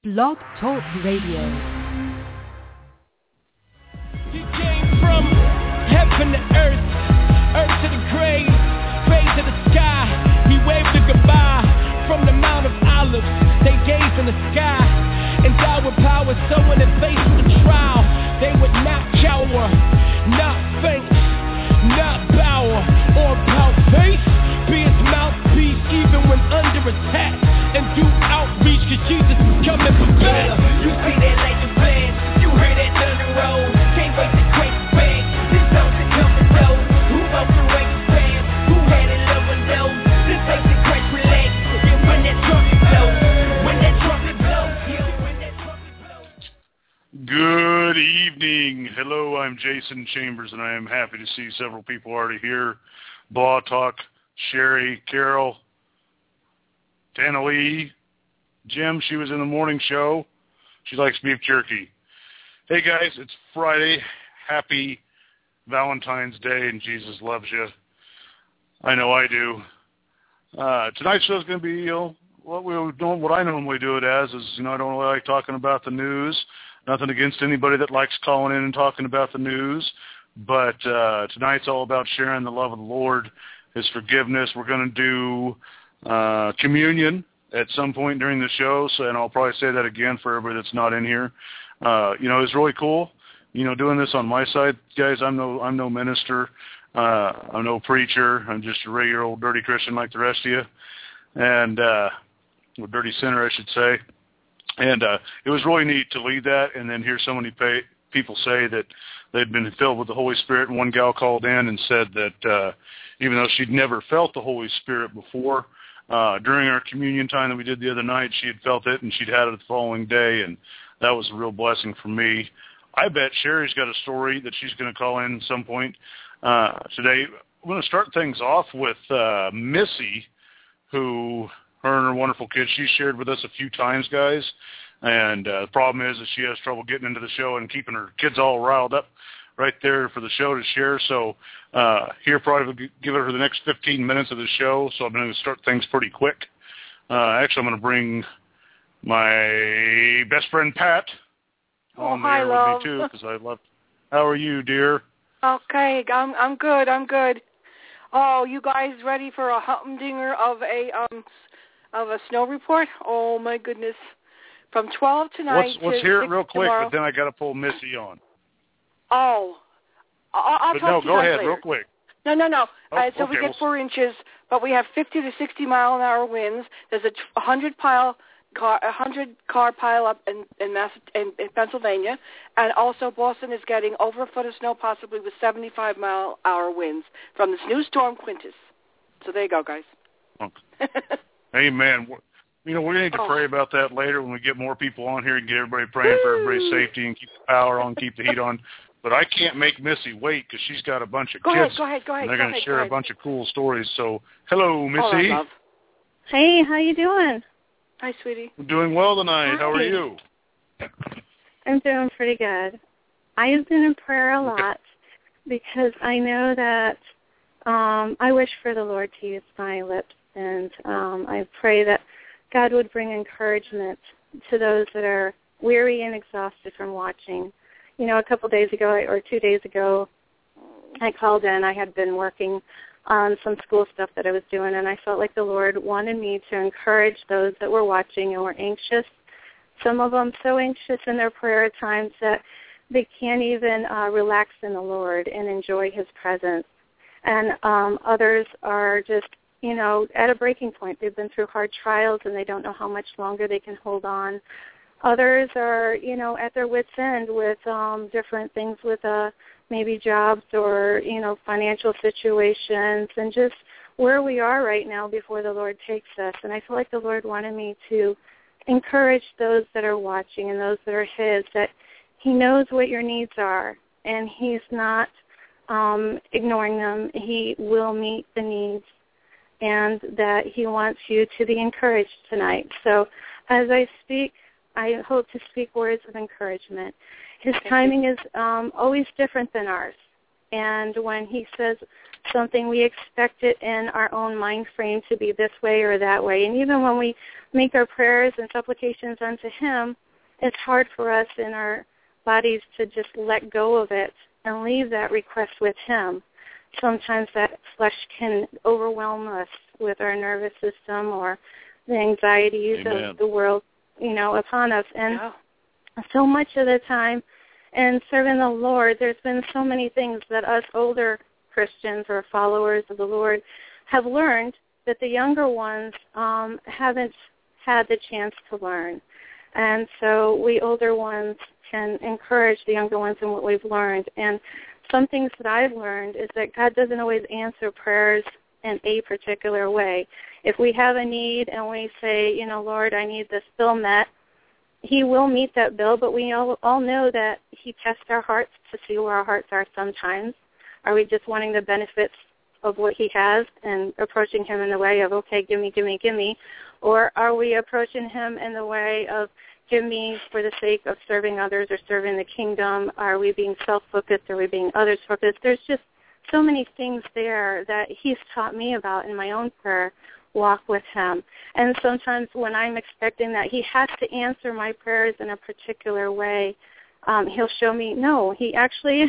Blog Talk Radio. He came from heaven to earth, earth to the grave, grave to the sky. He waved a goodbye from the Mount of Olives. They gazed in the sky, endowed with power, so when they faced the trial, they would not cower, not faint, not bow or pout face. Be his mouthpiece even when under attack, and do outreach, cause Jesus is coming for back. You see that legend plan, you heard that thunder roll. Can't wait to quake the band, this song's to come and go. Who wants to wake the band, who had it love and know. This makes the crash relax, and when that trumpet blows, when that trumpet blows, yeah, when that trumpet blows. Good evening. Hello, I'm Jason Chambers, and I am happy to see several people already here. Blog Talk, Sherry, Carol, Tana Lee, Jim, she was in the morning show. She likes beef jerky. Hey, guys, it's Friday. Happy Valentine's Day, and Jesus loves you. I know I do. Tonight's show is going to be, what I normally do it as is, I don't really like talking about the news. Nothing against anybody that likes calling in and talking about the news. But tonight's all about sharing the love of the Lord, His forgiveness. We're going to do communion at some point during the show, and I'll probably say that again for everybody that's not in here. It's really cool, doing this on my side. Guys, I'm no minister. I'm no preacher. I'm just a regular old dirty Christian like the rest of you, and or dirty sinner, I should say. And it was really neat to lead that and then hear so many people say that they'd been filled with the Holy Spirit. And one gal called in and said that even though she'd never felt the Holy Spirit before, during our communion time that we did the other night, she had felt it, and she'd had it the following day, and that was a real blessing for me. I bet Sherry's got a story that she's going to call in at some point today. I'm going to start things off with Missy, who, her and her wonderful kids, she shared with us a few times, guys, and the problem is that she has trouble getting into the show and keeping her kids all riled up right there for the show to share. So here probably give her the next 15 minutes of the show, so I'm going to start things pretty quick. Actually, I'm going to bring my best friend Pat on there with me too, because I love. How are you, dear? Okay, I'm good. Oh, you guys ready for a humdinger of a snow report? Oh my goodness! From 12 tonight. Let's hear it real quick, tomorrow. But then I got to pull Missy on. Oh, I'll talk to you go ahead, later. real quick. No. So okay, we get 4 inches, but we have 50 to 60 mile an hour winds. There's a 100 car pile up in Pennsylvania, and also Boston is getting over a foot of snow, possibly with 75 mile an hour winds from this new storm Quintus. So there you go, guys. Okay. Amen. We need to pray about that later when we get more people on here and get everybody praying for everybody's safety and keep the power on, keep the heat on. But I can't make Missy wait because she's got a bunch of kids. Go ahead. And they're going to share a bunch of cool stories. So, hello, Missy. Love. Hey, how you doing? Hi, sweetie. I'm doing well tonight. Hi. How are you? I'm doing pretty good. I have been in prayer a lot because I know that I wish for the Lord to use my lips, and I pray that God would bring encouragement to those that are weary and exhausted from watching. A couple days ago or 2 days ago, I called in. I had been working on some school stuff that I was doing, and I felt like the Lord wanted me to encourage those that were watching and were anxious. Some of them so anxious in their prayer at times that they can't even relax in the Lord and enjoy His presence. And others are just, at a breaking point. They've been through hard trials, and they don't know how much longer they can hold on. Others are, at their wits' end with different things with maybe jobs or, financial situations, and just where we are right now before the Lord takes us. And I feel like the Lord wanted me to encourage those that are watching and those that are His, that He knows what your needs are, and He's not ignoring them. He will meet the needs, and that He wants you to be encouraged tonight. So as I speak, I hope to speak words of encouragement. His timing is always different than ours. And when He says something, we expect it in our own mind frame to be this way or that way. And even when we make our prayers and supplications unto him, it's hard for us in our bodies to just let go of it and leave that request with him. Sometimes that flesh can overwhelm us with our nervous system or the anxieties of the world, upon us. And so much of the time in serving the Lord, there's been so many things that us older Christians or followers of the Lord have learned that the younger ones haven't had the chance to learn. And so we older ones can encourage the younger ones in what we've learned. And some things that I've learned is that God doesn't always answer prayers in a particular way. If we have a need and we say, Lord, I need this bill met, he will meet that bill, but we all know that he tests our hearts to see where our hearts are sometimes. Are we just wanting the benefits of what he has and approaching him in the way of, okay, give me, or are we approaching him in the way of, give me for the sake of serving others or serving the kingdom? Are we being self-focused? Are we being others-focused? There's just so many things there that he's taught me about in my own prayer walk with him. And sometimes when I'm expecting that he has to answer my prayers in a particular way, he'll show me, no, he actually,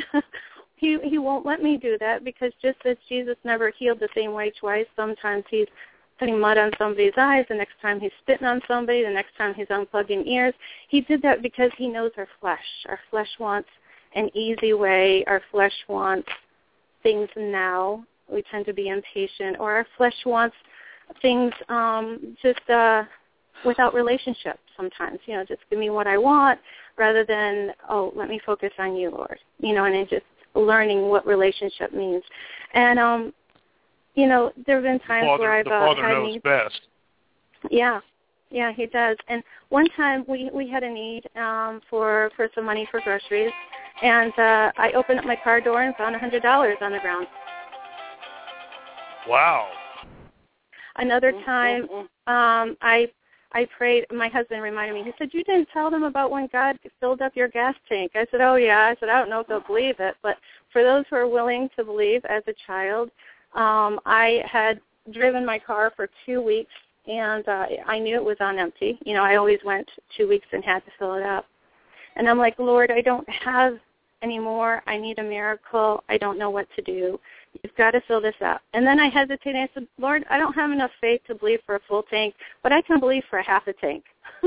he won't let me do that, because just as Jesus never healed the same way twice, sometimes he's putting mud on somebody's eyes, the next time he's spitting on somebody, the next time he's unplugging ears. He did that because he knows our flesh. Our flesh wants an easy way. Our flesh wants things now. We tend to be impatient. Or our flesh wants things just without relationship sometimes. Just give me what I want rather than, let me focus on you, Lord. And then just learning what relationship means. And there have been times where I've the Father had knows needs. best. Yeah, he does. And one time we had a need for some money for groceries, and I opened up my car door and found $100 on the ground. Wow. Another time, I prayed. My husband reminded me. He said, "You didn't tell them about when God filled up your gas tank." I said, "Oh yeah." I said, "I don't know if they'll believe it, but for those who are willing to believe, as a child, I had driven my car for 2 weeks, and I knew it was on empty. I always went 2 weeks and had to fill it up. And I'm like, Lord, I don't have any more. I need a miracle. I don't know what to do. You've got to fill this up. And then I hesitated. I said, Lord, I don't have enough faith to believe for a full tank, but I can believe for a half a tank.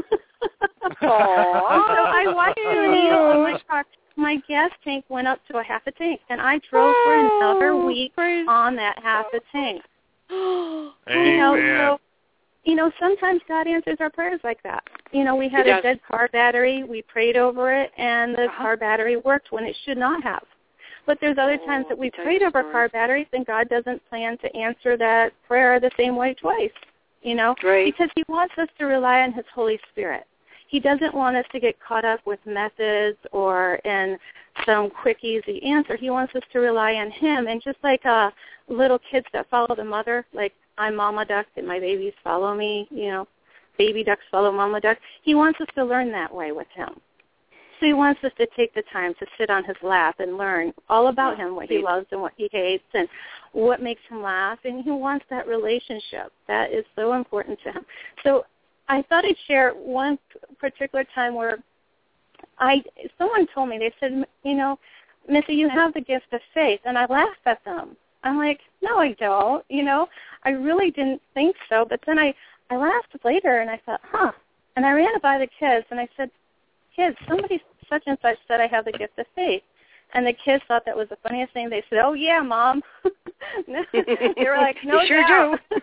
So I watched the needle on my car. My gas tank went up to a half a tank, and I drove for another week on that half a tank. Amen. So, sometimes God answers our prayers like that. We had a dead car battery. We prayed over it, and the car battery worked when it should not have. But there's other times that we prayed over car batteries, and God doesn't plan to answer that prayer the same way twice, because he wants us to rely on his Holy Spirit. He doesn't want us to get caught up with methods or in some quick, easy answer. He wants us to rely on him. And just like little kids that follow the mother, like I'm Mama Duck and my babies follow me, baby ducks follow Mama Duck. He wants us to learn that way with him. So he wants us to take the time to sit on his lap and learn all about him, what he loves and what he hates and what makes him laugh. And he wants that relationship. That is so important to him. So I thought I'd share one particular time where someone told me, they said, Missy, you have the gift of faith. And I laughed at them. I'm like, no, I don't. I really didn't think so. But then I laughed later and I thought, And I ran it by the kids and I said, kids, somebody such and such said I have the gift of faith. And the kids thought that was the funniest thing. They said, oh, yeah, Mom. They were like, no, you sure do.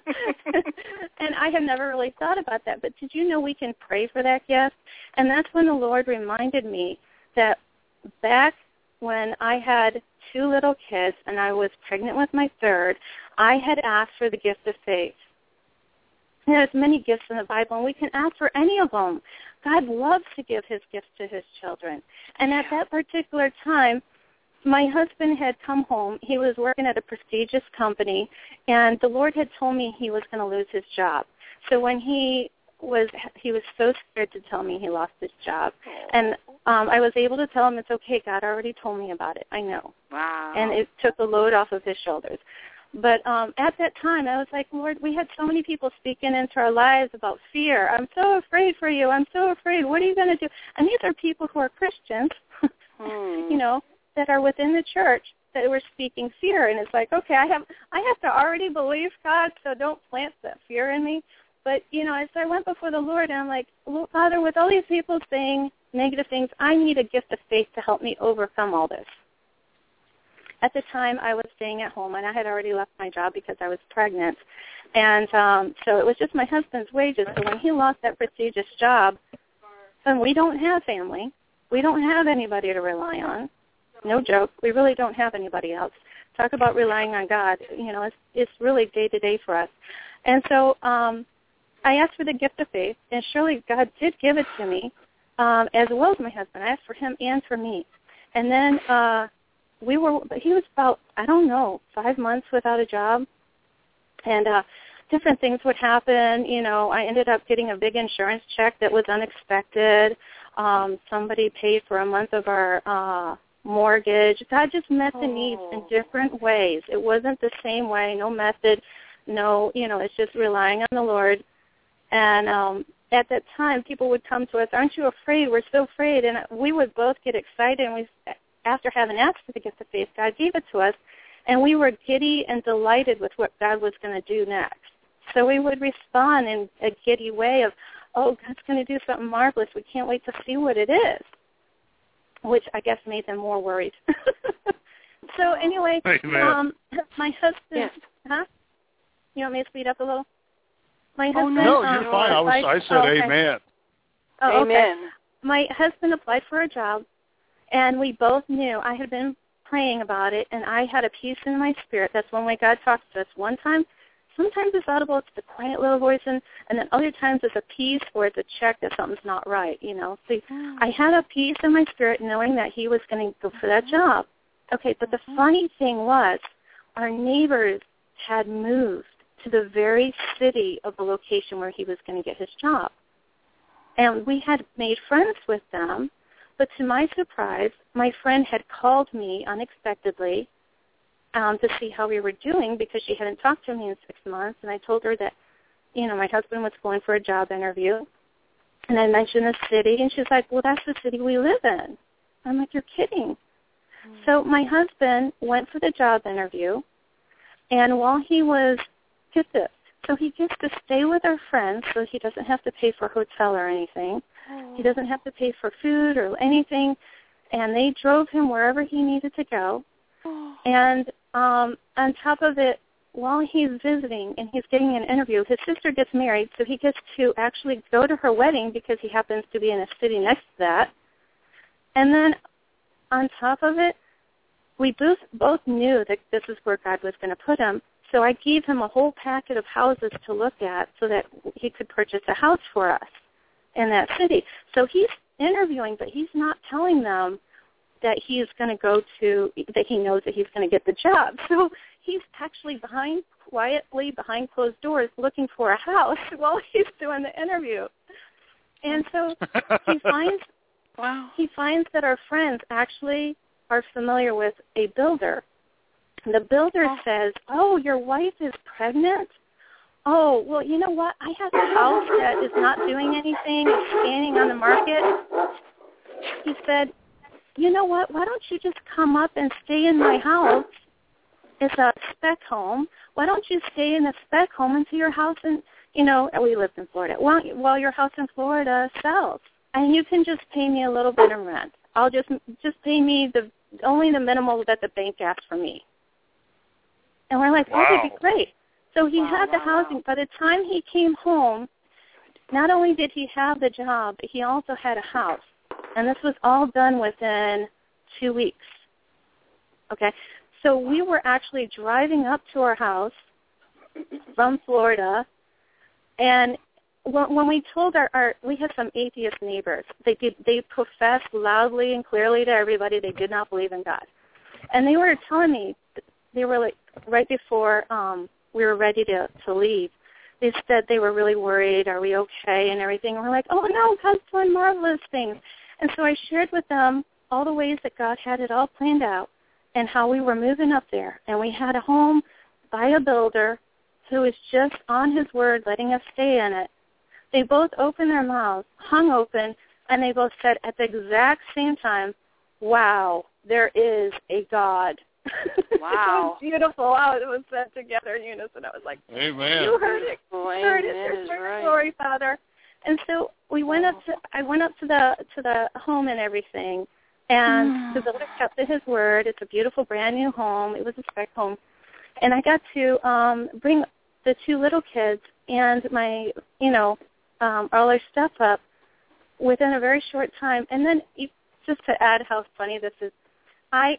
And I had never really thought about that. But did you know we can pray for that gift? And that's when the Lord reminded me that back when I had 2 little kids and I was pregnant with my third, I had asked for the gift of faith. And there's many gifts in the Bible, and we can ask for any of them. God loves to give his gifts to his children. And at that particular time, my husband had come home. He was working at a prestigious company, and the Lord had told me he was going to lose his job. So when he was so scared to tell me he lost his job. And I was able to tell him it's okay. God already told me about it. I know. Wow. And it took the load off of his shoulders. But at that time, I was like, Lord, we had so many people speaking into our lives about fear. I'm so afraid for you. I'm so afraid. What are you going to do? And these are people who are Christians, you know, that are within the church that were speaking fear. And it's like, okay, I have to already believe God, so don't plant that fear in me. But, you know, as I went before the Lord, and I'm like, well, Father, with all these people saying negative things, I need a gift of faith to help me overcome all this. At the time, I was staying at home, and I had already left my job because I was pregnant. And so it was just my husband's wages. So when he lost that prestigious job, and we don't have family. We don't have anybody to rely on. No joke. We really don't have anybody else. Talk about relying on God. You know, it's really day-to-day for us. And so I asked for the gift of faith, and surely God did give it to me, as well as my husband. I asked for him and for me. And then he was about, 5 months without a job, and different things would happen. You know, I ended up getting a big insurance check that was unexpected. Somebody paid for a month of our mortgage. God just met the needs in different ways. It wasn't the same way, no method, no, you know, it's just relying on the Lord. And at that time, people would come to us, aren't you afraid? We're so afraid. And we would both get excited, and after having asked for the gift of faith, God gave it to us, and we were giddy and delighted with what God was going to do next. So we would respond in a giddy way of, oh, God's going to do something marvelous. We can't wait to see what it is, which I guess made them more worried. So anyway, my husband, yes. You want me to speed up a little? My husband, no, you're fine. I said amen. Oh, okay. Amen. My husband applied for a job, and we both knew. I had been praying about it, and I had a peace in my spirit. That's one way God talks to us. One time, sometimes it's audible, it's the quiet little voice, and then other times it's a peace or it's a check that something's not right, you know. So I had a peace in my spirit knowing that he was going to go for that job. Okay, but the funny thing was our neighbors had moved to the very city of the location where he was going to get his job. And we had made friends with them, but to my surprise, my friend had called me unexpectedly to see how we were doing because she hadn't talked to me in 6 months. And I told her that, you know, my husband was going for a job interview. And I mentioned the city, and she's like, well, that's the city we live in. I'm like, you're kidding. So my husband went for the job interview, and while he was, get this, so he gets to stay with our friends so he doesn't have to pay for hotel or anything. He doesn't have to pay for food or anything, and they drove him wherever he needed to go. And on top of it, while he's visiting and he's getting an interview, his sister gets married, so he gets to actually go to her wedding because he happens to be in a city next to that. And then on top of it, we both knew that this is where God was going to put him. So I gave him a whole packet of houses to look at so that he could purchase a house for us in that city. So he's interviewing, but he's not telling them that he's going to go to, that he knows that he's going to get the job. So he's actually quietly behind closed doors looking for a house while he's doing the interview. And so he finds that our friends actually are familiar with a builder. The builder says, oh, your wife is pregnant? Oh, well, you know what? I have a house that is not doing anything. It's standing on the market. He said, you know what? Why don't you just come up and stay in my house? It's a spec home. Why don't you stay in the spec home until your house in, you know, we lived in Florida, while your house in Florida sells. And you can just pay me a little bit of rent. I'll just pay me only the minimal that the bank asked for me. And we're like, oh, that'd be great. So he had the housing. By the time he came home, not only did he have the job, but he also had a house. And this was all done within 2 weeks. Okay? So we were actually driving up to our house from Florida, and when we told we had some atheist neighbors. They professed loudly and clearly to everybody they did not believe in God. And they were telling me, they were like, right before we were ready to leave, they said they were really worried, are we okay and everything. And we're like, oh, no, God's doing marvelous things. And so I shared with them all the ways that God had it all planned out and how we were moving up there. And we had a home by a builder who was just on his word, letting us stay in it. They both opened their mouths, hung open, and they both said at the exact same time, wow, there is a God. Wow. It was beautiful how it was said together in unison. I was like, Amen. you heard it. Heard it. Right. Glory, Father. And so I went up to the home and everything, and the builder kept to his word. It's a beautiful brand new home. It was a spec home. And I got to bring the two little kids and my, all our stuff up within a very short time. And then just to add how funny this is, I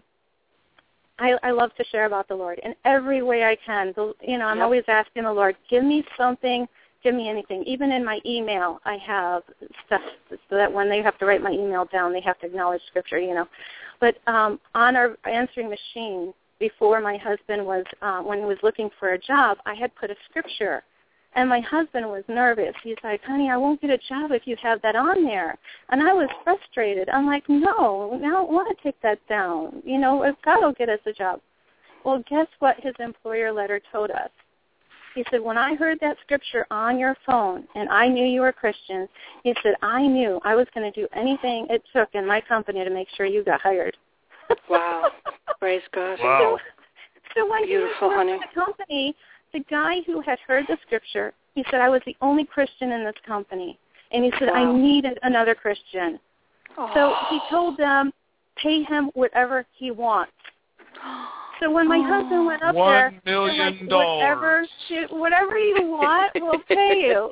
love to share about the Lord in every way I can. I'm always asking the Lord, give me something, give me anything. Even in my email, I have stuff so that when they have to write my email down, they have to acknowledge Scripture, But on our answering machine, before my husband was, when he was looking for a job, I had put a Scripture. And my husband was nervous. He's like, honey, I won't get a job if you have that on there. And I was frustrated. I'm like, no, I don't want to take that down. If God will get us a job. Well, guess what his employer letter told us? He said, when I heard that Scripture on your phone and I knew you were Christian, he said, I knew I was going to do anything it took in my company to make sure you got hired. Wow. Praise God. Wow. So when Beautiful, he honey. worked for the company, the guy who had heard the Scripture, he said, I was the only Christian in this company. And he said, I needed another Christian. Oh. So he told them, pay him whatever he wants. So when my husband went up there, $1 million. whatever you want, we'll pay you,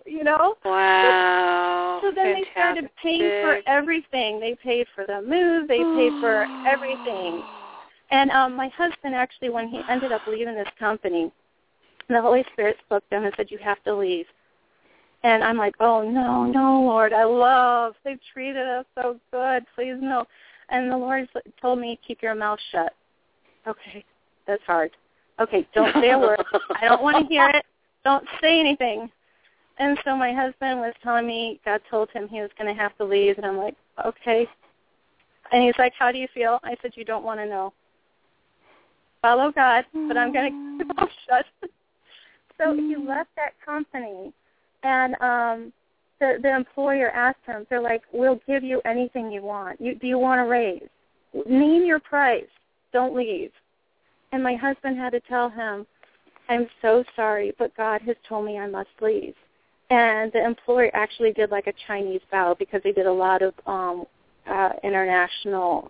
Wow. So then they started paying for everything. They paid for the move. They paid for everything. And my husband actually, when he ended up leaving this company, the Holy Spirit spoke to him and said, you have to leave. And I'm like, oh, no, Lord, they've treated us so good. Please, no. And the Lord told me, keep your mouth shut. Okay, that's hard. Okay, don't say a word. I don't want to hear it. Don't say anything. And so my husband was telling me God told him he was going to have to leave. And I'm like, okay. And he's like, how do you feel? I said, you don't want to know. Follow God, but I'm going to keep my mouth shut. So he left that company, and the employer asked him, they're like, we'll give you anything you want. Do you want a raise? Name your price. Don't leave. And my husband had to tell him, I'm so sorry, but God has told me I must leave. And the employer actually did like a Chinese bow because they did a lot of international,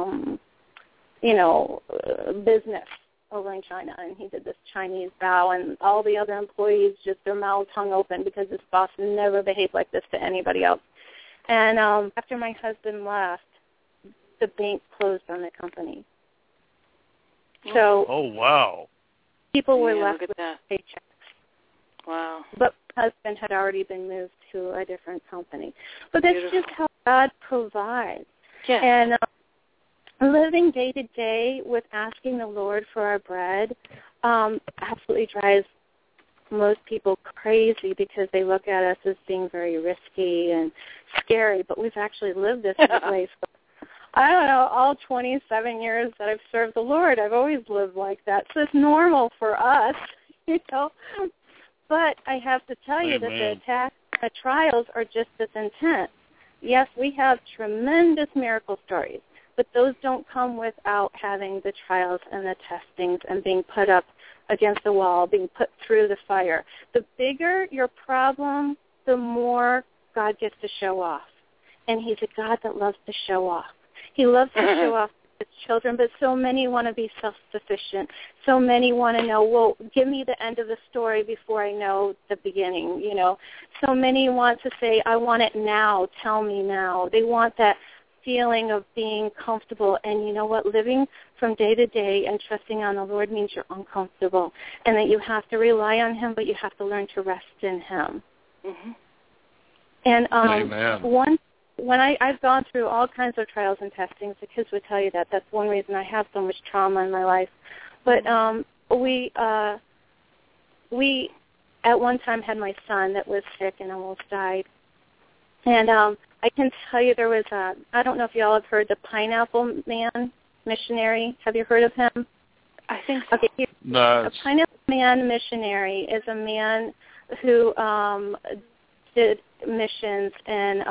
business over in China, and he did this Chinese bow, and all the other employees just their mouths hung open because this boss never behaved like this to anybody else. And after my husband left, the bank closed on the company. So wow. People were left with paychecks. Wow. But my husband had already been moved to a different company. But that's just how God provides. Yeah. And living day to day with asking the Lord for our bread absolutely drives most people crazy because they look at us as being very risky and scary, but we've actually lived this way for, I don't know, all 27 years that I've served the Lord. I've always lived like that. So it's normal for us, But I have to tell you that the attacks, the trials are just as intense. Yes, we have tremendous miracle stories, but those don't come without having the trials and the testings and being put up against the wall, being put through the fire. The bigger your problem, the more God gets to show off. And he's a God that loves to show off. He loves to show off his children, but so many want to be self-sufficient. So many want to know, well, give me the end of the story before I know the beginning, So many want to say, I want it now, tell me now. They want that feeling of being comfortable. And you know what? Living from day to day and trusting on the Lord means you're uncomfortable and that you have to rely on him, but you have to learn to rest in him. Mm-hmm. And when I've gone through all kinds of trials and testings, the kids would tell you that. That's one reason I have so much trauma in my life. But we at one time had my son that was sick and almost died. And I can tell you there was I don't know if y'all have heard the Pineapple Man missionary. Have you heard of him? I think so. Okay, a Pineapple Man missionary is a man who did missions in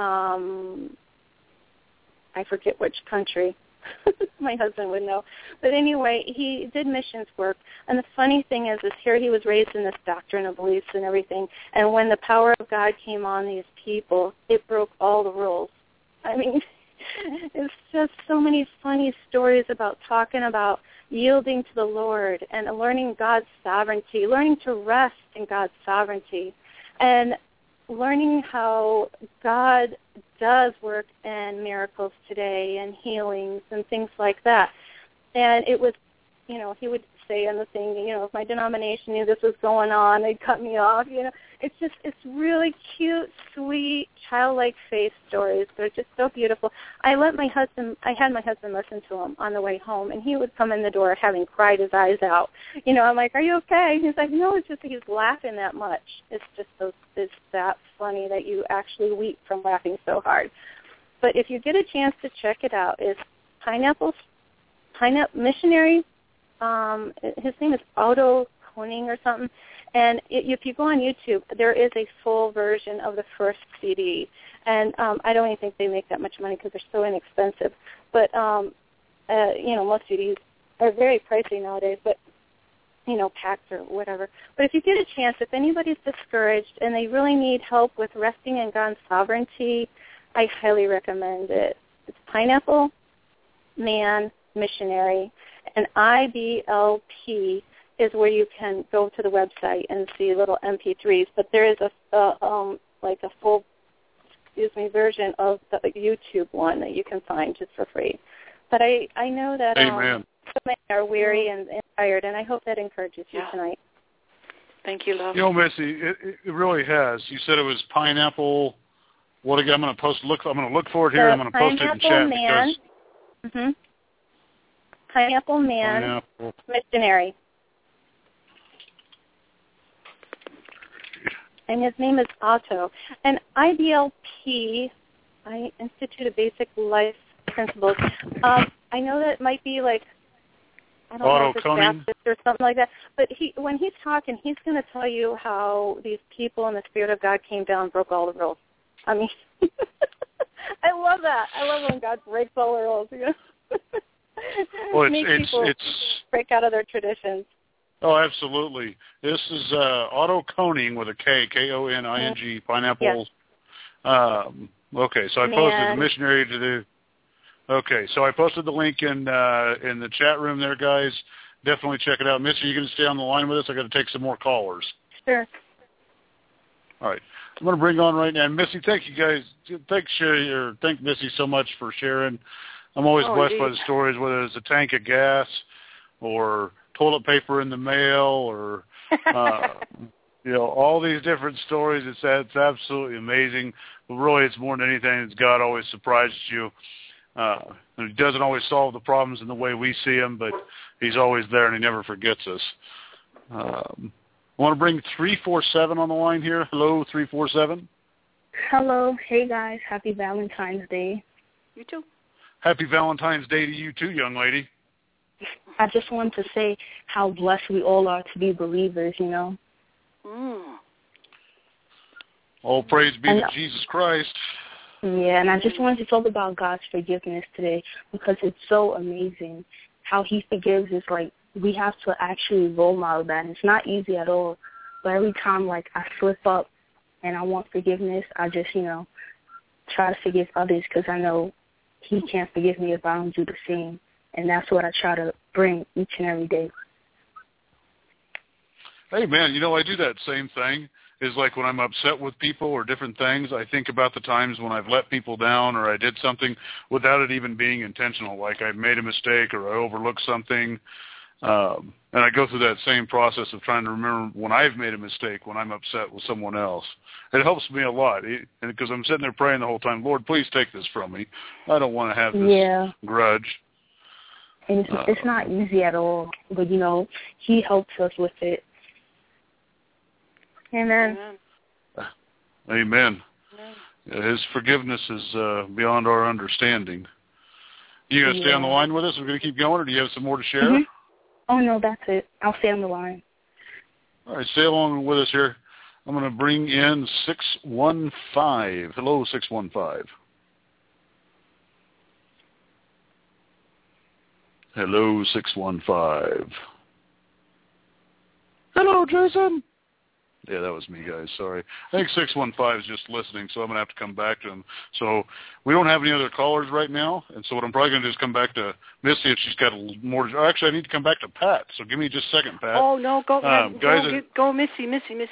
I forget which country. My husband would know. But anyway, he did missions work. And the funny thing is here he was raised in this doctrine of beliefs and everything. And when the power of God came on these people, it broke all the rules. I mean, it's just so many funny stories about talking about yielding to the Lord and learning God's sovereignty, learning to rest in God's sovereignty, and learning how God does work in miracles today and healings and things like that. And it was, he would say on the thing, if my denomination knew this was going on, they'd cut me off, It's really cute, sweet, childlike faith stories. They're just so beautiful. I had my husband listen to them on the way home, and he would come in the door having cried his eyes out. I'm like, are you okay? And he's like, no, it's just he's laughing that much. It's that funny that you actually weep from laughing so hard. But if you get a chance to check it out, it's Pineapple Missionary. His name is Otto Koning or something. And if you go on YouTube, there is a full version of the first CD. And I don't even think they make that much money because they're so inexpensive. But, most CDs are very pricey nowadays, but, packs or whatever. But if you get a chance, if anybody's discouraged and they really need help with resting in God's sovereignty, I highly recommend it. It's Pineapple Man Missionary, and IBLP is where you can go to the website and see little MP3s. But there is a full, version of the YouTube one that you can find just for free. But I know that some are weary and tired, and I hope that encourages you tonight. Thank you, love. Missy, it really has. You said it was Pineapple. What again? I'm going to look for it here. I'm going to post it in chat because. Pineapple Man Missionary. And his name is Otto. And IBLP, Institute of Basic Life Principles. I know that might be like, I don't know if it's Baptist or something like that. But when he's talking, he's going to tell you how these people and the Spirit of God came down and broke all the rules. I mean, I love that. I love when God breaks all the rules. Well, it's break out of their traditions. Oh, absolutely. This is Otto Koning with a K, Koning, Pineapple. Yes. Okay, so I posted the missionary to the. Okay, so I posted the link in the chat room there, guys. Definitely check it out. Missy, you going to stay on the line with us? I got to take some more callers. Sure. All right. I'm going to bring on right now. Missy, thank you guys. Thank Missy so much for sharing. I'm always blessed by the stories, whether it's a tank of gas or toilet paper in the mail or, all these different stories. It's absolutely amazing. But really, it's more than anything, it's God always surprises you. He doesn't always solve the problems in the way we see them, but he's always there and he never forgets us. I want to bring 347 on the line here. Hello, 347. Hello. Hey, guys. Happy Valentine's Day. You too. Happy Valentine's Day to you too, young lady. I just wanted to say how blessed we all are to be believers, All praise be to Jesus Christ. Yeah, and I just wanted to talk about God's forgiveness today because it's so amazing how he forgives us. Like, we have to actually role model that. And it's not easy at all. But every time, I slip up and I want forgiveness, I just, try to forgive others because I know he can't forgive me if I don't do the same. And that's what I try to bring each and every day. Hey, man, I do that same thing. Is like when I'm upset with people or different things, I think about the times when I've let people down or I did something without it even being intentional, like I made a mistake or I overlooked something. And I go through that same process of trying to remember when I've made a mistake, when I'm upset with someone else. It helps me a lot because I'm sitting there praying the whole time, Lord, please take this from me. I don't want to have this grudge. And it's not easy at all, but, he helps us with it. Amen. Amen. His forgiveness is beyond our understanding. You going to stay on the line with us? We're going to keep going, or do you have some more to share? Mm-hmm. Oh, no, that's it. I'll stay on the line. All right, stay along with us here. I'm going to bring in 615. Hello, 615. Hello, 615. Hello, Jason. Yeah, that was me, guys. Sorry. I think 615 is just listening, so I'm going to have to come back to him. So we don't have any other callers right now, and so what I'm probably going to do is come back to Missy if she's got a little more. Actually, I need to come back to Pat, so give me just a second, Pat. Oh, no, go Missy.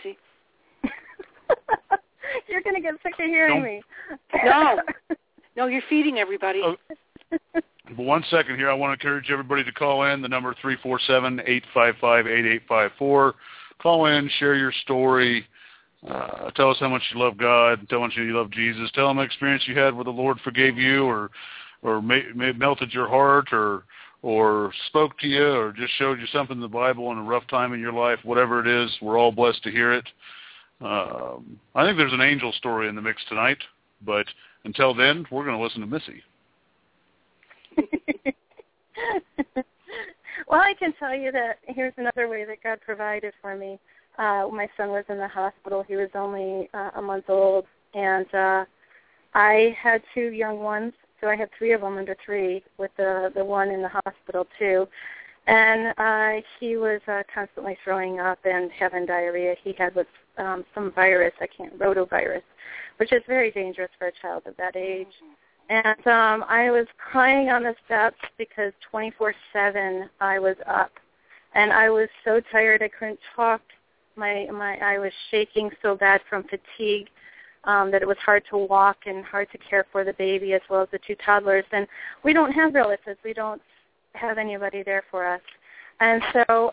You're going to get sick of hearing me. No, you're feeding everybody. But 1 second here. I want to encourage everybody to call in. The number 347-855-8854. Call in, share your story, tell us how much you love God, tell us how much you love Jesus, tell them an experience you had where the Lord forgave you or melted your heart or spoke to you or just showed you something in the Bible in a rough time in your life, whatever it is. We're all blessed to hear it. I think there's an angel story in the mix tonight, but until then, we're going to listen to Missy. Well, I can tell you that here's another way that God provided for me. My son was in the hospital. He was only a month old, and I had 2 young ones, so I had 3 of them under 3 with the one in the hospital, too. And he was constantly throwing up and having diarrhea. He had some virus, rotavirus, which is very dangerous for a child of that age. And I was crying on the steps because 24/7 I was up, and I was so tired I couldn't talk. I was shaking so bad from fatigue that it was hard to walk and hard to care for the baby as well as the 2 toddlers. And we don't have relatives. We don't have anybody there for us. And so,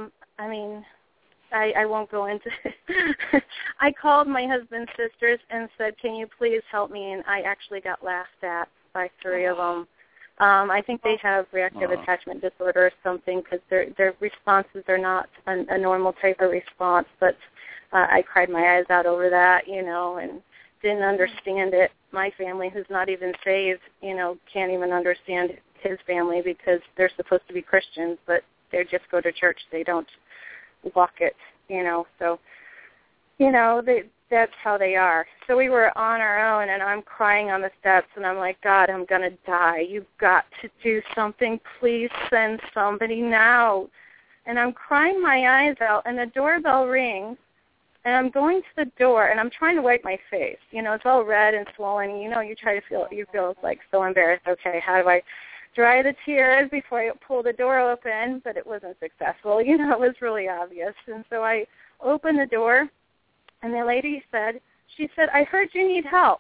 I won't go into it. I called my husband's sisters and said, can you please help me? And I actually got laughed at by 3 of them. I think they have reactive attachment disorder or something because their responses are not a normal type of response. But I cried my eyes out over that, and didn't understand it. My family, who's not even saved, can't even understand his family because they're supposed to be Christians, but they just go to church. They don't walk it, so, that's how they are. So we were on our own, and I'm crying on the steps, and I'm like, God, I'm going to die. You've got to do something. Please send somebody now. And I'm crying my eyes out, and the doorbell rings, and I'm going to the door, and I'm trying to wipe my face. It's all red and swollen. You feel like so embarrassed. Okay, how do I dry the tears before I pull the door open? But it wasn't successful. It was really obvious. And so I opened the door, and the lady said, I heard you need help.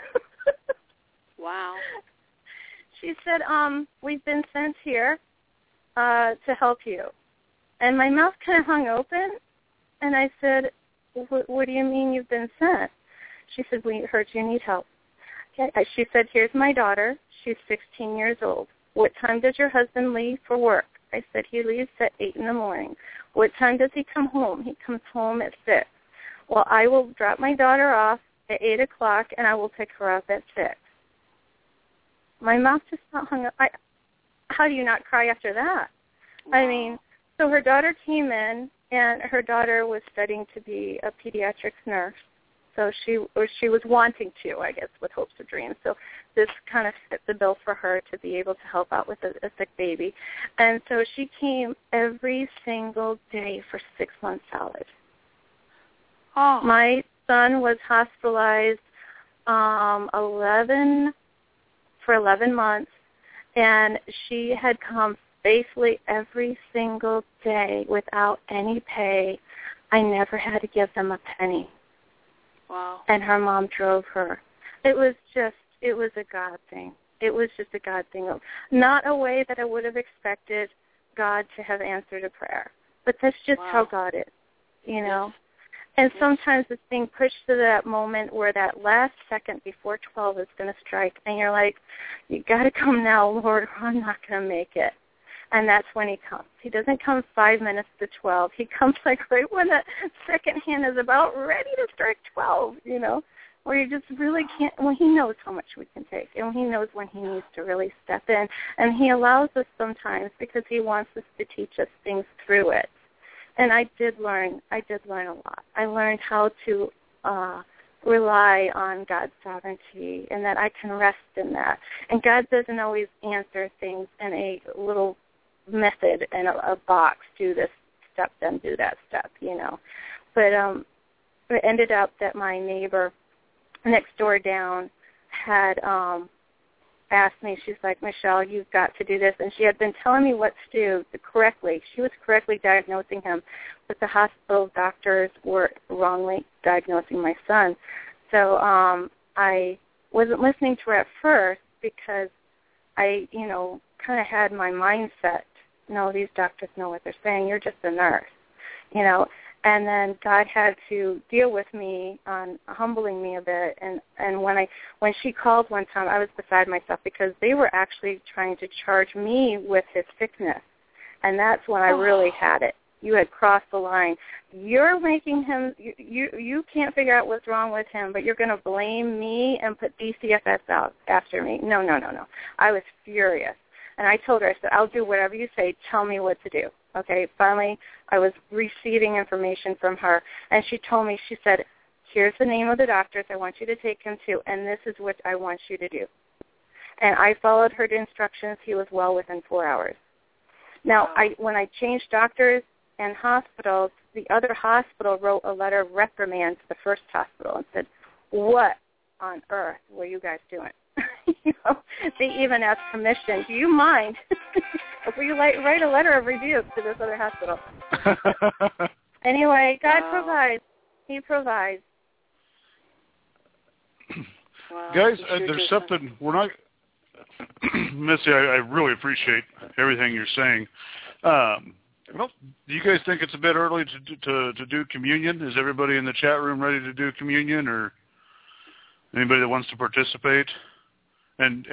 Wow. She said, we've been sent here to help you. And my mouth kind of hung open, and I said, what do you mean you've been sent? She said, we heard you need help. Okay. She said, here's my daughter. She's 16 years old. What time does your husband leave for work? I said, he leaves at 8 in the morning. What time does he come home? He comes home at 6. Well, I will drop my daughter off at 8 o'clock, and I will pick her up at 6. My mouth just not hung up. How do you not cry after that? Wow. So her daughter came in, and her daughter was studying to be a pediatrics nurse. So she was wanting to, I guess, with hopes or dreams. So this kind of fit the bill for her to be able to help out with a sick baby. And so she came every single day for 6 months solid. Oh. My son was hospitalized 11 months, and she had come faithfully every single day without any pay. I never had to give them a penny. Wow. And her mom drove her. It was a God thing. It was just a God thing. Not a way that I would have expected God to have answered a prayer. But that's just how God is, Yes. And sometimes it's being pushed to that moment where that last second before 12 is going to strike, and you're like, you got to come now, Lord, or I'm not going to make it. And that's when he comes. He doesn't come 5 minutes to 12. He comes like right when the second hand is about ready to strike 12, where you just really can't, well, he knows how much we can take, and he knows when he needs to really step in, and he allows us sometimes because he wants us to teach us things through it. And I did learn a lot. I learned how to rely on God's sovereignty and that I can rest in that. And God doesn't always answer things in a little method in a box, do this step, then do that step, you know. But it ended up that my neighbor next door down had asked me, she's like, Michelle, you've got to do this. And she had been telling me what to do correctly. She was correctly diagnosing him, but the hospital doctors were wrongly diagnosing my son. So I wasn't listening to her at first because I, you know, kind of had my mindset, no, these doctors know what they're saying. You're just a nurse, you know. And then God had to deal with me on humbling me a bit. And when she called one time, I was beside myself because they were actually trying to charge me with his sickness. And that's when I really had it. You had crossed the line. You're making him, you can't figure out what's wrong with him, but you're going to blame me and put DCFS out after me. No. I was furious. And I told her, I said, I'll do whatever you say. Tell me what to do. Okay, finally, I was receiving information from her, and she told me, she said, here's the name of the doctors I want you to take him to, and this is what I want you to do. And I followed her instructions. He was well within 4 hours. Now, when I changed doctors and hospitals, the other hospital wrote a letter of reprimand to the first hospital and said, what on earth were you guys doing? You know, they even asked permission. Do you mind if we write a letter of rebuke to this other hospital? Anyway, God provides. He provides. Wow. Guys, there's something we're not... Missy, I really appreciate everything you're saying. Well, do you guys think it's a bit early to do communion? Is everybody in the chat room ready to do communion, or anybody that wants to participate? And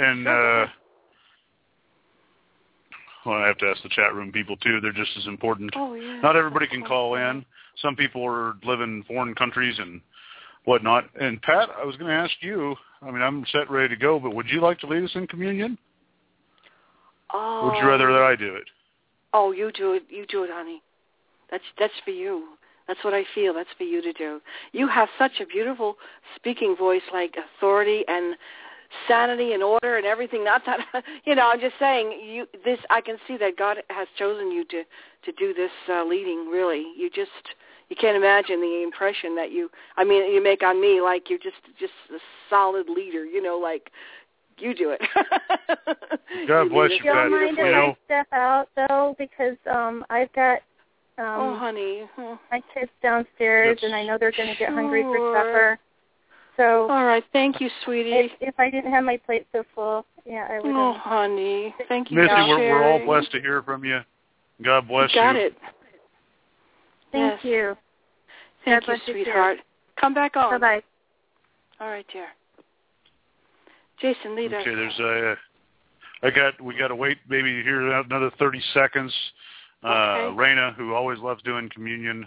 well, I have to ask the chat room people too. They're just as important. Oh, yeah. Not everybody can call in. Some people are live in foreign countries and whatnot. And Pat, I was going to ask you. I mean, I'm set, ready to go. But would you like to lead us in communion? Or would you rather that I do it? Oh, you do it. You do it, honey. That's for you. That's what I feel. That's for you to do. You have such a beautiful speaking voice, like authority and sanity and order and everything. Not that, you know, I'm just saying, I can see that God has chosen you to do this leading, really. You can't imagine the impression that you make on me, like you're just a solid leader, you know, like you do it. God bless you, Pat. Don't mind if I step out, though, because I've got honey. my kids downstairs, and I know they're going to get hungry for supper. So, all right, thank you, sweetie. If I didn't have my plate so full, yeah, I would. Oh, honey, thank you, Missy. Sherry. We're all blessed to hear from you. God bless you. Got it. Thank you. Thank you, sweetheart. Come back on. Bye-bye. All right, dear. Jason, lead us. Okay, we got to wait maybe here another 30 seconds. Okay. Raina, who always loves doing communion,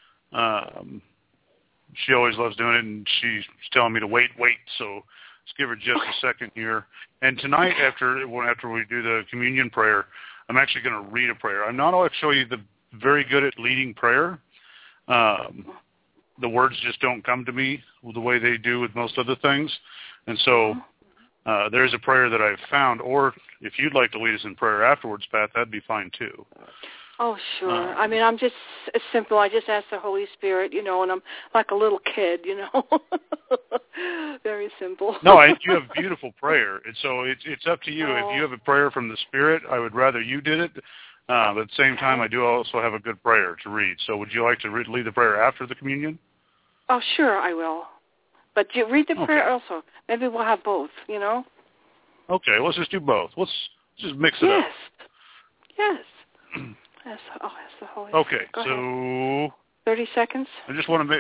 she always loves doing it, and she's telling me to wait. So let's give her just a second here. And tonight, after we do the communion prayer, I'm actually going to read a prayer. I'm not actually very good at leading prayer. The words just don't come to me the way they do with most other things. And so there's a prayer that I've found, or if you'd like to lead us in prayer afterwards, Pat, that'd be fine too. Oh, sure. I mean, I'm just simple. I just ask the Holy Spirit, you know, and I'm like a little kid, you know. Very simple. No, you have beautiful prayer. And so it's up to you. If you have a prayer from the Spirit, I would rather you did it. But at the same time, I do also have a good prayer to read. So would you like to lead the prayer after the communion? Oh, sure, I will. But you read the prayer also. Maybe we'll have both, you know? Okay, let's just do both. Let's just mix it up. Yes. That's the Holy Spirit. Okay, Go so ahead. 30 seconds. I'm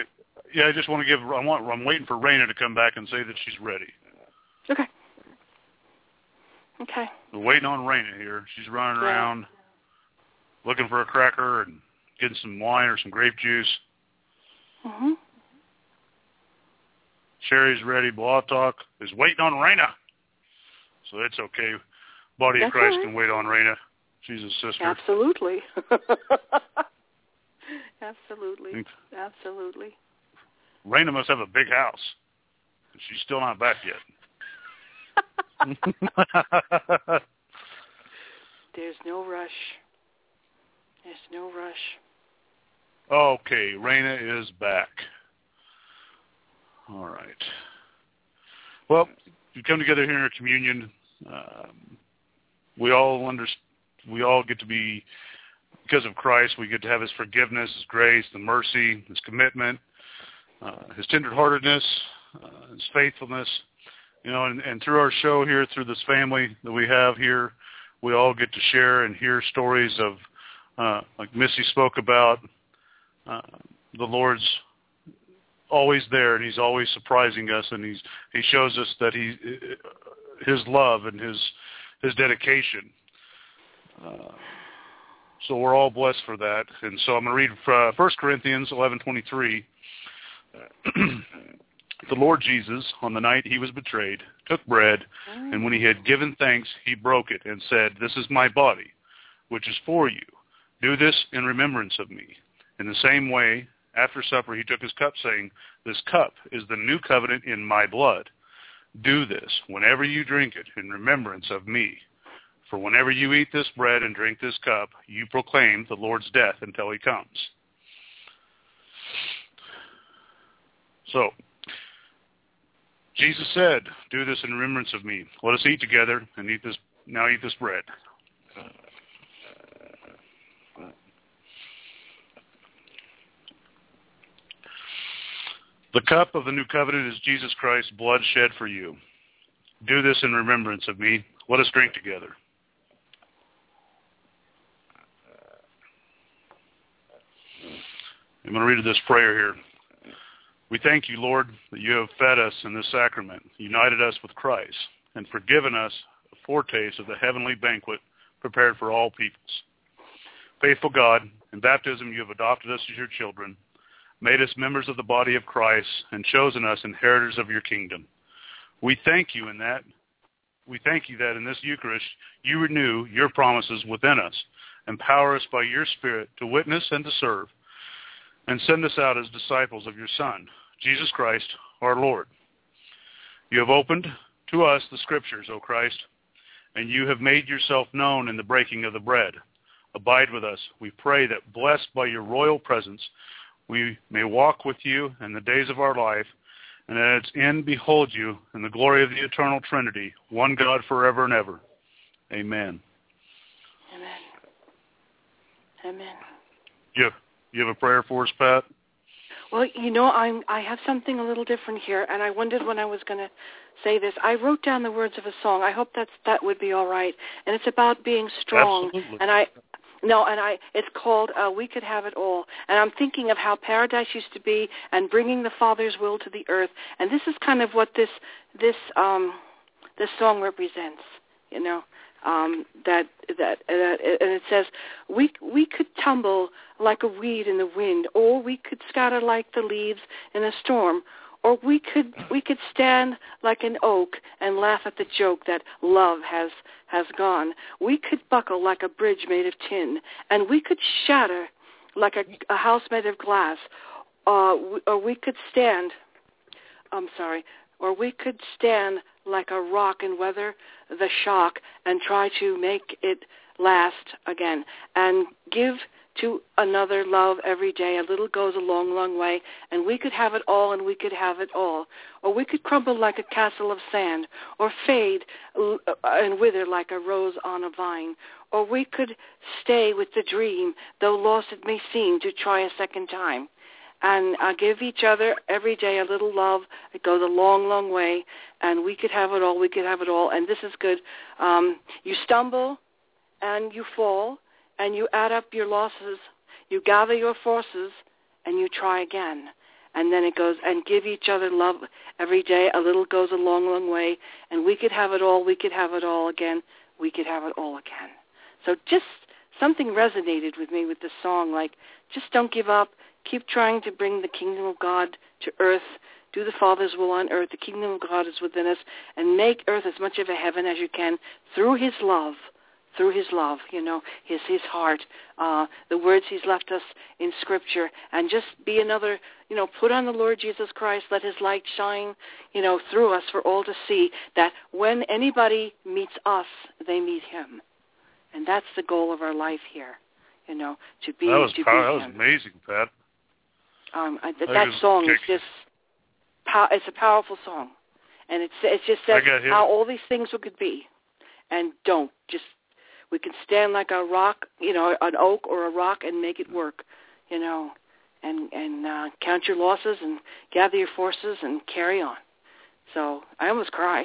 waiting for Raina to come back and say that she's ready. Okay. We're waiting on Raina here. She's running around looking for a cracker and getting some wine or some grape juice. Mhm. Sherry's ready. Blog Talk is waiting on Raina. So it's okay. Body of Christ can wait on Raina. She's a sister. Absolutely. Absolutely. Raina must have a big house. She's still not back yet. There's no rush. Okay, Raina is back. All right. Well, we come together here in our communion. We all get to be, because of Christ, we get to have his forgiveness, his grace, the mercy, his commitment, his tenderheartedness, his faithfulness. And through our show here, through this family that we have here, we all get to share and hear stories of, like Missy spoke about, the Lord's always there, and he's always surprising us, and he shows us that his love and his dedication. So we're all blessed for that. And so I'm going to read 1 Corinthians 11:23. The Lord Jesus, on the night he was betrayed, took bread, and when he had given thanks, he broke it and said, "This is my body, which is for you. Do this in remembrance of me." In the same way, after supper, he took his cup, saying, "This cup is the new covenant in my blood. Do this whenever you drink it in remembrance of me. For whenever you eat this bread and drink this cup, you proclaim the Lord's death until he comes." So, Jesus said, "Do this in remembrance of me." Let us eat together and eat this bread. The cup of the new covenant is Jesus Christ's blood shed for you. Do this in remembrance of me. Let us drink together. I'm going to read this prayer here. We thank you, Lord, that you have fed us in this sacrament, united us with Christ, and forgiven us a foretaste of the heavenly banquet prepared for all peoples. Faithful God, in baptism you have adopted us as your children, made us members of the body of Christ, and chosen us inheritors of your kingdom. We thank you that in this Eucharist you renew your promises within us, empower us by your Spirit to witness and to serve, and send us out as disciples of your Son, Jesus Christ, our Lord. You have opened to us the Scriptures, O Christ, and you have made yourself known in the breaking of the bread. Abide with us, we pray, that blessed by your royal presence, we may walk with you in the days of our life, and at its end behold you in the glory of the eternal Trinity, one God forever and ever. Amen. Amen. You have a prayer for us, Pat? Well, I have something a little different here, and I wondered when I was going to say this. I wrote down the words of a song. I hope that would be all right. And it's about being strong. Absolutely. It's called We Could Have It All. And I'm thinking of how paradise used to be and bringing the Father's will to the earth. And this is kind of what this song represents, and it says, we could tumble like a weed in the wind, or we could scatter like the leaves in a storm, or we could stand like an oak and laugh at the joke that love has gone. We could buckle like a bridge made of tin, and we could shatter like a house made of glass, or we could stand like a rock and weather the shock and try to make it last again, and give to another love every day. A little goes a long, long way, and we could have it all, and we could have it all. Or we could crumble like a castle of sand, or fade and wither like a rose on a vine. Or we could stay with the dream, though lost it may seem, to try a second time. And give each other every day a little love. It goes a long, long way, and we could have it all, we could have it all. And this is good. You stumble and you fall, and you add up your losses. You gather your forces, and you try again. And then it goes, and give each other love every day. A little goes a long, long way, and we could have it all, we could have it all again. We could have it all again. So just something resonated with me with this song, like just don't give up. Keep trying to bring the kingdom of God to earth. do the Father's will on earth. The kingdom of God is within us, and make earth as much of a heaven as you can through his love, his heart, the words he's left us in Scripture, and just be another, put on the Lord Jesus Christ, let his light shine, through us for all to see, that when anybody meets us, they meet him. And that's the goal of our life here, to be that was him. Amazing, Pat. That song is just, it's a powerful song. And it just says how all these things could be. And we can stand like a rock, an oak or a rock and make it work, and count your losses and gather your forces and carry on. So I almost cry.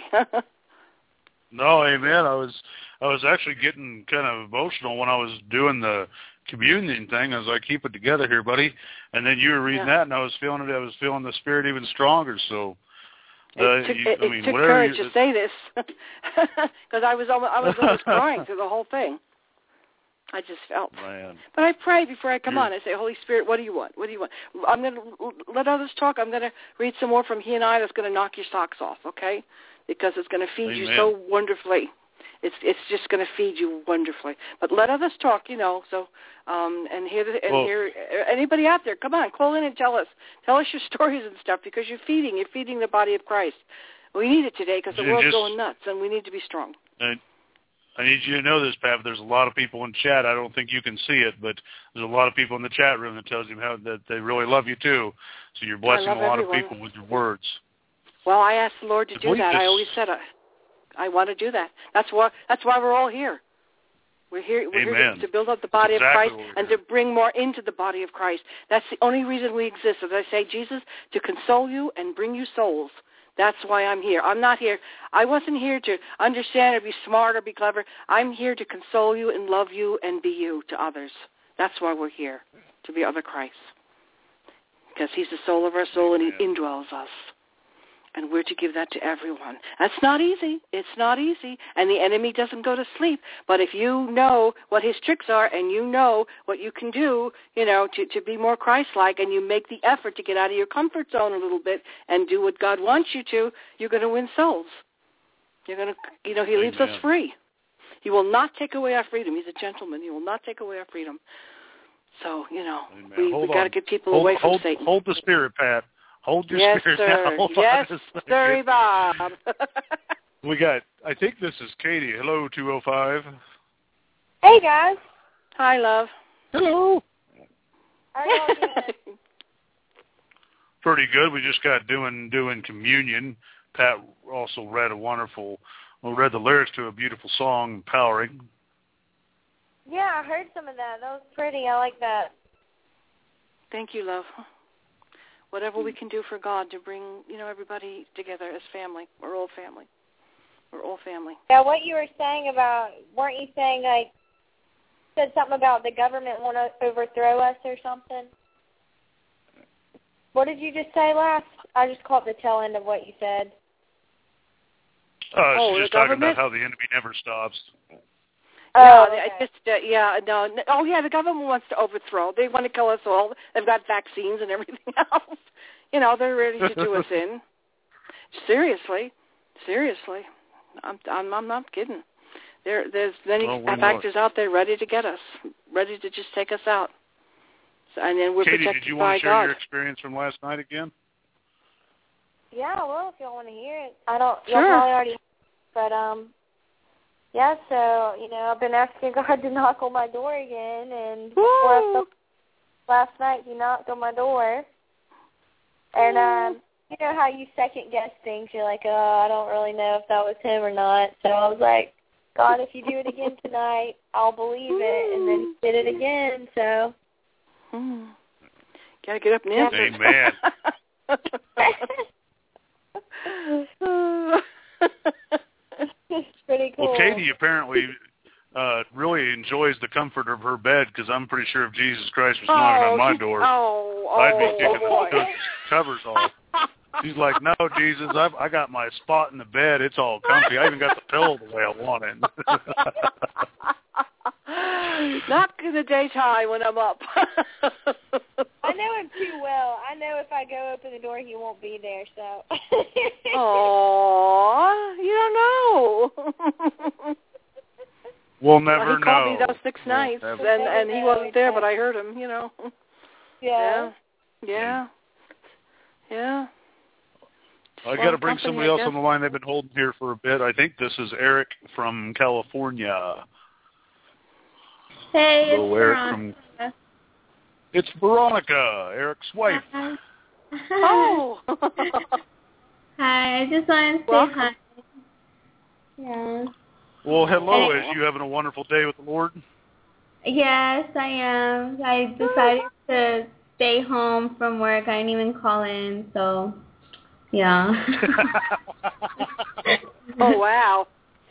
No, amen. I was actually getting kind of emotional when I was doing the communion thing. I was like, keep it together here, buddy. And then you were reading that, and I was feeling it. I was feeling the Spirit even stronger. So it took courage to say this, because I was almost crying through the whole thing. I just felt. Man. But I pray before I come on. I say, Holy Spirit, what do you want? What do you want? I'm going to let others talk. I'm going to read some more from He and I that's going to knock your socks off, okay? Because it's going to feed you so wonderfully. It's just going to feed you wonderfully. But let others talk, So hear anybody out there, come on, call in and tell us your stories and stuff, because you're feeding the body of Christ. We need it today because the world's going nuts, and we need to be strong. I need you to know this, Pat. There's a lot of people in chat. I don't think you can see it, but there's a lot of people in the chat room that tells you that they really love you too. So you're blessing a lot of people with your words. Well, I asked the Lord to do that. I always said I want to do that. That's why we're all here. We're here to build up the body of Christ and to bring more into the body of Christ. That's the only reason we exist. As I say, Jesus, to console you and bring you souls. That's why I'm here. I'm not here. I wasn't here to understand or be smart or be clever. I'm here to console you and love you and be you to others. That's why we're here, to be other Christ. Because he's the soul of our soul and he indwells us. And we're to give that to everyone. That's not easy. It's not easy. And the enemy doesn't go to sleep. But if you know what his tricks are and you know what you can do, to be more Christ-like, and you make the effort to get out of your comfort zone a little bit and do what God wants you to, you're going to win souls. You're going to, he leaves us free. He will not take away our freedom. He's a gentleman. He will not take away our freedom. So, we got to get people away from Satan. Hold the spirit, Pat. Hold your spirit sir. now. Yes, sir, Bob. We got, I think this is Katie. Hello, 205. Hey, guys. Hi, love. Hello. How are y'all doing? Pretty good. We just got doing communion. Pat also read the lyrics to a beautiful song, Empowering. Yeah, I heard some of that. That was pretty. I like that. Thank you, love. Whatever we can do for God to bring, everybody together as family. We're all family. We're all family. Yeah, what you were saying about, weren't you saying, said something about the government want to overthrow us or something? What did you just say last? I just caught the tail end of what you said. She's just talking about how the enemy never stops. The government wants to overthrow. They want to kill us all. They've got vaccines and everything else. They're ready to do us in. Seriously. I'm not kidding. There's many factors out there ready to get us, ready to just take us out. So, and then we're Katie, protected did you by want to share God. your experience from last night again? Yeah, well, if y'all want to hear it. I don't. Sure. Y'all probably already. But yeah. So I've been asking God to knock on my door again, and last night He knocked on my door, and you know how you second guess things. You're like, oh, I don't really know if that was Him or not. So I was like, God, if you do it again tonight, I'll believe it. And then He did it again. So. Gotta get up and answer. Amen. It's pretty cool. Well, Katie apparently really enjoys the comfort of her bed, because I'm pretty sure if Jesus Christ was knocking on my door, I'd be kicking those covers off. She's like, no, Jesus, I got my spot in the bed. It's all comfy. I even got the pillow the way I want it. Not in the daytime when I'm up. I know in too well. I know if I go open the door, he won't be there. So. Aww, you don't know. We'll never he called know. me those 6 nights, and he wasn't there, but I heard him. You know. Yeah. Yeah. I got to bring somebody else on the line. They've been holding here for a bit. I think this is Eric from California. Hey, Hello, Eric It's Veronica, Eric's wife. Oh. Hi, I just wanted to say hi. Yeah. Well, hello. Is you having a wonderful day with the Lord? Yes, I am. I decided to stay home from work. I didn't even call in, so yeah. Oh, wow.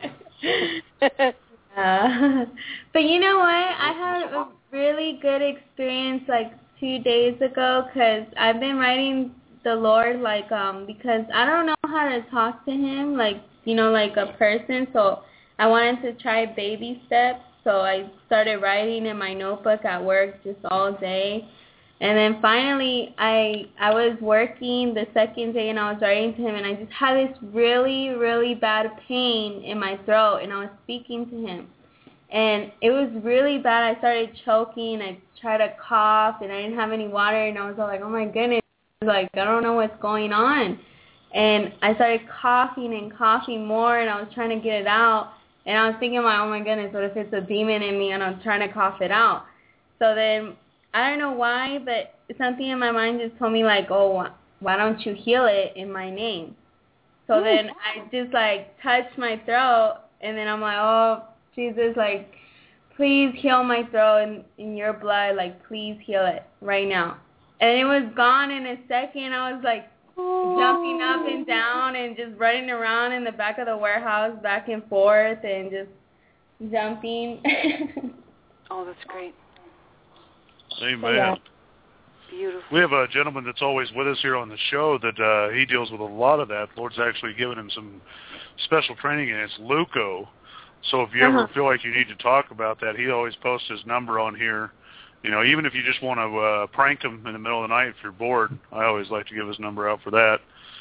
But you know what? I had a really good experience like 2 days ago because I've been writing the Lord because I don't know how to talk to him like a person, so I wanted to try baby steps. So I started writing in my notebook at work just all day. And then finally I was working the second day and I was writing to him and I just had this really, really bad pain in my throat and I was speaking to him. And it was really bad. I started choking. I tried to cough and I didn't have any water and I was all like, oh my goodness, like I don't know what's going on. And I started coughing and coughing more and I was trying to get it out. And I was thinking, oh my goodness, what if it's a demon in me and I'm trying to cough it out? So then, I don't know why, but something in my mind just told me like, oh, why don't you heal it in my name? So then I just like touched my throat and then I'm like, oh, Jesus, like, please heal my throat in your blood. Like, please heal it right now. And it was gone in a second. I was like, jumping up and down and just running around in the back of the warehouse back and forth and just jumping. Oh, that's great. Amen. Yeah. Beautiful. We have a gentleman that's always with us here on the show that he deals with a lot of that. The Lord's actually given him some special training, and it's Luco. So if you ever feel like you need to talk about that, he always posts his number on here. You know, even if you just want to prank him in the middle of the night if you're bored, I always like to give his number out for that.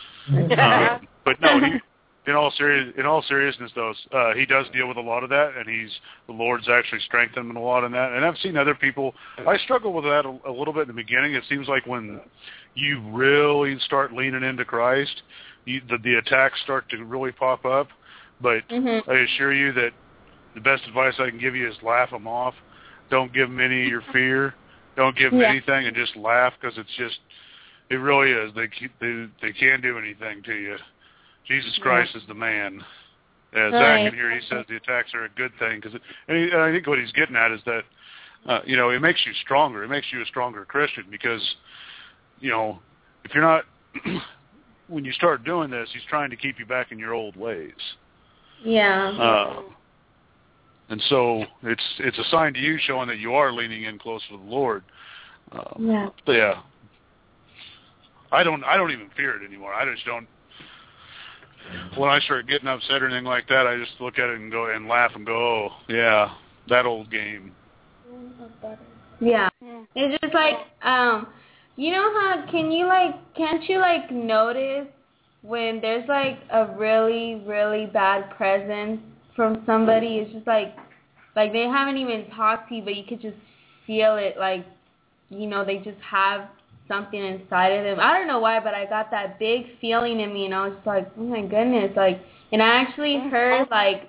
But no, in all seriousness, though, he does deal with a lot of that, and the Lord's actually strengthened him a lot in that. And I've seen other people. I struggle with that a little bit in the beginning. It seems like when you really start leaning into Christ, the attacks start to really pop up. But I assure you that the best advice I can give you is laugh them off. Don't give them any of your fear. Don't give them anything, and just laugh because it really is. They can't do anything to you. Jesus Christ is the man. Zach in here, he says the attacks are a good thing and I think what he's getting at is that it makes you stronger. It makes you a stronger Christian because if you're not when you start doing this, he's trying to keep you back in your old ways. Yeah. And so it's a sign to you showing that you are leaning in close to the Lord. But yeah, I don't even fear it anymore. I just don't. When I start getting upset or anything like that, I just look at it and go and laugh and go, oh yeah, that old game. Yeah, it's just like you know how can't you notice when there's like a really, really bad presence from somebody? It's just like they haven't even talked to you, but you could just feel it, they just have something inside of them. I don't know why, but I got that big feeling in me, and I was just like, oh my goodness, and I actually heard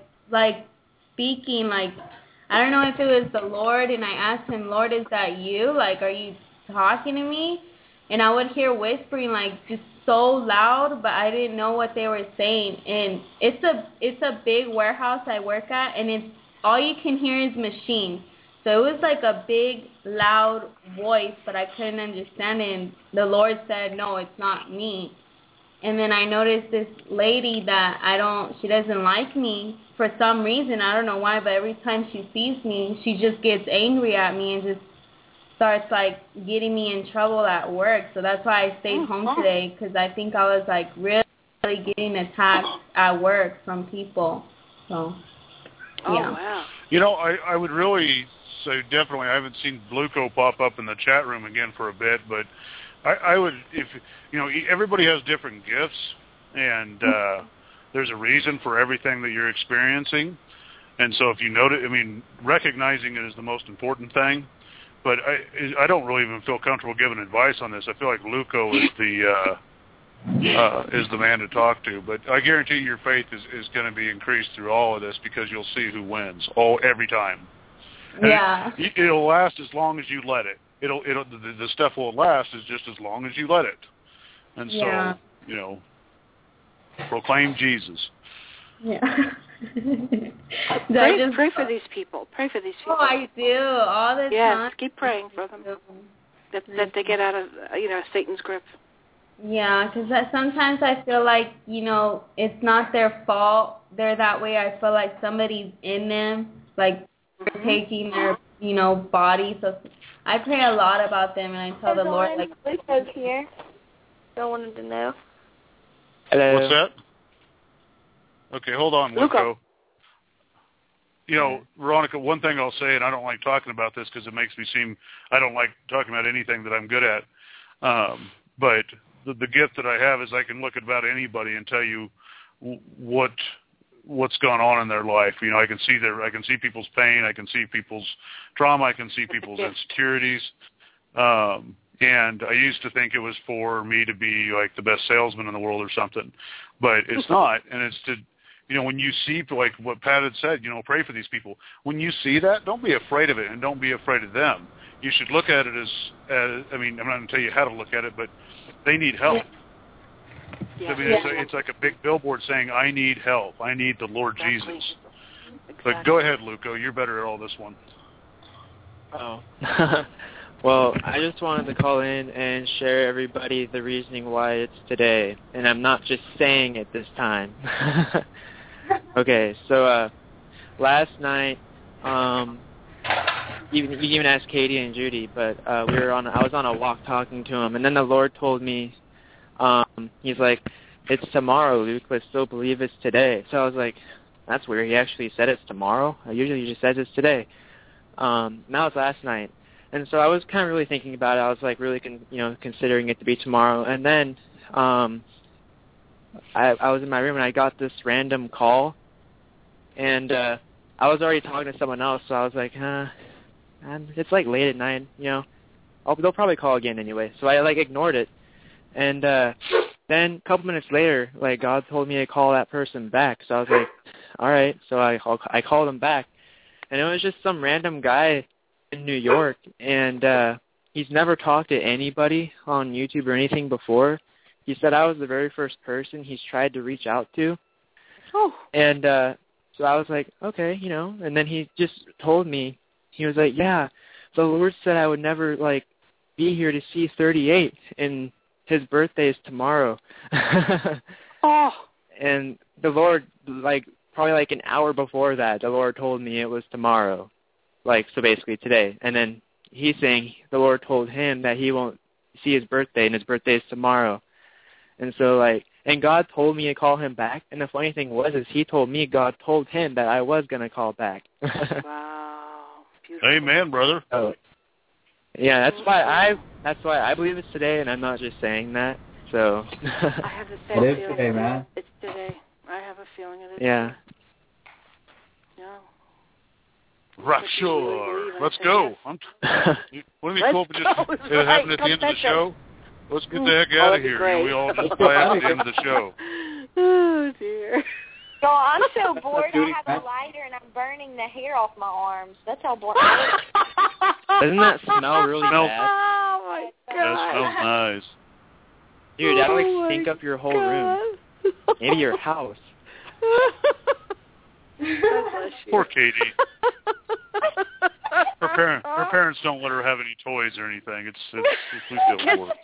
speaking, I don't know if it was the Lord, and I asked him, Lord, is that you? Are you talking to me? And I would hear whispering, just so loud, but I didn't know what they were saying. And it's a big warehouse I work at, and it's all you can hear is machines. So it was like a big, loud voice, but I couldn't understand it. And the Lord said, no, it's not me. And then I noticed this lady that she doesn't like me for some reason. I don't know why, but every time she sees me, she just gets angry at me and just starts getting me in trouble at work. So that's why I stayed home today, because I think I was really getting attacked at work from people. So, yeah. Oh, wow. I would really say definitely, I haven't seen Bluco pop up in the chat room again for a bit, but I would, if everybody has different gifts, and there's a reason for everything that you're experiencing, and so if you notice, recognizing it is the most important thing. But I don't really even feel comfortable giving advice on this. I feel like Luco is the man to talk to. But I guarantee your faith is going to be increased through all of this because you'll see who wins every time. And yeah. It'll last as long as you let it. The stuff will last is just as long as you let it. And so, proclaim Jesus. Yeah. Pray for these people. Pray for these people. Oh, I do all the time. Yes, keep praying for them. That they get out of Satan's grip. Yeah, because sometimes I feel like it's not their fault. They're that way. I feel like somebody's in them, like taking their body. So I pray a lot about them, and I tell the Lord like. Luco's here. I wanted to know. Hello. What's that? Okay, hold on, Luco. Veronica, one thing I'll say, and I don't like talking about this because it makes me seem I don't like talking about anything that I'm good at. But the gift that I have is I can look at about anybody and tell you what's gone on in their life. I can see people's pain, I can see people's trauma, I can see people's insecurities. And I used to think it was for me to be like the best salesman in the world or something, but it's not. And it's to when you see, like what Pat had said, pray for these people. When you see that, don't be afraid of it and don't be afraid of them. You should look at it as I'm not going to tell you how to look at it, but they need help. Yeah. It's like a big billboard saying, I need help. I need the Lord Jesus. Exactly. But go ahead, Luco. You're better at all this one. Oh. Well, I just wanted to call in and share everybody the reasoning why it's today. And I'm not just saying it this time. Okay, so last night, you can even ask Katie and Judy, but I was on a walk talking to him, and then the Lord told me, he's like, it's tomorrow, Luke, but still believe it's today. So I was like, that's weird. He actually said it's tomorrow? Usually he just says it's today. Now it's last night. And so I was kind of really thinking about it. I was like really considering it to be tomorrow. And then I was in my room and I got this random call, and I was already talking to someone else, so I was like, it's like late at night, they'll probably call again anyway. So I ignored it, and then a couple minutes later, God told me to call that person back. So I was like, all right. So I called him back, and it was just some random guy in New York, and he's never talked to anybody on YouTube or anything before. He said I was the very first person he's tried to reach out to. Oh. And so I was like, okay, and then he just told me, he was like, yeah, the Lord said I would never, be here to see 38, and his birthday is tomorrow. Oh. And the Lord, probably an hour before that, the Lord told me it was tomorrow, so basically today. And then he's saying the Lord told him that he won't see his birthday, and his birthday is tomorrow. And so, and God told me to call him back. And the funny thing is he told me God told him that I was going to call back. Wow. Beautiful. Amen, brother. Oh, yeah, that's why I believe it's today, and I'm not just saying that. So. I have the same feeling. Today, man. It's today. I have a feeling it is. Yeah. No. Rapture. Let's go. Wouldn't it be cool if it happened at the end of the show? Let's get the heck out of here. We all just laugh at the end of the show. Oh, dear. So I'm so bored I have a lighter and I'm burning the hair off my arms. That's how bored I am. Doesn't that smell really bad? Oh, my God. That smells nice. Dude, that'll stink up your whole room. Maybe your house. Poor Katie. Her parents don't let her have any toys or anything. We feel bored.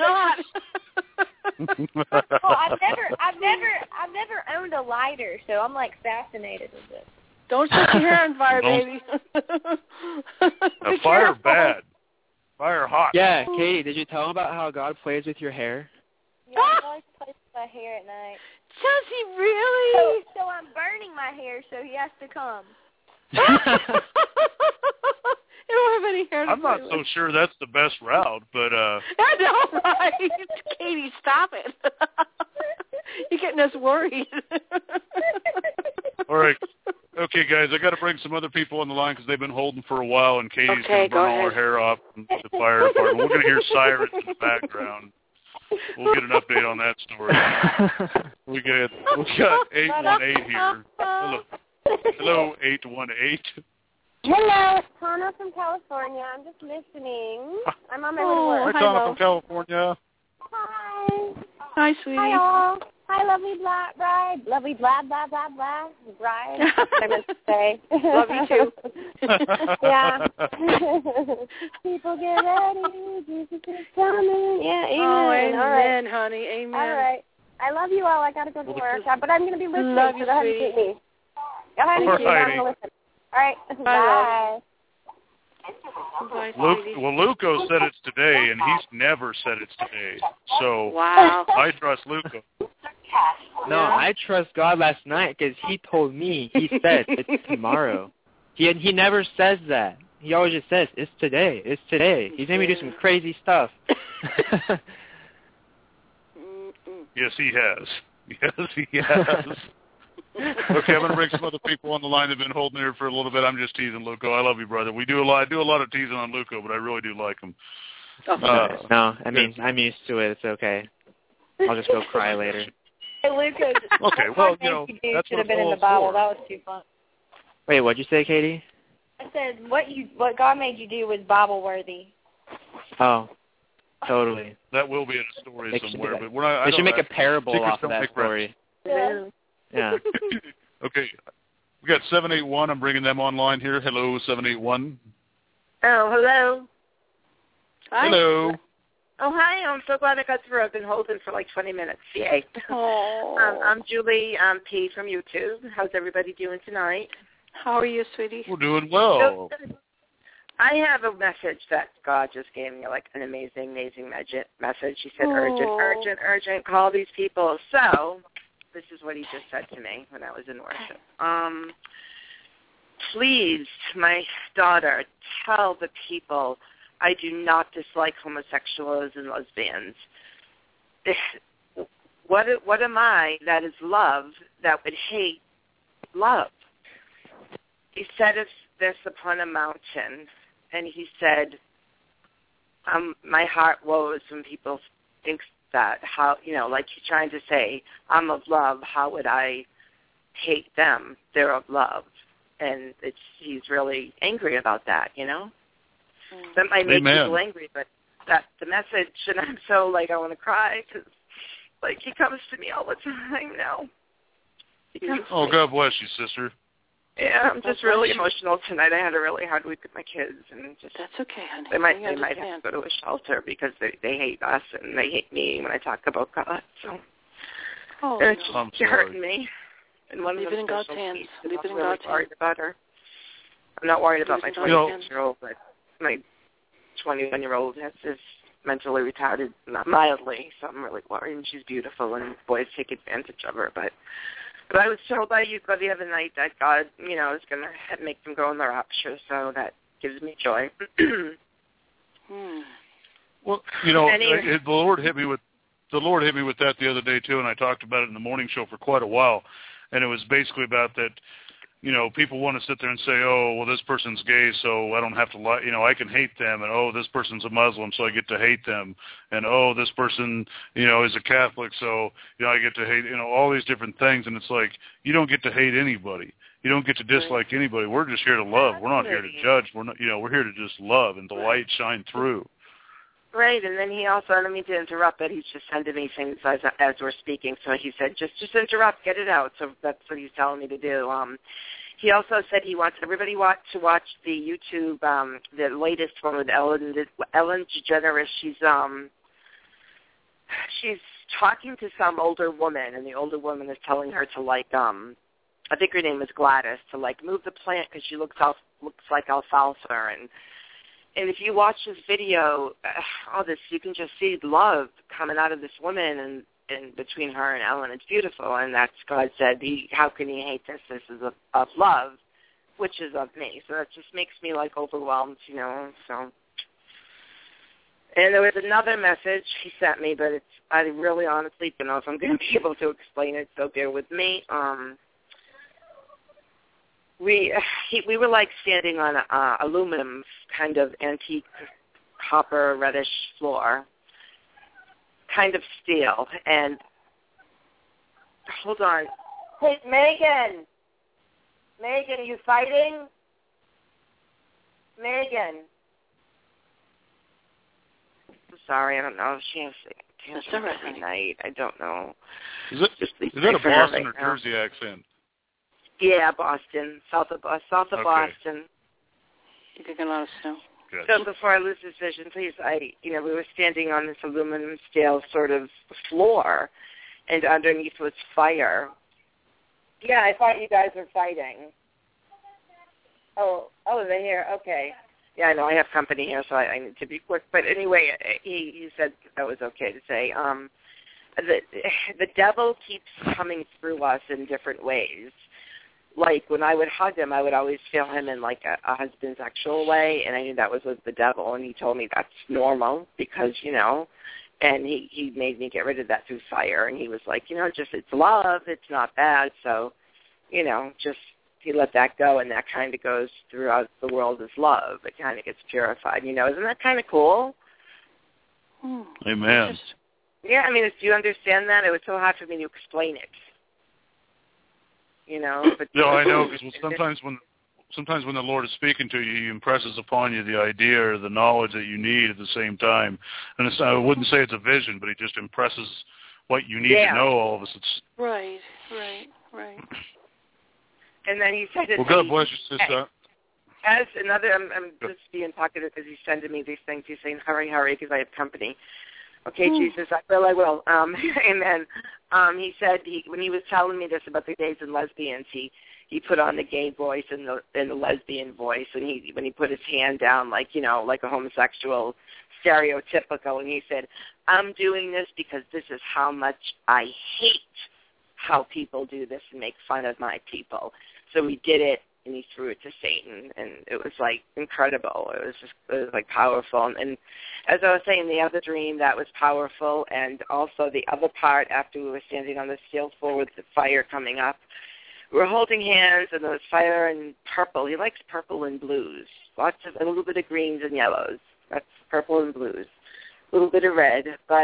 Well, I've never owned a lighter, so I'm fascinated with it. Don't set your hair on fire, baby. Fire bad. Fire hot. Yeah, Katie, did you tell him about how God plays with your hair? Yeah, he always plays with my hair at night. Does he really? So I'm burning my hair, so he has to come. You don't have I'm not so sure that's the best route, but I know, right? Katie, stop it. You're getting us worried. All right. Okay, guys, I got to bring some other people on the line because they've been holding for a while, and Katie's going to burn all her hair off in the fire department. We're going to hear sirens in the background. We'll get an update on that story. We got 818 here. Hello, 818. Hello, it's Tana from California. I'm just listening. I'm on my way to work. Hi, Tana from California. Hi. Hi, sweetie. Hi, all. Hi, lovely black bride. Lovely blah, blah, blah, blah. Bride. I meant to say. Love you, too. Yeah. People get ready. Jesus is coming. Yeah, amen. Oh, amen, all right. honey. Amen. All right. I love you all. I got to go to work. But I'm going to be listening. Love you, so go ahead and sweetie. me. Go ahead and All me. I'm going to listen. All right. Bye. Luco said it's today, and he's never said it's today. So wow. I trust Luco. No, I trust God last night because he told me. He said it's tomorrow. He never says that. He always just says it's today. It's today. He's made me do some crazy stuff. Yes, he has. Yes, he has. Okay, I'm going to bring some other people on the line that have been holding here for a little bit. I'm just teasing Luco. I love you, brother. I do a lot of teasing on Luco, but I really do like him. No, I mean, I'm used to it. It's okay. I'll just go cry later. Hey, Lucas. Okay, well, you know, that's should what have been in the it's Bible. for. That was too fun. Wait, what'd you say, Katie? I said what God made you do was Bible worthy. Oh, totally. That will be in a story somewhere, but we're not. They should make a parable off of that story. Yeah. Yeah. Okay, we got 781. I'm bringing them online here. Hello, 781. Oh, hello. Hi. Hello. Oh, hi. I'm so glad I got through. I've been holding for like 20 minutes. Yay. Oh. I'm Julie P. from YouTube. How's everybody doing tonight? How are you, sweetie? We're doing well. I have a message that God just gave me, like an amazing message. He said, urgent, call these people. So this is what he just said to me when I was in worship. Please, my daughter, tell the people I do not dislike homosexuals and lesbians. What am I that is love that would hate love? He said this upon a mountain, and he said, my heart woes when people think that, how, like he's trying to say, I'm of love, how would I hate them? They're of love. And he's really angry about that, That might make people angry, but that's the message, and I'm so, I want to cry, because, he comes to me all the time now. God bless you, sister. Yeah, I'm just really emotional tonight. I had a really hard week with my kids, and just that's okay, honey. They might have to go to a shelter because they hate us and they hate me when I talk about God. So it's hurting me. And one Leave of it in God's hands. Leave it in God's hands. About her. I'm not worried about my 26-year-old, but my 21-year-old is mentally retarded, not mildly. So I'm really worried. And she's beautiful, and boys take advantage of her, But I was told by you the other night that God, is going to make them go in the rapture, so that gives me joy. Well, the Lord hit me with that the other day too, and I talked about it in the morning show for quite a while, and it was basically about that. People want to sit there and say, oh, well, this person's gay, so I don't have to like, I can hate them, and oh, this person's a Muslim, so I get to hate them, and oh, this person, is a Catholic, so, I get to hate, all these different things, and it's like, you don't get to hate anybody. You don't get to dislike anybody. We're just here to love. We're not here to judge. We're not, we're here to just love and the light shine through. Right, and then he also, I don't mean to interrupt, but he's just sending me things as we're speaking. So he said, just interrupt, get it out. So that's what he's telling me to do. He also said he wants everybody to watch the YouTube, the latest one with Ellen DeGeneres. She's talking to some older woman, and the older woman is telling her to I think her name is Gladys, to move the plant because she looks like alfalfa. And if you watch this video, you can just see love coming out of this woman and between her and Ellen. It's beautiful, and that's God said, how can he hate this? This is of love. which is of me. So that just makes me like overwhelmed, you know. So, and there was another message he sent me, but I really honestly don't know if I'm going to be able to explain it. So bear with me. We were like standing on a aluminum kind of antique copper reddish floor, kind of steel, and hold on. Hey, Megan, you fighting? Megan. I'm sorry, I don't know if she has cancer every night. I don't know. Is that a Boston or Jersey accent? Yeah, Boston, south of Boston. You getting a lot of snow? Good. So before I lose this vision, please, we were standing on this aluminum steel sort of floor, and underneath was fire. Yeah, I thought you guys were fighting. Oh, they're here. Okay. Yeah, I know I have company here, so I need to be quick. But anyway, he said that was okay to say. The devil keeps coming through us in different ways. Like when I would hug him, I would always feel him in like a husband's sexual way, and I knew that was with the devil. And he told me that's normal because, you know, and he made me get rid of that through fire. And he was like, you know, just it's love, it's not bad. So, you know, just he let that go, and that kind of goes throughout the world as love. It kind of gets purified, you know. Isn't that kind of cool? Amen. Yeah, I mean, do you understand that? It was so hard for me to explain it. You know, but no, I know, because sometimes when the Lord is speaking to you, He impresses upon you the idea or the knowledge that you need at the same time. And I wouldn't say it's a vision, but He just impresses what you need to know. All of us. Right. And then He said, "Well, God bless you, sister." As another, I'm just being talkative because He's sending me these things. He's saying, "Hurry," because I have company. Okay, Jesus, I will. And then he said when he was telling me this about the gays and lesbians, he put on the gay voice and the lesbian voice, and when he put his hand down, like, you know, like a homosexual, stereotypical, and he said, "I'm doing this because this is how much I hate how people do this and make fun of my people." So he did it, and he threw it to Satan, and it was like incredible. It was like powerful. And as I was saying, the other dream that was powerful, and also the other part after we were standing on the steel floor with the fire coming up, we were holding hands, and there was fire and purple. He likes purple and blues, a little bit of greens and yellows. That's purple and blues, a little bit of red. But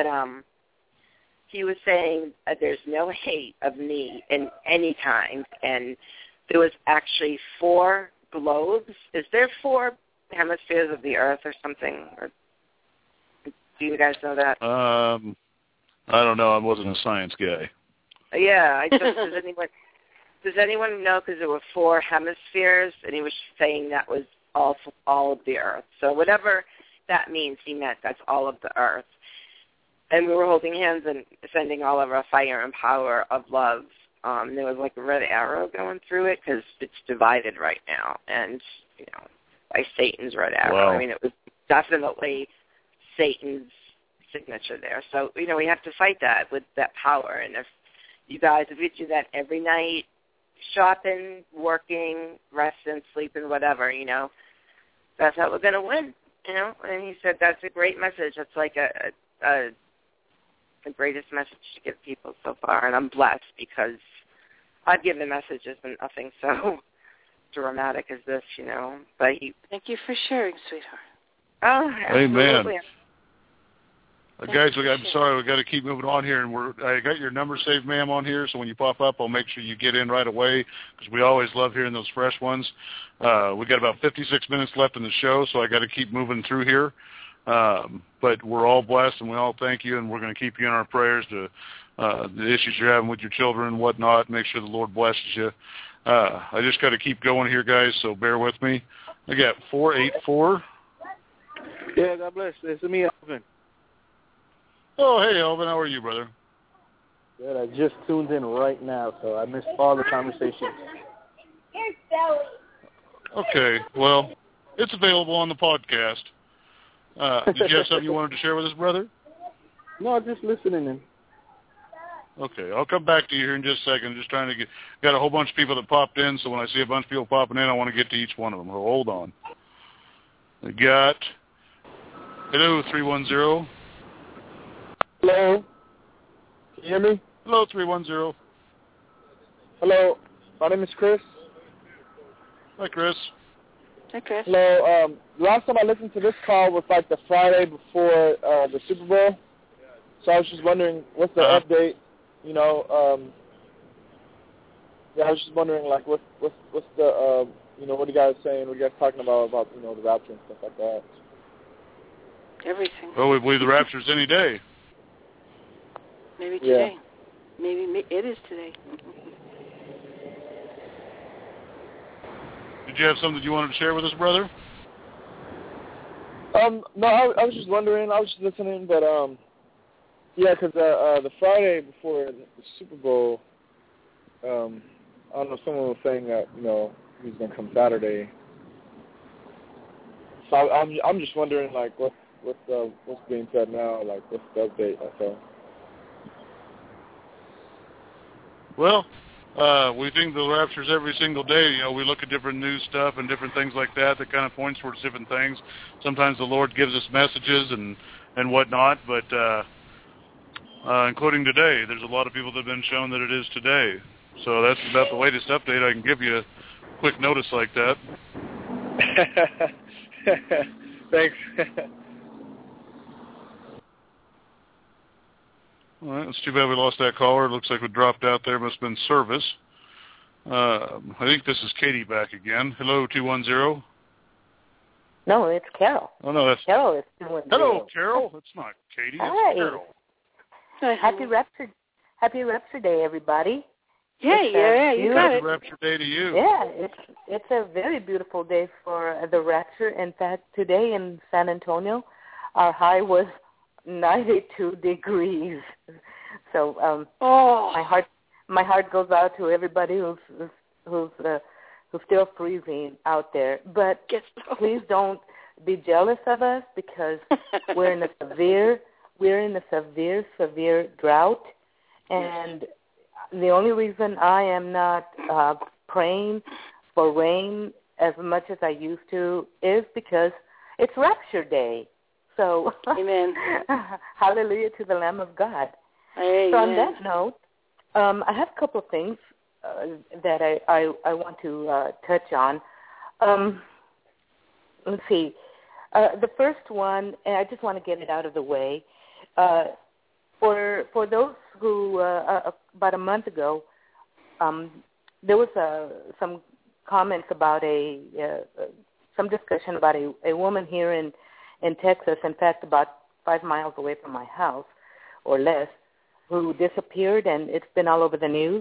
he was saying there's no hate of me in any kind, and there was actually 4 globes. Is there 4 hemispheres of the Earth or something? Or do you guys know that? I don't know. I wasn't a science guy. Yeah. Does anyone know? Because there were 4 hemispheres, and he was saying that was all of the Earth. So whatever that means, he meant that's all of the Earth. And we were holding hands and sending all of our fire and power of love. There was like a red arrow going through it because it's divided right now, and, you know, by Satan's red arrow. Wow. I mean, it was definitely Satan's signature there. So, you know, we have to fight that with that power. And if you do that every night, shopping, working, resting, sleeping, whatever, you know, that's how we're going to win, you know. And he said that's a great message. That's like the greatest message to give people so far, and I'm blessed because I've given messages and nothing so dramatic as this, you know. But thank you for sharing, sweetheart. Oh, absolutely. Amen. Guys, I'm sorry, we got to keep moving on here, and I got your number saved, ma'am, on here. So when you pop up, I'll make sure you get in right away because we always love hearing those fresh ones. We got about 56 minutes left in the show, so I got to keep moving through here. But we're all blessed, and we all thank you, and we're going to keep you in our prayers to the issues you're having with your children and whatnot. Make sure the Lord blesses you. I just got to keep going here, guys, so bear with me. I got 484. Yeah, God bless. It's me, Elvin. Oh, hey, Elvin. How are you, brother? Good. I just tuned in right now, so I missed all the conversations. Okay. Well, it's available on the podcast. Did you have something you wanted to share with us, brother? No, just listening in. Okay, I'll come back to you here in just a second. Just trying to got a whole bunch of people that popped in, so when I see a bunch of people popping in, I want to get to each one of them. So hold on. We got, hello, 310. Hello. Can you hear me? Hello, 310. Hello. My name is Chris. Hi, Chris. Hi, Chris. Hello. Last time I listened to this call was like the Friday before the Super Bowl. So I was just wondering, what's the update? You know, yeah, I was just wondering, like, what's the, you know, what are you guys saying? What are you guys talking about, you know, the rapture and stuff like that? Everything. Well, we believe the rapture's any day. Maybe today. Yeah. Maybe it is today. Did you have something you wanted to share with us, brother? No, I was just wondering. I was just listening, but yeah, because the Friday before the Super Bowl, I don't know, someone was saying that, you know, he was gonna come Saturday. So I'm just wondering, like, what's being said now, like, what's the update? That's all. Well, we think the rapture's every single day. You know, we look at different news stuff and different things like that kind of points towards different things. Sometimes the Lord gives us messages and whatnot, but including today, there's a lot of people that have been shown that it is today. So that's about the latest update I can give you. Quick notice like that. Thanks. All right, it's too bad we lost that caller. It looks like we dropped out there. Must have been service. I think this is Katie back again. Hello, 210. No, it's Carol. Oh, no, that's... Carol is 210. Hello, Carol. It's not Katie. Hi. It's Carol. Happy Rapture Day, everybody. Yeah, you got it. Happy Rapture Day to you. Yeah, it's a very beautiful day for the Rapture. In fact, today in San Antonio, our high was 92 degrees. So my heart goes out to everybody who's still freezing out there. But please don't be jealous of us, because we're in a severe drought, and the only reason I am not praying for rain as much as I used to is because it's Rapture Day. So, amen. Hallelujah to the Lamb of God. Amen. So on that note, I have a couple of things that I want to touch on. Let's see. The first one, and I just want to get it out of the way. For those who, about a month ago, there was some comments about some discussion about a woman here in Texas, in fact, about 5 miles away from my house or less, who disappeared, and it's been all over the news.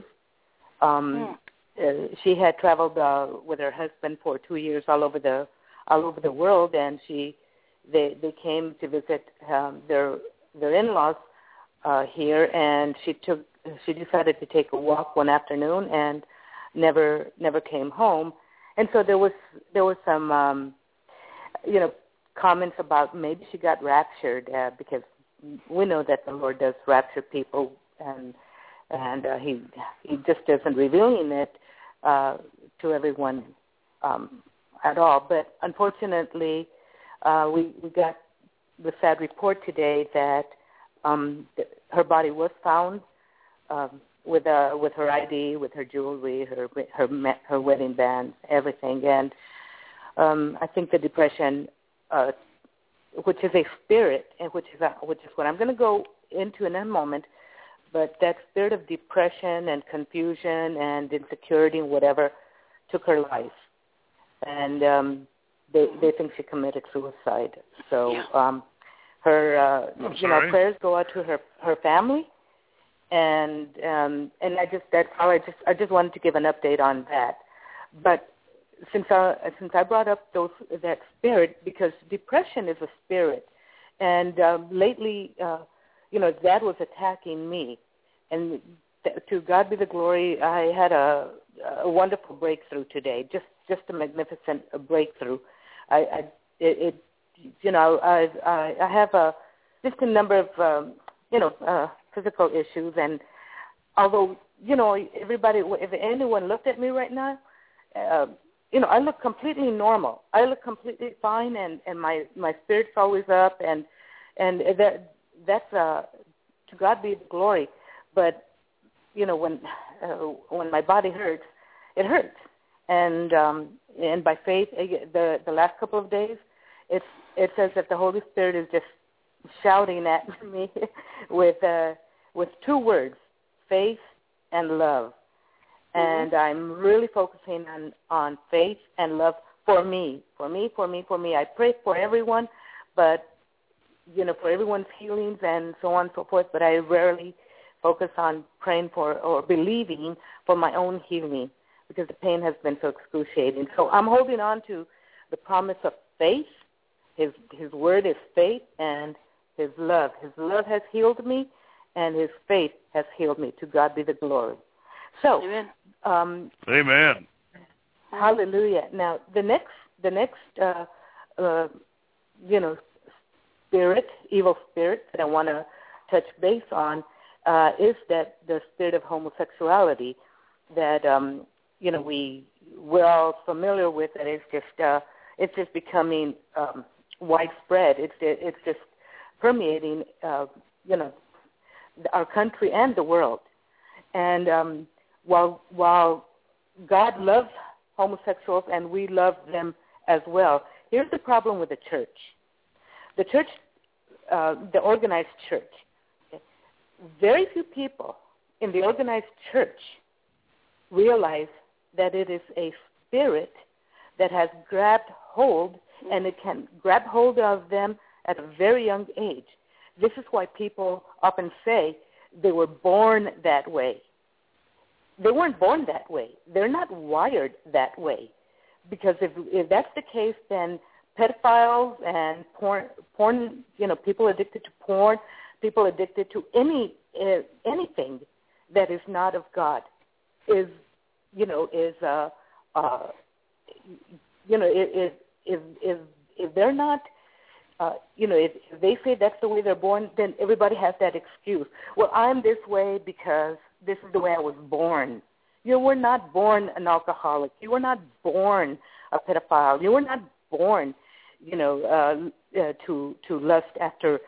She had traveled with her husband for 2 years all over the world, and they came to visit their in-laws here, and she decided to take a walk one afternoon and never came home. And so there was some comments about maybe she got raptured, because we know that the Lord does rapture people, and he just isn't revealing it to everyone at all. But unfortunately, we got the sad report today that her body was found with her ID, with her jewelry, her wedding band, everything. And I think the depression, which is a spirit, and which is what I'm going to go into in a moment, but that spirit of depression and confusion and insecurity and whatever took her life, and they think she committed suicide. So her prayers go out to her family, and I just wanted to give an update on that. But since I brought up that spirit, because depression is a spirit, and lately, that was attacking me, and to God be the glory, I had a wonderful breakthrough today, just a magnificent breakthrough. I have just a number of physical issues, and although, everybody, if anyone looked at me right now, I look completely normal. I look completely fine, and my spirit's always up, and that's to God be the glory. But when my body hurts, it hurts, and by faith, the last couple of days, it's as if the Holy Spirit is just shouting at me with 2 words: faith and love. And I'm really focusing on faith and love for me. I pray for everyone, but, for everyone's healings and so on and so forth, but I rarely focus on praying for or believing for my own healing because the pain has been so excruciating. So I'm holding on to the promise of faith. His word is faith, and his love. His love has healed me, and his faith has healed me. To God be the glory. So, Amen. Hallelujah. Now, the next, evil spirit that I want to touch base on is that the spirit of homosexuality that we're all familiar with. That it's just becoming widespread. It's just permeating our country and the world. And while God loves homosexuals and we love them as well, here's the problem with the church. The church, the organized church, very few people in the organized church realize that it is a spirit that has grabbed hold, and it can grab hold of them at a very young age. This is why people often say they were born that way. They weren't born that way. They're not wired that way. Because if that's the case, then pedophiles and porn, people addicted to porn, people addicted to anything that is not of God if they're not, if they say that's the way they're born, then everybody has that excuse. Well, I'm this way because this is the way I was born. You were not born an alcoholic. You were not born a pedophile. You were not born, to lust after,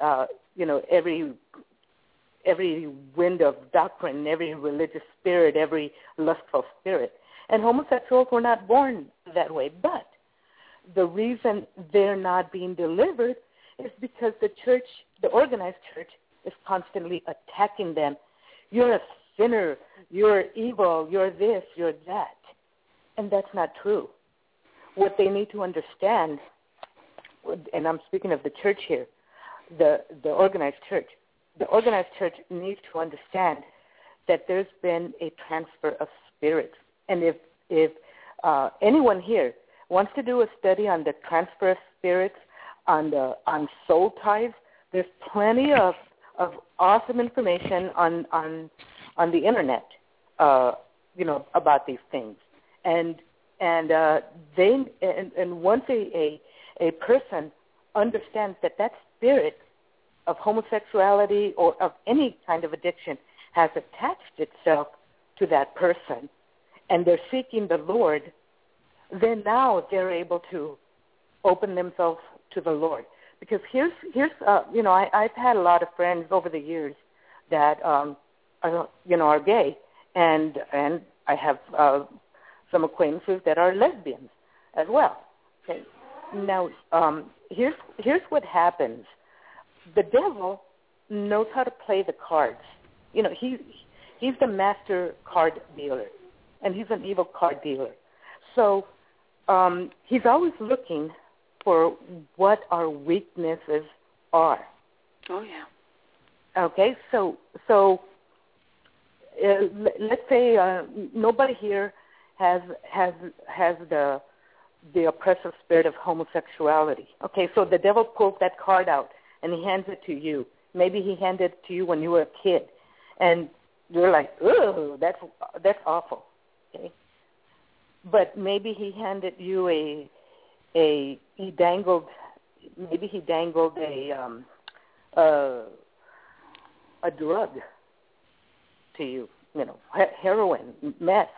every wind of doctrine, every religious spirit, every lustful spirit. And homosexuals were not born that way. But the reason they're not being delivered is because the church, the organized church, is constantly attacking them. You're a sinner. You're evil. You're this. You're that. And that's not true. What they need to understand, and I'm speaking of the church here, the organized church. The organized church needs to understand that there's been a transfer of spirits. And if anyone here wants to do a study on the transfer of spirits, on soul ties, there's plenty of awesome information on the internet, about these things. And once a person understands that spirit of homosexuality or of any kind of addiction has attached itself to that person, and they're seeking the Lord, then now they're able to open themselves to the Lord. Because here's I've had a lot of friends over the years that are gay, and I have some acquaintances that are lesbians as well. Okay, now here's what happens. The devil knows how to play the cards. He's the master card dealer, and he's an evil card dealer. So he's always looking for what our weaknesses are. Oh, yeah. Okay, so let's say nobody here has the oppressive spirit of homosexuality. Okay, so the devil pulls that card out and he hands it to you. Maybe he handed it to you when you were a kid, and you're like, "Ooh, that's awful." Okay, but maybe he handed you he dangled a drug to you, heroin, meth,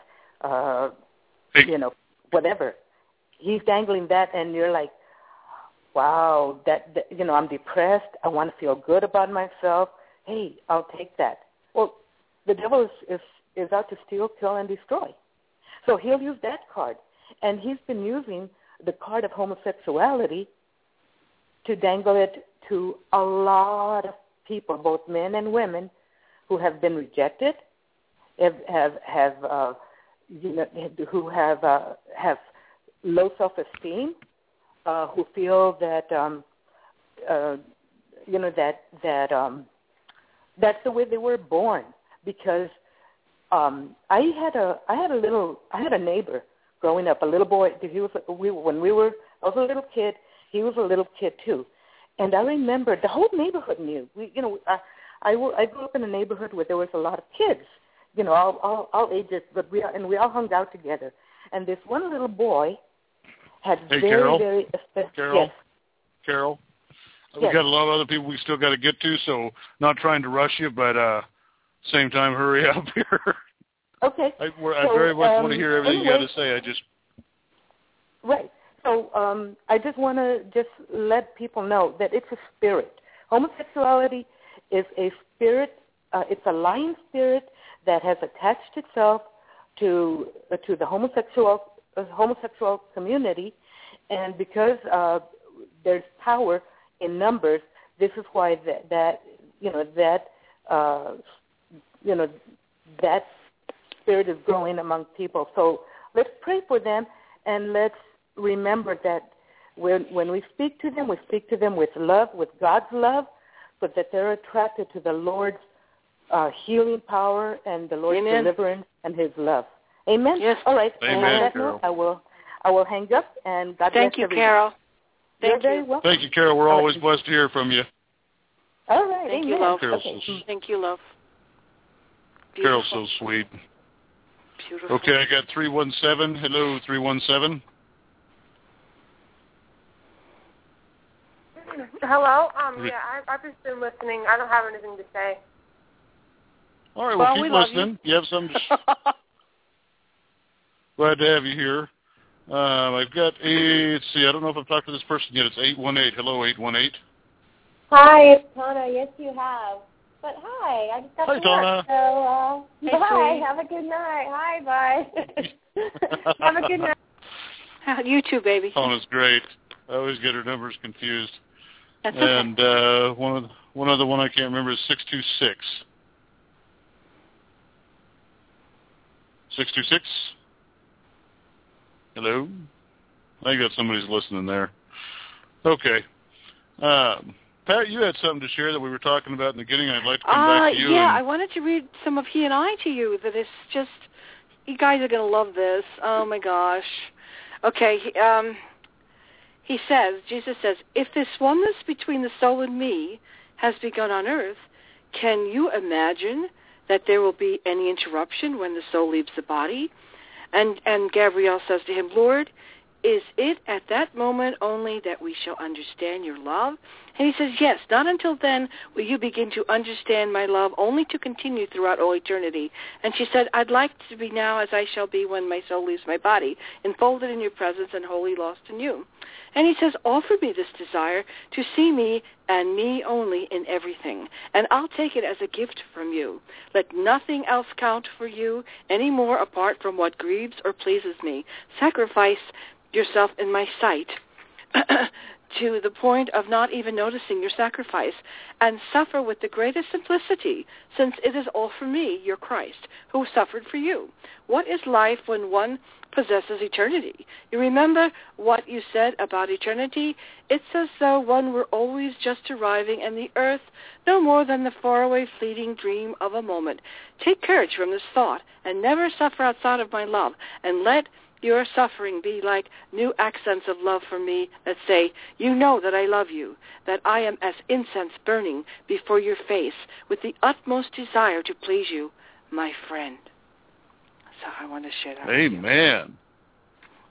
whatever. He's dangling that, and you're like, wow, that I'm depressed. I want to feel good about myself. Hey, I'll take that. Well, the devil is out to steal, kill, and destroy. So he'll use that card. And he's been using the card of homosexuality to dangle it to a lot of people, both men and women, who have been rejected, who have low self-esteem, who feel that that's the way they were born. Because I had a neighbor growing up, a little boy. I was a little kid. He was a little kid too, and I remember the whole neighborhood knew. I grew up in a neighborhood where there was a lot of kids, all ages, but we all hung out together. And this one little boy had Carol, yes. Carol, we got a lot of other people we still got to get to, so not trying to rush you, but same time, hurry up here. Okay. I very much want to hear everything you got to say. Right. So I just want to let people know that it's a spirit. Homosexuality is a spirit. It's a lying spirit that has attached itself to the homosexual community, and because there's power in numbers, this is why that spirit is growing among people. So let's pray for them, and let's remember that when we speak to them with love, with God's love, but that they're attracted to the Lord's healing power and the Lord's deliverance and His love. Amen? Yes. All right. Amen, and on that Carol. note, I will hang up, and God Thank bless you, everyone. Carol. You're very welcome. Thank you, Carol. We're always blessed to hear from you. All right. Thank Amen. you, love. Okay. Thank you, love. Carol's so sweet. Beautiful. Okay, I got 317. Hello, 317. Hello? I've just been listening. I don't have anything to say. All right, well, keep listening. You have something to Glad to have you here. I've got let's see, I don't know if I've talked to this person yet. It's 818. Hello, 818. Hi, it's Tana. Yes, you have. But hi, I just got to Tana. work. So, Hey, bye. sweetie. Have a good night. Hi, bye. Have a good night. You too, baby. Tana's great. I always get her numbers confused. That's and okay. one other one I can't remember is 626. 626? Hello? I got somebody's listening there. Okay. Pat, you had something to share that we were talking about in the beginning. I'd like to come back to you. Yeah, I wanted to read some of He and I to you. That is just, you guys are going to love this. Oh, my gosh. Okay, he says, Jesus says, if this oneness between the soul and me has begun on earth, can you imagine that there will be any interruption when the soul leaves the body? And Gabriel says to him, Lord, is it at that moment only that we shall understand your love? And he says, yes, not until then will you begin to understand my love, only to continue throughout all eternity. And she said, I'd like to be now as I shall be when my soul leaves my body, enfolded in your presence and wholly lost in you. And he says, offer me this desire to see me and me only in everything, and I'll take it as a gift from you. Let nothing else count for you any more apart from what grieves or pleases me. Sacrifice yourself in my sight to the point of not even noticing your sacrifice, and suffer with the greatest simplicity, since it is all for me, your Christ, who suffered for you. What is life when one possesses eternity? You remember what you said about eternity? It's as though one were always just arriving, and the earth no more than the faraway fleeting dream of a moment. Take courage from this thought, and never suffer outside of my love, and let your suffering be like new accents of love for me that say, you know that I love you, that I am as incense burning before your face with the utmost desire to please you, my friend. So I want to share that with you. Amen.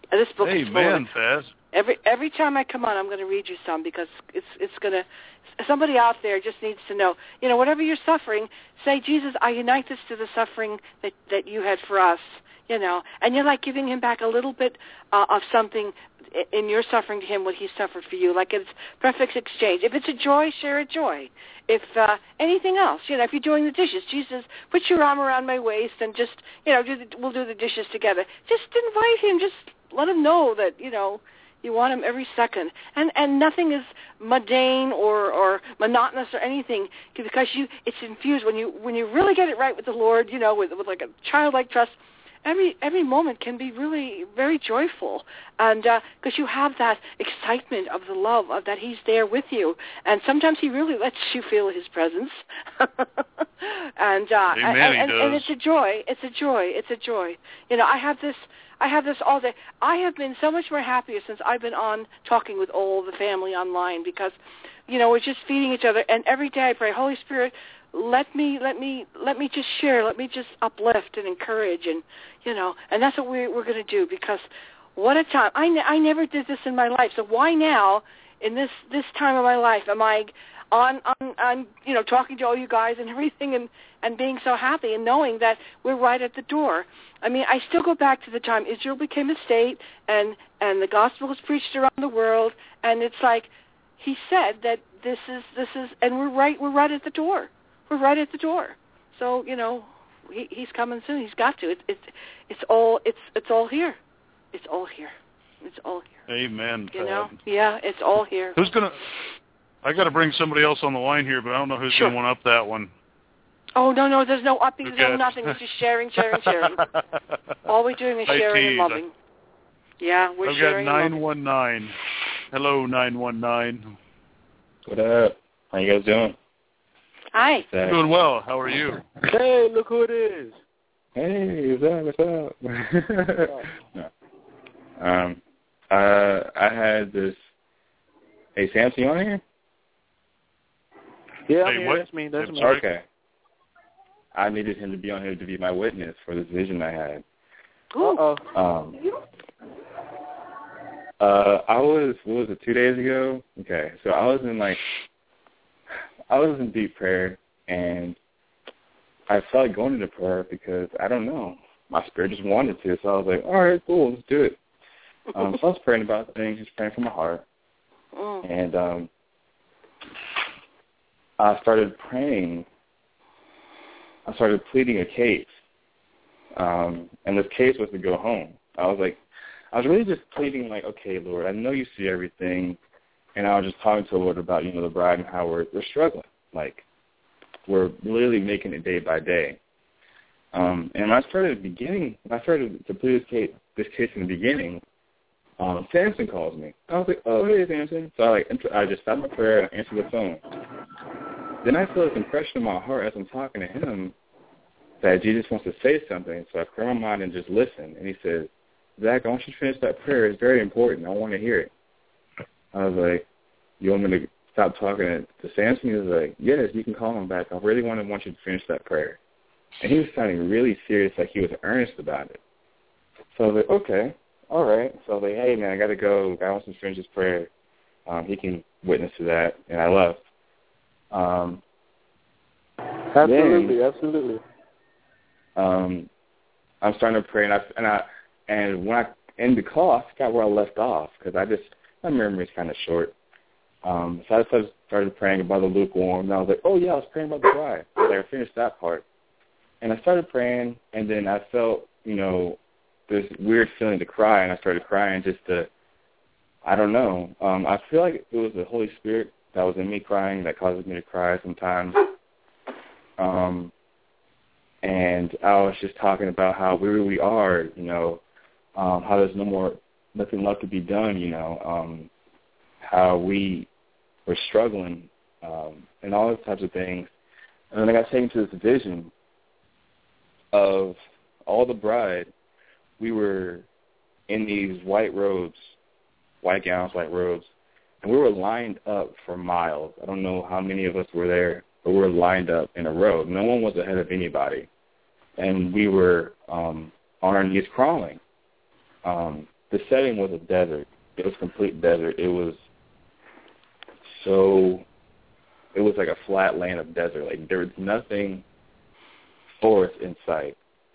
And this book is full of Faz. Every time I come on, I'm going to read you some because it's going to. Somebody out there just needs to know. Whatever you're suffering, say, Jesus, I unite this to the suffering that you had for us. And you're like giving him back a little bit of something in your suffering to him, what he suffered for you. Like it's perfect exchange. If it's a joy, share a joy. If anything else, if you're doing the dishes, Jesus, put your arm around my waist and just, we'll do the dishes together. Just invite him. Just let him know that, you want him every second. And nothing is mundane or monotonous or anything because it's infused. When you really get it right with the Lord, with like a childlike trust, every moment can be really very joyful, and because you have that excitement of the love of that he's there with you, and sometimes he really lets you feel his presence, and it's a joy. It's a joy. I have this all day. I have been so much more happier since I've been on talking with all the family online because, we're just feeding each other, and every day I pray, Holy Spirit, let me just share, let me just uplift and encourage, and and that's what we're going to do because what a time. I never did this in my life, so why now in this time of my life am I on talking to all you guys and everything and being so happy and knowing that we're right at the door. I mean, I still go back to the time Israel became a state and the gospel was preached around the world, and it's like he said that this is and we're right at the door. We're right at the door. So, he's coming soon. He's got to. It's all here. It's all here. It's all here. Amen. Yeah, it's all here. I got to bring somebody else on the line here, but I don't know who's going to one up that one. Oh, no, there's no upping, there's no nothing. We're just sharing. All we're doing is sharing and loving. Yeah, we're sharing and loving. I've got 919. Hello, 919. What up? How you guys doing? Hi. I'm doing well. How are you? Hey, look who it is. Hey, what's up? No. I had this. Hey, Samson, you on here? Yeah, I'm here. That's me. Okay. I needed him to be on here to be my witness for this vision I had. Uh-oh. I was, what was it, 2 days ago? Okay, so I was in deep prayer, and I felt like going into prayer because, I don't know, my spirit just wanted to, so I was like, all right, cool, let's do it. So I was praying about things, just praying from my heart, and I started praying. I started pleading a case, and this case was to go home. I was really just pleading like, okay, Lord, I know you see everything, and I was just talking to the Lord about, the bride and how we're struggling. Like, we're literally making it day by day. And when I started to plead this case in the beginning, Samson calls me. I was like, oh, hey, Samson. So I just stopped my prayer and answered the phone. Then I feel this impression in my heart as I'm talking to him that Jesus wants to say something. So I clear my mind and just listen. And he says, Zach, I want you to finish that prayer. It's very important. I want to hear it. I was like, you want me to stop talking to Samson? He was like, yes, you can call him back. I really want you to finish that prayer. And he was sounding really serious, like he was earnest about it. So I was like, okay, all right. So I was like, hey, man, I got to go. I want to finish this prayer. He can witness to that. And I left. Absolutely. I'm starting to pray, and when I end the call, I forgot where I left off because my memory is kind of short. So I just started praying about the lukewarm, and I was like, oh, yeah, I was praying about the bride. I finished that part. And I started praying, and then I felt, this weird feeling to cry, and I started crying I don't know. I feel like it was the Holy Spirit that was in me crying that causes me to cry sometimes. And I was just talking about how weary we are, how there's nothing left to be done, how we were struggling, and all those types of things. And then I got taken to this vision of all the bride. We were in these white robes, white gowns, white robes, and we were lined up for miles. I don't know how many of us were there, but we were lined up in a row. No one was ahead of anybody. And we were on our knees crawling. the setting was a desert. It was complete desert. It was like a flat land of desert. Like there was nothing forest in sight.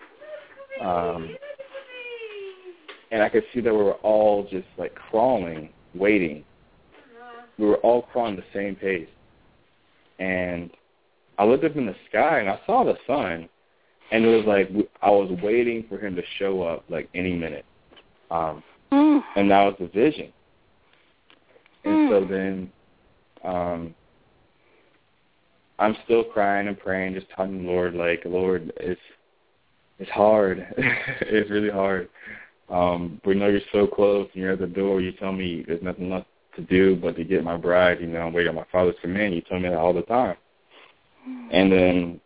And I could see that we were all just like crawling, waiting. We were all crawling the same pace. And I looked up in the sky and I saw the sun, and it was like I was waiting for him to show up like any minute. And that was the vision. And so then I'm still crying and praying, just talking to the Lord, like, Lord, it's hard. It's really hard. We know you're so close and you're at the door. You tell me there's nothing left to do but to get my bride. You know, I'm waiting on my Father's command. You tell me that all the time. And then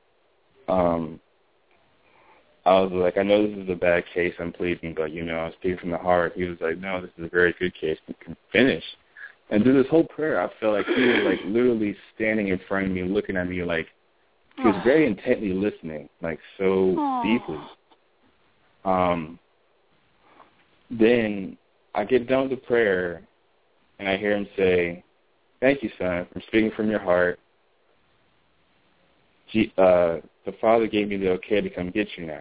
I was like, I know this is a bad case I'm pleading, but, you know, I was speaking from the heart. He was like, no, this is a very good case. You can finish. And through this whole prayer, I felt like he was, like, literally standing in front of me, looking at me like he was very intently listening, like, so deeply. Then I get done with the prayer, and I hear him say, thank you, son, for speaking from your heart. The Father gave me the okay to come get you now.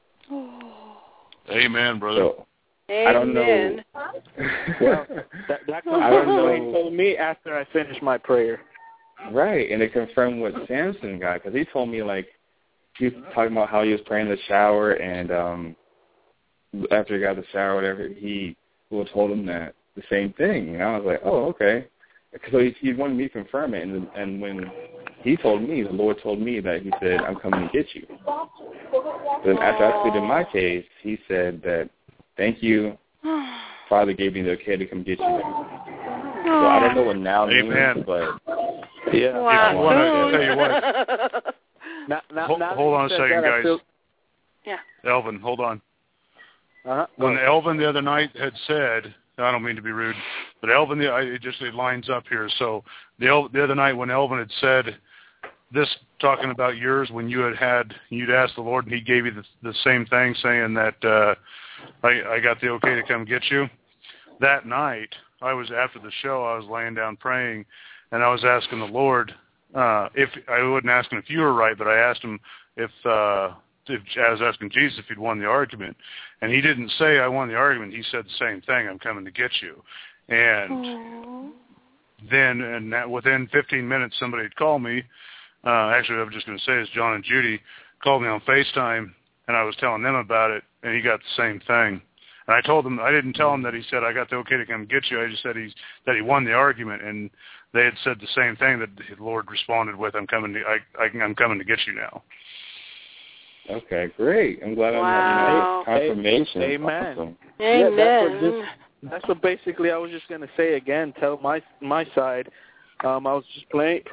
Amen, brother. So, I don't know. Well, that confirmed what he told me after I finished my prayer. Right, and it confirmed what Samson got, because he told me, like, he was talking about how he was praying in the shower, and after he got the shower, whatever, he told him that the same thing. And I was like, oh, okay. So he wanted me to confirm it, and when he told me, the Lord told me that he said, I'm coming to get you. Then after I pleaded my case, he said that, thank you, Father gave me the okay to come get you now. So I don't know what now means, but yeah. Wow. I tell you what. Hold on a second, guys. Yeah. Elvin, hold on. Uh-huh. When Elvin the other night had said, I don't mean to be rude, but Elvin, it lines up here. So the other night when Elvin had said this, talking about yours, when you'd asked the Lord and he gave you the same thing, saying that I got the okay to come get you. That night, after the show, I was laying down praying, and I was asking the Lord, if I wasn't asking if you were right, but I asked him if I was asking Jesus if he'd won the argument. And he didn't say I won the argument. He said the same thing, I'm coming to get you. And then within 15 minutes, somebody had called me. Actually, I was just going to say is John and Judy called me on FaceTime, and I was telling them about it, and he got the same thing. And I told them, I didn't tell him that he said I got the okay to come get you. I just said that he won the argument, and they had said the same thing that the Lord responded with, I'm coming to get you now. Okay, great. I'm glad I'm having confirmation. Amen. Awesome. Amen. Yeah, that's what basically I was just going to say again, tell my side. I was just playing,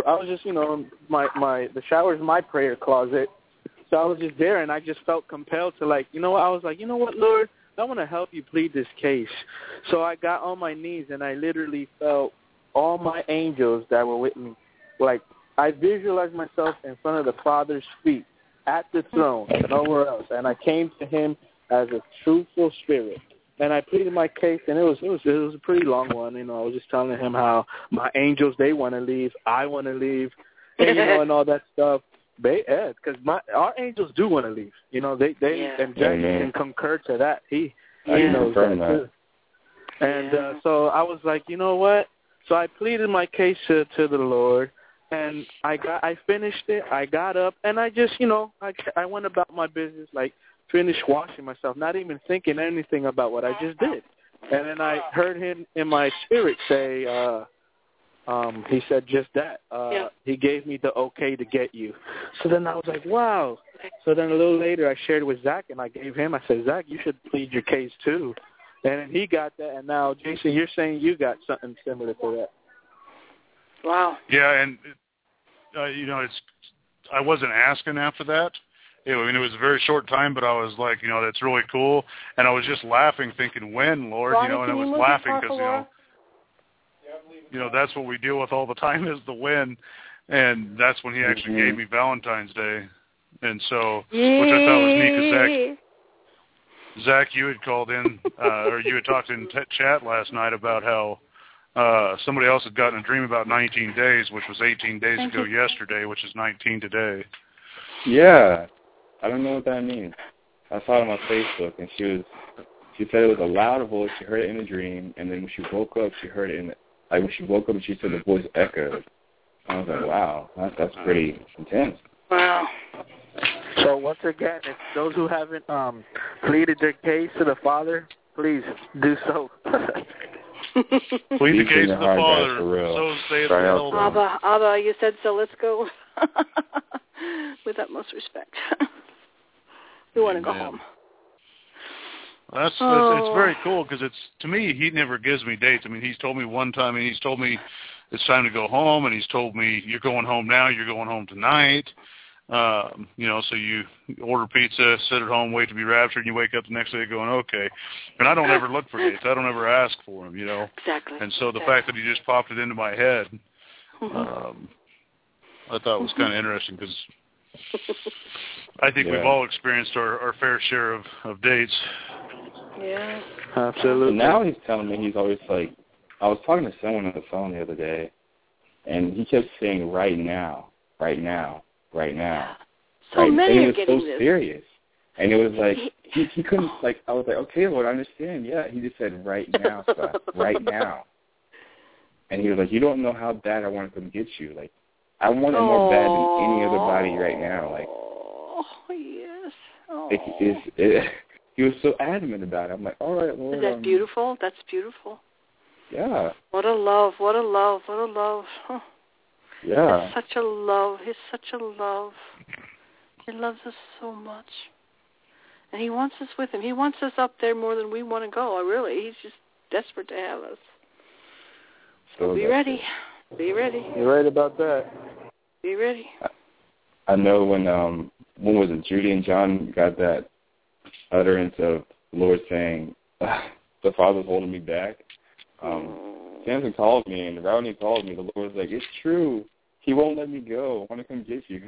the shower is my prayer closet. So I was just there, and I just felt compelled to, I was like, you know what, Lord, I want to help you plead this case. So I got on my knees, and I literally felt all my angels that were with me. Like, I visualized myself in front of the Father's feet at the throne, nowhere else. And I came to him as a truthful spirit. And I pleaded my case, and it was a pretty long one. I was just telling him how my angels, they want to leave, I want to leave, and all that stuff. Because our angels do want to leave. And Jack can concur to that. He knows that too. And so I was like, you know what? So I pleaded my case to the Lord, and I finished it. I got up, and I just, I went about my business, finished washing myself, not even thinking anything about what I just did. And then I heard him in my spirit say, he said just that. He gave me the okay to get you. So then I was like, wow. So then a little later I shared with Zach, and I said, Zach, you should plead your case too. And then he got that, and now, Jason, you're saying you got something similar to that. Wow. Yeah, and, I wasn't asking after that. It was a very short time, but I was like, that's really cool. And I was just laughing, thinking, when, Lord? Ronnie, and I was laughing because, that's what we deal with all the time is the when. And that's when he actually gave me Valentine's Day. And so, which I thought was neat because Zach, you had called in, or you had talked in chat last night about how somebody else had gotten a dream about 19 days, which was 18 days ago yesterday, which is 19 today. Yeah. I don't know what that means. I saw it on my Facebook, and she said it was a loud voice. She heard it in a dream, and then when she woke up, she heard it when she woke up, and she said the voice echoed. I was like, wow, that's pretty intense. Wow. So once again, if those who haven't pleaded their case to the Father, please do so. Plead the case to the Father. So saith the Lord. Abba, you said so. Let's go. With utmost respect. We want to go home. It's very cool because to me, he never gives me dates. I mean, he's told me one time, and he's told me it's time to go home, and he's told me you're going home now, you're going home tonight. So you order pizza, sit at home, wait to be raptured, and you wake up the next day going, okay. And I don't ever look for dates. I don't ever ask for them, Exactly. And so the fact that he just popped it into my head, I thought was kind of interesting because I think we've all experienced our fair share of dates. Yeah. Absolutely. And now he's telling me he's always like, I was talking to someone on the phone the other day, and he kept saying right now, right now, right now. So many are getting this. It was so serious. And it was like, he couldn't, like, I was like, okay, Lord, I understand. Yeah, he just said right now stuff, right now. And he was like, you don't know how bad I want to come get you. Like, I want it more bad than any other body right now. Like, yes. He was so adamant about it. I'm like, all right, Lord. Is that beautiful? That's beautiful. Yeah. What a love, what a love, what a love. Huh. Yeah. He's such a love. He's such a love. He loves us so much. And he wants us with him. He wants us up there more than we want to go. Really. He's just desperate to have us. So be ready. Be ready. You're right about that. Be ready. I know when was it, Judy and John got that utterance of the Lord saying, the Father's holding me back. Samson called me, and Rodney called me. The Lord was like, it's true. He won't let me go. I want to come get you.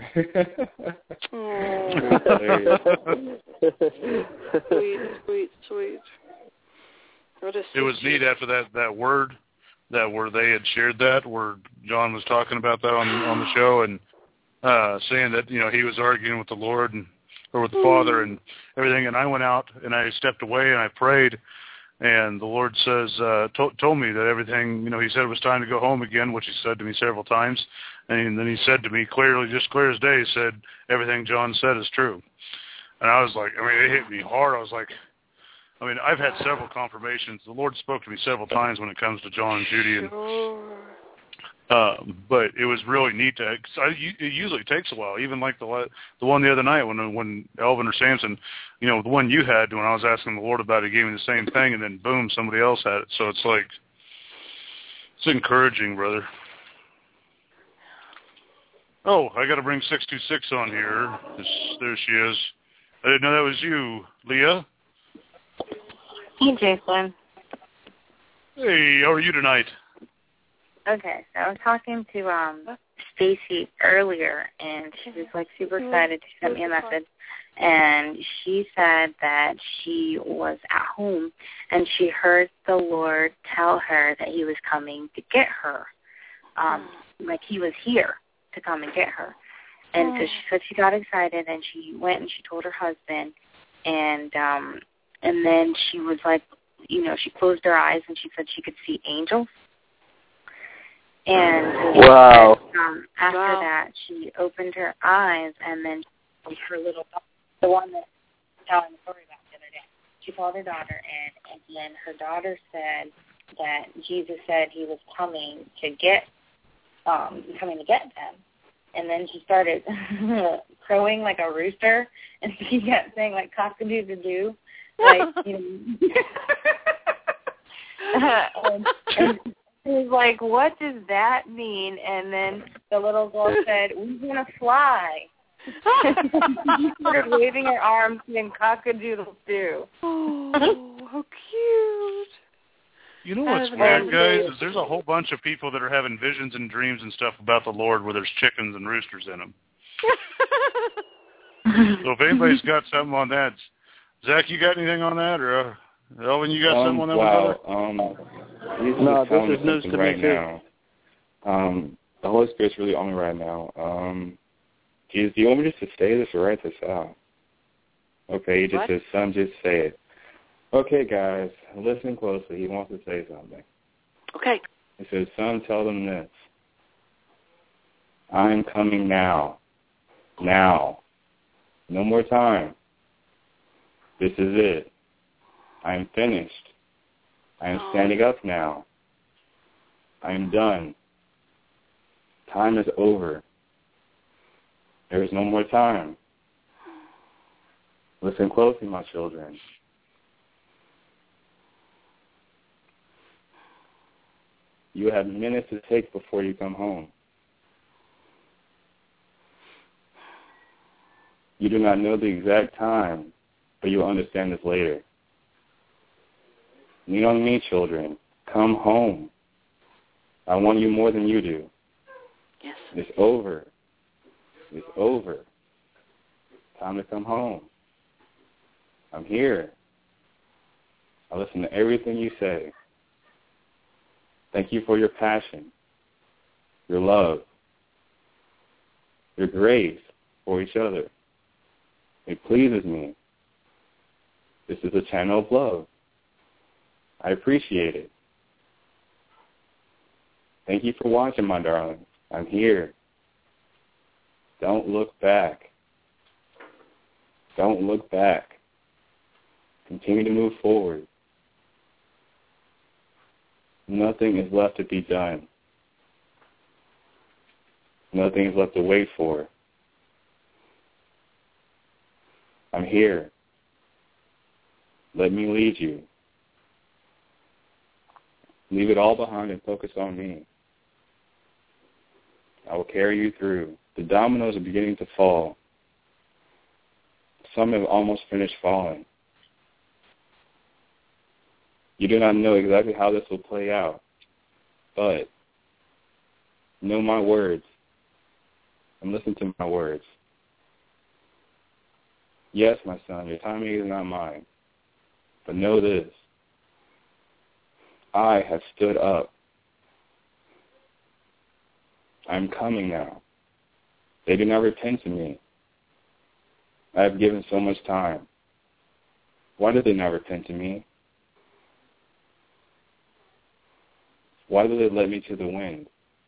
Sweet. It was neat after that word where they had shared that, where John was talking about that on the show and saying that, he was arguing with the Lord or with the Father and everything. And I went out and I stepped away and I prayed. And the Lord says, told me that everything, he said it was time to go home again, which he said to me several times. And then he said to me clearly, just clear as day, he said, everything John said is true. And I was like, it hit me hard. I was like, I've had several confirmations. The Lord spoke to me several times when it comes to John and Judy. And, but it was really neat it usually takes a while, even like the one the other night when Elvin or Samson, the one you had when I was asking the Lord about it, he gave me the same thing, and then boom, somebody else had it. So it's like, it's encouraging, brother. Oh, I got to bring 626 on here. There she is. I didn't know that was you, Leah. Hey, Jason. Hey, how are you tonight? Okay, so I was talking to Stacy earlier, and she was super excited. She sent me a message, and she said that she was at home, and she heard the Lord tell her that he was coming to get her, like he was here to come and get her. And so she said she got excited, and she went and she told her husband, and then she was like, she closed her eyes, and she said she could see angels. And wow. After that, she opened her eyes, and then her little daughter, the one that I was telling the story about the other day, she called her daughter in, and then her daughter said that Jesus said he was coming to get them. And then she started crowing like a rooster, and she kept saying like cock-a-doodle-doo, like and she was like, what does that mean? And then the little girl said, we're going to fly. She started waving her arms and cock-a-doodle-doo. Oh, how cute. You know what's weird, guys, is there's a whole bunch of people that are having visions and dreams and stuff about the Lord where there's chickens and roosters in them. So if anybody's got something on that, Zach, you got anything on that, or Elvin, you got something on that? Wow. No, this is news to right me too. Now. The Holy Spirit's really on me right now. Do you want me just to say this or write this out? Okay, he just says, son, just say it. Okay, guys, listen closely. He wants to say something. Okay. He says, son, tell them this. I'm coming now. Now. No more time. This is it. I am finished. I am standing up now. I am done. Time is over. There is no more time. Listen closely, my children. You have minutes to take before you come home. You do not know the exact time, but you'll understand this later. Lean on me, children. Come home. I want you more than you do. Yes. It's over. It's over. Time to come home. I'm here. I listen to everything you say. Thank you for your passion, your love, your grace for each other. It pleases me. This is a channel of love. I appreciate it. Thank you for watching, my darling. I'm here. Don't look back. Don't look back. Continue to move forward. Nothing is left to be done. Nothing is left to wait for. I'm here. Let me lead you. Leave it all behind and focus on me. I will carry you through. The dominoes are beginning to fall. Some have almost finished falling. You do not know exactly how this will play out, but know my words and listen to my words. Yes, my son, your timing is not mine, but know this. I have stood up. I am coming now. They do not repent to me. I have given so much time. Why did they not repent to me? Why did they let me to the wind?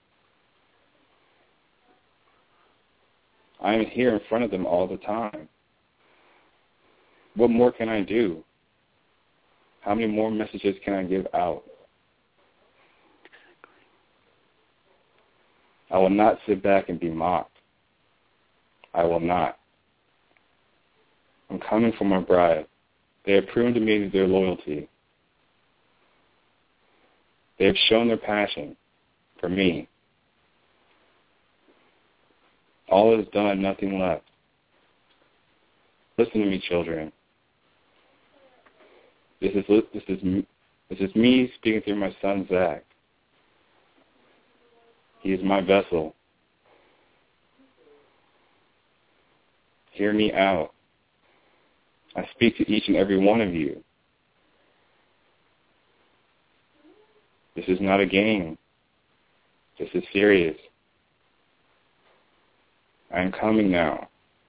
I am here in front of them all the time. What more can I do? How many more messages can I give out? I will not sit back and be mocked. I will not. I'm coming for my bride. They have proven to me their loyalty. They have shown their passion for me. All is done, nothing left. Listen to me, children. This is me speaking through my son, Zach. He is my vessel. Hear me out. I speak to each and every one of you. This is not a game. This is serious. I am coming now.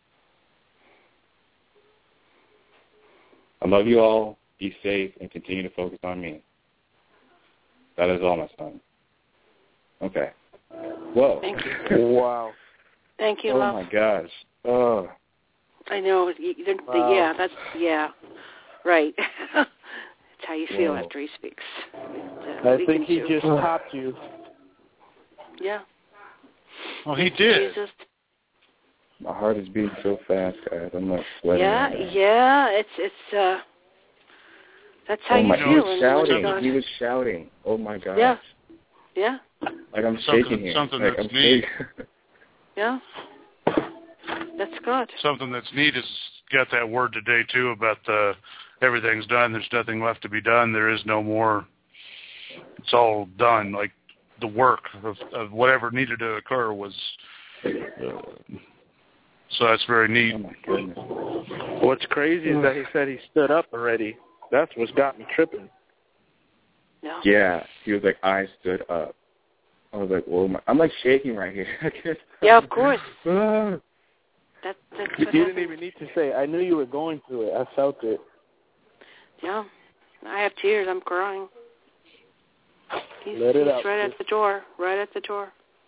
I love you all. Be safe and continue to focus on me. That is all, my son. Okay. Whoa. Thank you. Wow. Thank you, oh, love. my gosh. Oh. I know. Wow. Yeah, that's, yeah. Right. That's how you feel Whoa. after he speaks. I think he just topped you. Yeah. Well, he did. Jesus. My heart is beating so fast, guys. I'm not sweating. Yeah, right now. yeah. It's that's how you feel. He was shouting. He was shouting. Oh, my gosh. Yeah. Yeah. Like I'm shaking here. Something like that's I'm neat. shaking. Yeah. That's good. Something that's neat is got that word today too about everything's done. There's nothing left to be done. There is no more. It's all done. Like the work of whatever needed to occur was So that's very neat. Oh my goodness. What's crazy is that he said he stood up already. That's what's got me tripping. No. Yeah, he was like, I stood up. I was like, well, I'm like shaking right here. Yeah, of course. That's You didn't even need to say. I knew you were going through it. I felt it. Yeah, I have tears. I'm crying. He's Let it out. right at the door. Right at the door.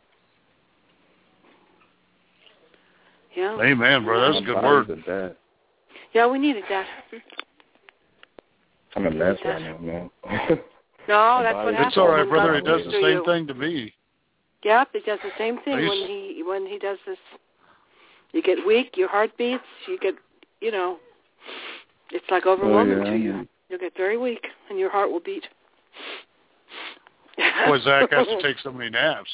Yeah. Amen, bro. That's a good word. Yeah, we needed that. I'm a mess right now, man. No, that's what happens. It's all right, brother. God It does the moves same you. thing to me. Yep, it does the same thing when he does this. You get weak, your heart beats, you get, it's like overwhelming to you. You'll get very weak, and your heart will beat. Boy, Zach has to take so many naps.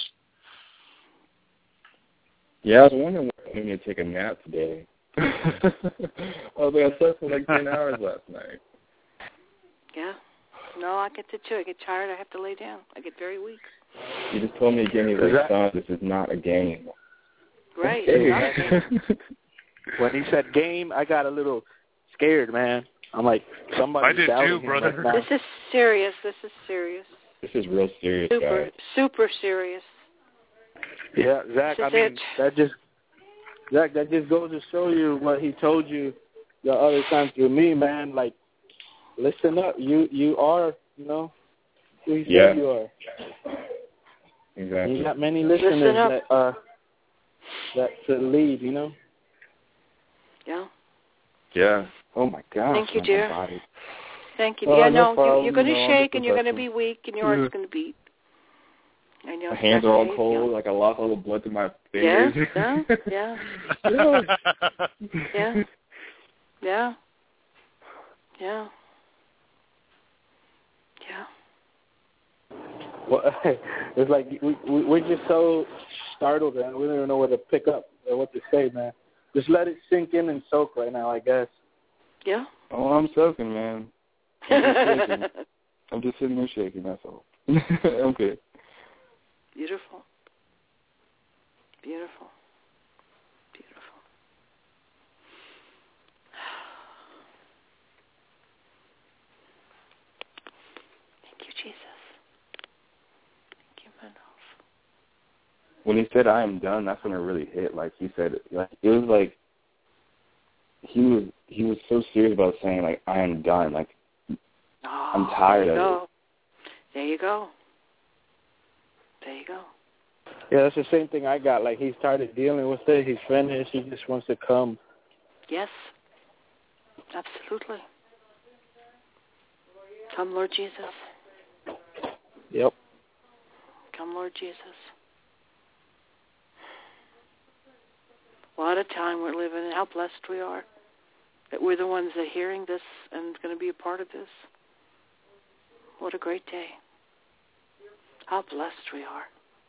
Yeah, I was wondering why I didn't take a nap today. I was like, I slept for like 10 hours last night. Yeah. No, I get it too. I get tired. I have to lay down. I get very weak. He just told me again, he's like, son, this is not a game. Right. Okay. When he said game, I got a little scared, man. I'm like, somebody's I did doubting too, brother. him right now. This is serious. This is serious. This is real serious, Super, guys. super serious. Yeah, Zach, This I is mean, it. that just goes to show you what he told you the other time through me, man. Like, listen up. You are, who he said you are. Exactly. You got many listeners that to lead, Yeah. Yeah. Oh, my gosh. Thank you, dear. Body. Thank you. Oh, yeah, no problem. you're going to shake and you're going to professional. be weak and your heart's going to beat. I know. My hands are all cold, like I lost all the blood to my fingers. Yeah. Yeah. Yeah. Yeah. Yeah. Yeah. Well, it's like we're just so startled, and we don't even know where to pick up or what to say, man. Just let it sink in and soak right now, I guess. Yeah. Oh, I'm soaking, man. I'm just shaking. I'm just sitting there shaking, that's all. I'm good. Beautiful. Beautiful. Beautiful. Thank you, Jesus. Thank you, Randolph. When he said, I am done, that's when it really hit. Like, he said, like, it was like, he was so serious about saying, like, I am done. Like, I'm tired of it. There you go. There you go. Yeah, that's the same thing I got. Like, he started dealing with it. He's finished. He just wants to come. Yes. Absolutely. Come, Lord Jesus. Yep. Come, Lord Jesus. What a time we're living in. How blessed we are that we're the ones that are hearing this and going to be a part of this. What a great day. How blessed we are.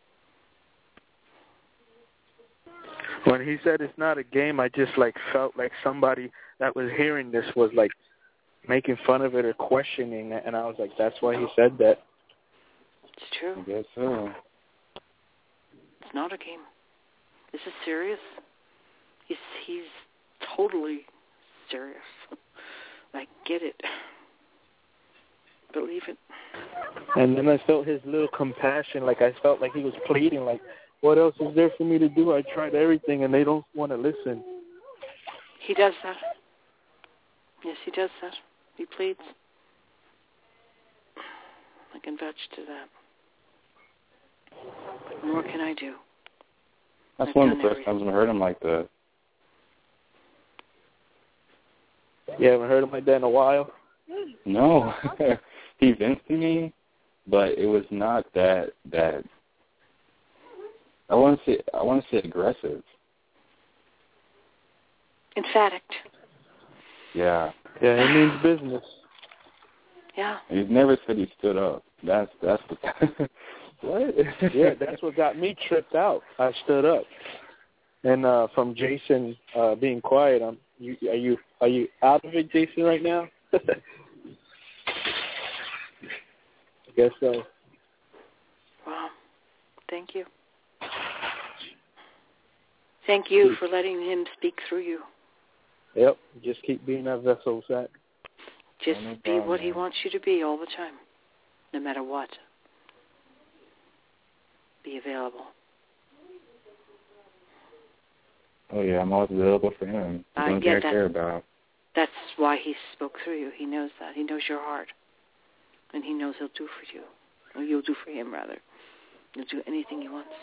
When he said it's not a game, I just like felt like somebody that was hearing this was like making fun of it or questioning it, and I was like, that's why he said that. It's true. I guess so. It's not a game. This is serious. He's totally serious. Like, get it. Believe it. And then I felt his little compassion. Like, I felt like he was pleading, like, what else is there for me to do? I tried everything, and they don't want to listen. He does that. Yes, he does that. He pleads. I can vouch to that. What more can I do? That's one of the first times I've heard him like that. You haven't heard him like that in a while? No. He vented to me, but it was not that I want to say aggressive. Emphatic. Yeah. Yeah, he means business. Yeah. He's never said he stood up. That's what? Yeah, that's what got me tripped out. I stood up. And from Jason being quiet, are you out of it, Jason, right now? I guess so. Wow. Thank you. Thank you for letting him speak through you. Yep. Just keep being that vessel, Zach. Just be what he wants you to be all the time, no matter what. Be available. Oh, yeah, I'm always available for him. He knows what I care about. That's why he spoke through you. He knows that. He knows your heart. And he knows he'll do for you. Or you'll do for him, rather. You'll do anything he wants.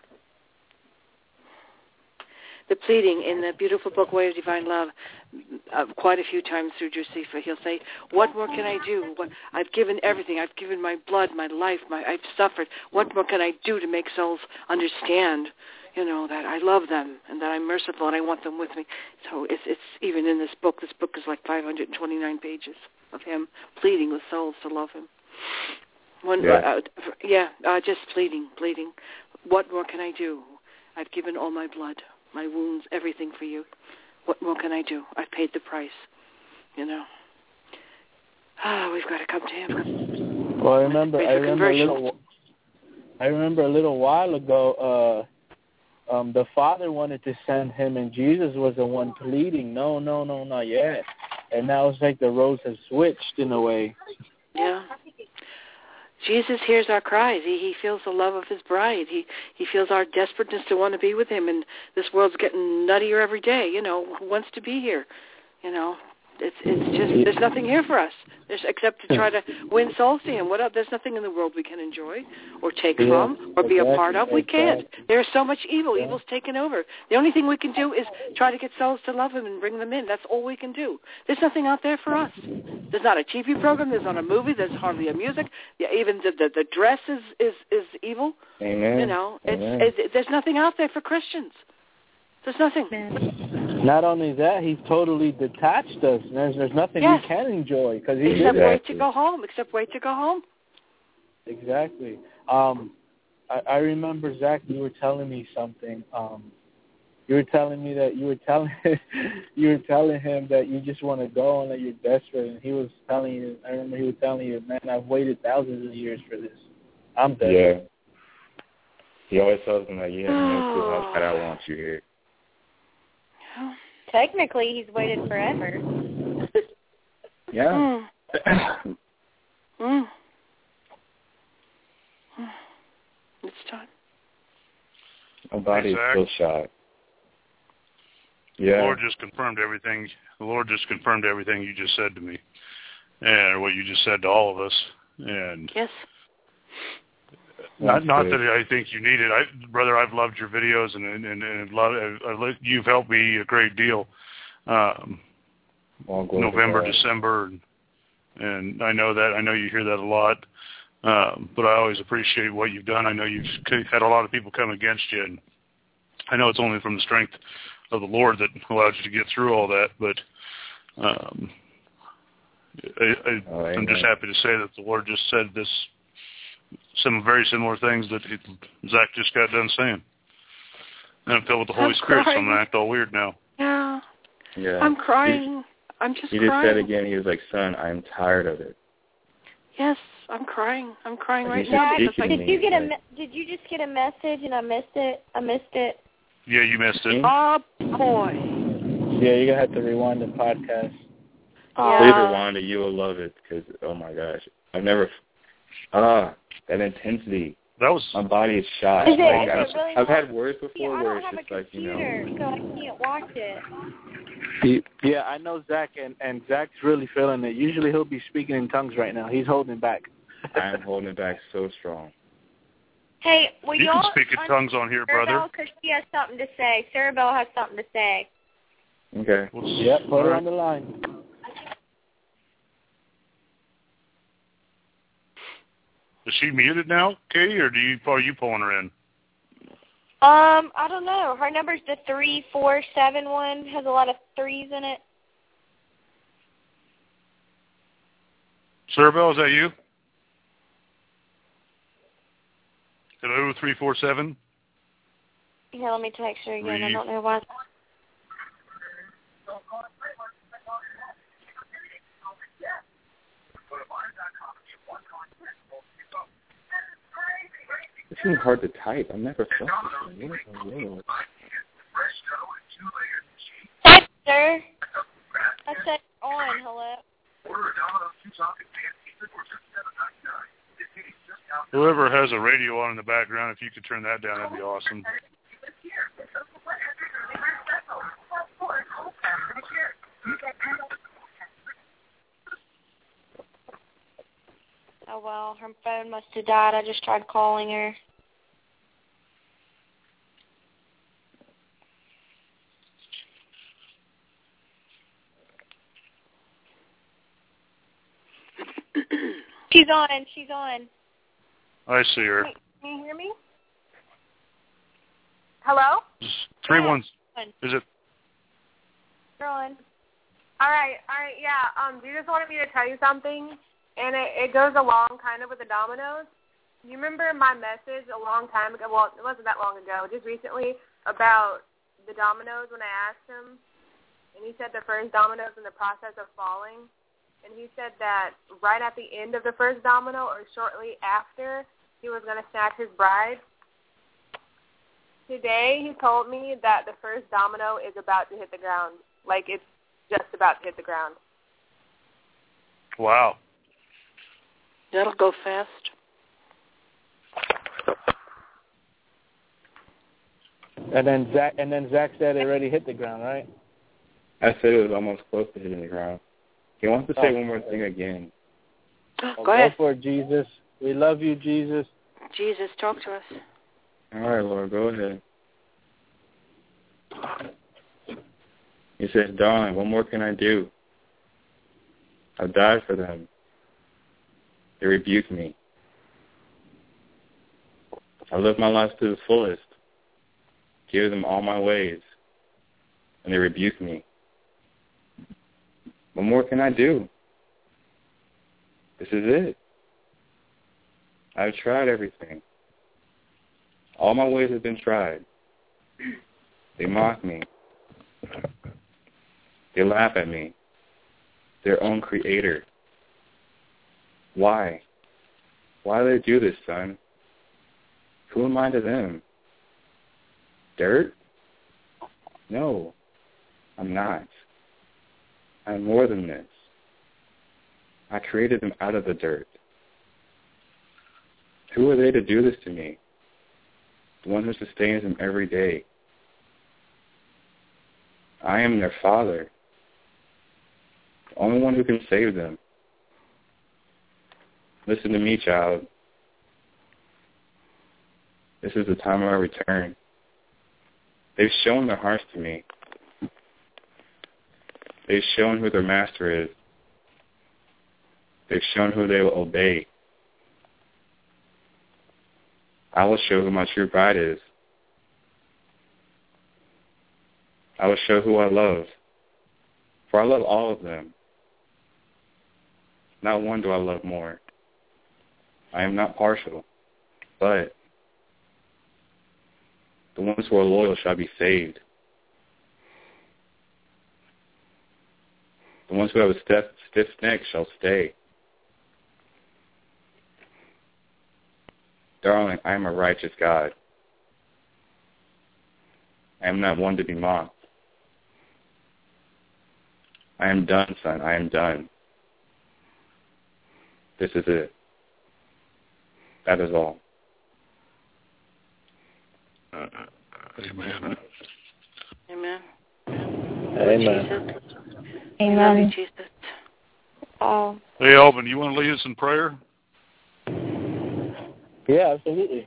The pleading in the beautiful book, Way of Divine Love, quite a few times through Josefa, he'll say, what more can I do? I've given everything. I've given my blood, my life, I've suffered. What more can I do to make souls understand, that I love them and that I'm merciful and I want them with me? So it's even in this book. This book is like 529 pages of him pleading with souls to love him. Just pleading. What more can I do? I've given all my blood, my wounds, everything for you. What more can I do? I've paid the price, we've got to come to him. Well, I remember a little while ago, the Father wanted to send him, and Jesus was the one pleading, no, not yet. And now it's like the roles have switched in a way. Yeah. Jesus hears our cries. He feels the love of his bride. He feels our desperateness to want to be with him. And this world's getting nuttier every day. Who wants to be here? It's just there's nothing here for us. Except to try to win souls to him. What else? There's nothing in the world we can enjoy or take from or be a part of. We can't. There's so much evil. Evil's taken over. The only thing we can do is try to get souls to love him and bring them in. That's all we can do. There's nothing out there for us. There's not a TV program. There's not a movie. There's hardly a music. Yeah, even the dress is evil. Amen. There's nothing out there for Christians. There's nothing. Not only that, he's totally detached us. There's nothing we can enjoy because he's except wait to go home. Exactly. I remember, Zach, you were telling me something. You were telling me that you were telling him that you just want to go and that you're desperate. And he was telling you. I remember he was telling you, man, I've waited thousands of years for this. I'm desperate. Yeah. He always tells me that, no clue how bad I want you here. Technically, he's waited forever. Yeah. It's time. My body's still shot. Yeah. The Lord just confirmed everything. The Lord just confirmed everything you just said to me, and what you just said to all of us. And yes. Not that I think you need it, brother. I've loved your videos, and you've helped me a great deal. November, December, and I know that. I know you hear that a lot, but I always appreciate what you've done. I know you've had a lot of people come against you, and I know it's only from the strength of the Lord that allowed you to get through all that. But I'm just happy to say that the Lord just said some very similar things that Zach just got done saying. And I'm filled with the Holy Spirit, so I'm going to act all weird now. Yeah. I'm crying. I'm just crying. He just said again, he was like, son, I'm tired of it. Yes, I'm crying. I'm crying right now. Did you just get a message and I missed it? Yeah, you missed it. Oh, boy. Yeah, you're going to have to rewind the podcast. Please rewind it. You will love it because, oh, my gosh. I've never... that intensity. My body is shot. I've had words before where it's just like, so I can't watch it. Yeah, I know Zach, and Zach's really feeling it. Usually he'll be speaking in tongues right now. He's holding back. I'm holding it back so strong. Hey, will you can speak in tongues on here, brother. Because she has something to say. Sarah Bell has something to say. Okay. Yep, put her on the line. Is she muted now, Katie, or are you pulling her in? I don't know. Her number's the 3471. Has a lot of threes in it. Cerebel, is that you? Hello, 347. Here, let me text her again. I don't know why. It seems hard to type. I've never felt this. Sir? I said on, hello? Whoever has a radio on in the background, if you could turn that down, that'd be awesome. Oh, well, her phone must have died. I just tried calling her. She's on. I see her. Can you hear me? Hello? 3-1. Is it? You're on. All right, yeah. Jesus wanted me to tell you something, and it goes along kind of with the dominoes. You remember my message a long time ago? Well, it wasn't that long ago, just recently, about the dominoes when I asked him, and he said the first domino's in the process of falling. And he said that right at the end of the first domino or shortly after, he was going to snatch his bride. Today, he told me that the first domino is about to hit the ground. Like, it's just about to hit the ground. Wow. That'll go fast. And then Zach said it already hit the ground, right? I said it was almost close to hitting the ground. He wants to say one more thing again. Go ahead. Go for it, Jesus. We love you, Jesus. Jesus, talk to us. All right, Lord, go ahead. He says, darling, what more can I do? I've died for them. They rebuke me. I live my life to the fullest. Give them all my ways. And they rebuke me. What more can I do? This is it. I've tried everything. All my ways have been tried. They mock me. They laugh at me. Their own creator. Why? Why do they do this, son? Who am I to them? Dirt? No, I'm not. I'm more than this. I created them out of the dirt. Who are they to do this to me? The one who sustains them every day. I am their father. The only one who can save them. Listen to me, child. This is the time of my return. They've shown their hearts to me. They've shown who their master is. They've shown who they will obey. I will show who my true bride is. I will show who I love. For I love all of them. Not one do I love more. I am not partial, but the ones who are loyal shall be saved. The ones who have a stiff neck shall stay. Darling, I am a righteous God. I am not one to be mocked. I am done, son. I am done. This is it. That is all. Amen. Amen. Amen. We love you, Jesus. Oh. Hey, Alvin, you want to lead us in prayer? Yeah, absolutely.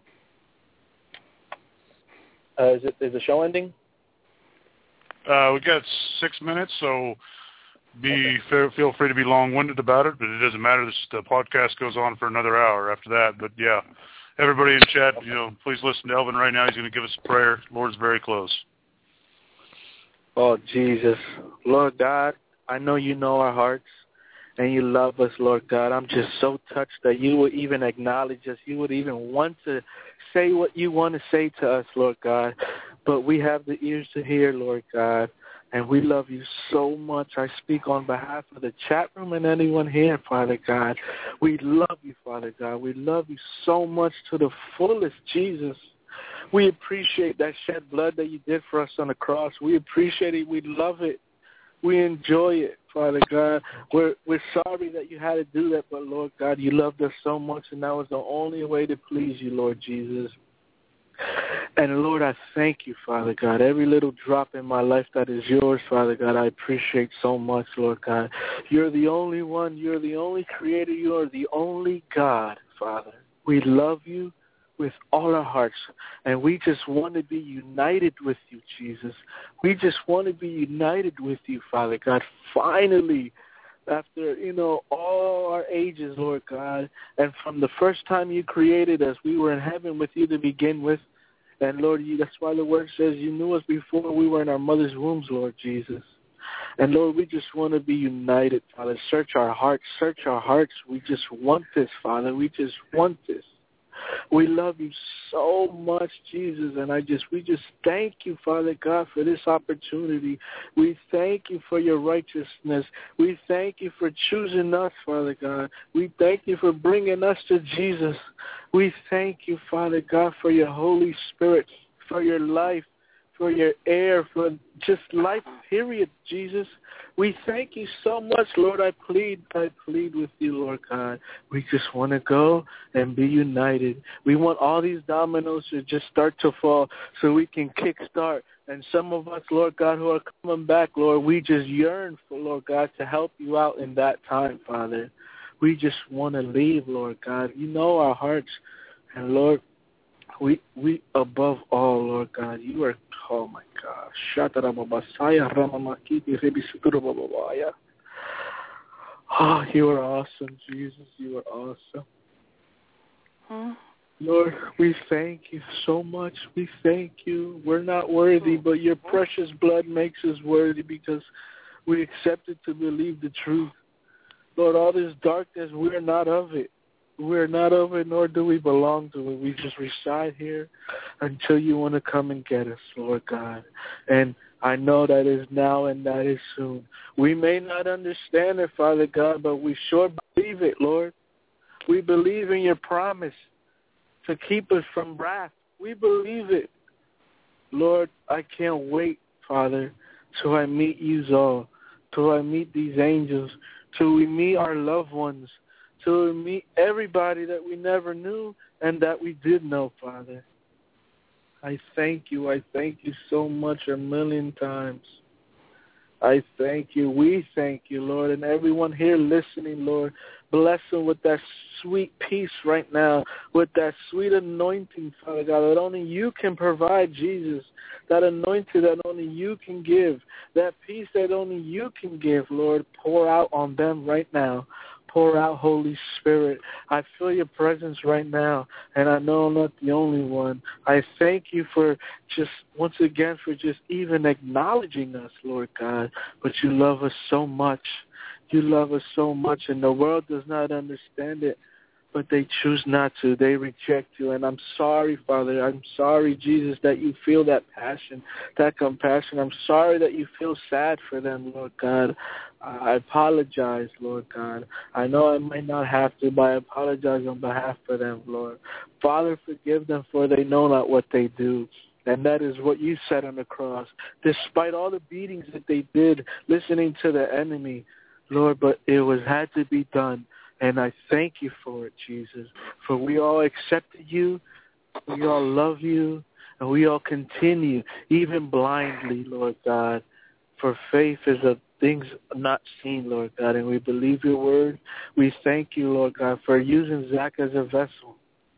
Is the show ending? We got 6 minutes, so feel free to be long-winded about it, but it doesn't matter. The podcast goes on for another hour after that. But yeah, everybody in chat, please listen to Elvin right now. He's going to give us a prayer. Lord's very close. Oh, Jesus. Lord God, I know you know our hearts and you love us, Lord God. I'm just so touched that you would even acknowledge us. You would even want to say what you want to say to us, Lord God. But we have the ears to hear, Lord God. And we love you so much. I speak on behalf of the chat room and anyone here, Father God. We love you, Father God. We love you so much to the fullest, Jesus. We appreciate that shed blood that you did for us on the cross. We appreciate it. We love it. We enjoy it, Father God. We're sorry that you had to do that, but, Lord God, you loved us so much, and that was the only way to please you, Lord Jesus. And, Lord, I thank you, Father God. Every little drop in my life that is yours, Father God, I appreciate so much, Lord God. You're the only one. You're the only creator. You are the only God, Father. We love you with all our hearts, and we just want to be united with you, Jesus. We just want to be united with you, Father God. Finally, after, all our ages, Lord God, and from the first time you created us, we were in heaven with you to begin with. And, Lord, that's why the word says you knew us before we were in our mother's wombs, Lord Jesus. And, Lord, we just want to be united, Father. Search our hearts. Search our hearts. We just want this, Father. We just want this. We love you so much, Jesus, and we just thank you, Father God, for this opportunity. We thank you for your righteousness. We thank you for choosing us, Father God. We thank you for bringing us to Jesus. We thank you, Father God, for your Holy Spirit, for your life, for your air, for just life, period, Jesus. We thank you so much, Lord. I plead with you, Lord God. We just want to go and be united. We want all these dominoes to just start to fall so we can kickstart. And some of us, Lord God, who are coming back, Lord, we just yearn for, Lord God, to help you out in that time, Father. We just want to leave, Lord God. You know our hearts. And, Lord, we above all, Lord God, you are, oh my gosh. Oh, you are awesome, Jesus. You are awesome. Lord, we thank you so much. We thank you. We're not worthy, but your precious blood makes us worthy because we accepted to believe the truth. Lord, all this darkness, we're not of it. We're not of it, nor do we belong to it. We just reside here until you want to come and get us, Lord God. And I know that is now and that is soon. We may not understand it, Father God, but we sure believe it, Lord. We believe in your promise to keep us from wrath. We believe it. Lord, I can't wait, Father, till I meet you all, till I meet these angels, till we meet our loved ones, till we meet everybody that we never knew and that we did know, Father. I thank you. I thank you so much a million times. I thank you. We thank you, Lord. And everyone here listening, Lord, bless them with that sweet peace right now, with that sweet anointing, Father God, that only you can provide, Jesus. That anointing that only you can give. That peace that only you can give, Lord. Pour out on them right now. Pour out, Holy Spirit. I feel your presence right now, and I know I'm not the only one. I thank you for just, once again, for just even acknowledging us, Lord God. But you love us so much. You love us so much, and the world does not understand it, but they choose not to. They reject you, and I'm sorry, Father. I'm sorry, Jesus, that you feel that passion, that compassion. I'm sorry that you feel sad for them, Lord God. I apologize, Lord God. I know I might not have to, but I apologize on behalf of them, Lord. Father, forgive them, for they know not what they do. And that is what you said on the cross. Despite all the beatings that they did, listening to the enemy, Lord, but it had to be done. And I thank you for it, Jesus. For we all accepted you, we all love you, and we all continue, even blindly, Lord God. For faith is of things not seen, Lord God, and we believe your word. We thank you, Lord God, for using Zach as a vessel.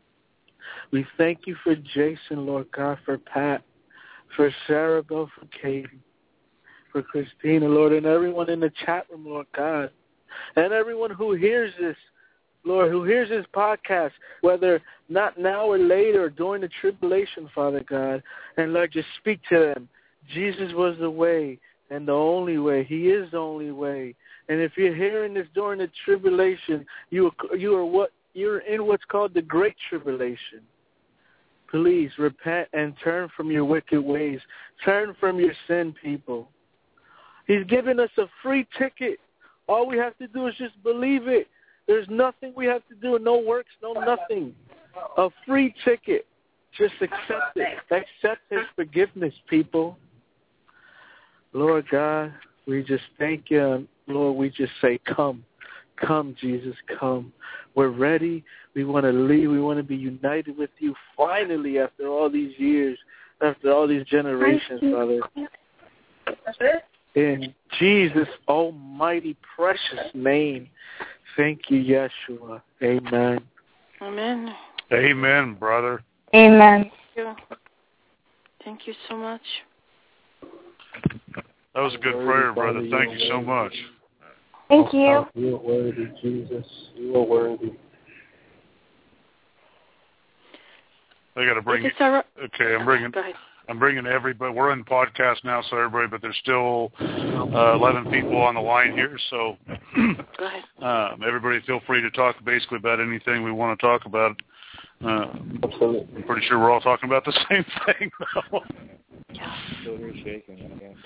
We thank you for Jason, Lord God, for Pat, for Sarah, for Katie, for Christina, Lord, and everyone in the chat room, Lord God. And everyone who hears this, Lord, who hears this podcast, whether not now or later or during the tribulation, Father God, and Lord, just speak to them. Jesus was the way and the only way. He is the only way. And if you're hearing this during the tribulation, you're in what's called the Great Tribulation. Please repent and turn from your wicked ways. Turn from your sin, people. He's given us a free ticket. All we have to do is just believe it. There's nothing we have to do, no works, no nothing. A free ticket Just accept it. Accept his forgiveness, people. Lord God, we just thank you. Lord, we just say, come. Come, Jesus, come. We're ready. We want to leave. We want to be united with you finally after all these years, after all these generations, Father. In Jesus' almighty, precious name, thank you, Yeshua. Amen. Amen. Amen, brother. Amen. Thank you so much. That was a good prayer, brother. Thank you so much. Thank you. You are worthy, Jesus. You are worthy. I got to bring it. Okay, I'm bringing everybody. We're in podcast now, so everybody, but there's still 11 people on the line here. So go ahead. Everybody, feel free to talk basically about anything we want to talk about. Absolutely. I'm pretty sure we're all talking about the same thing, though. Yeah. Still here shaking.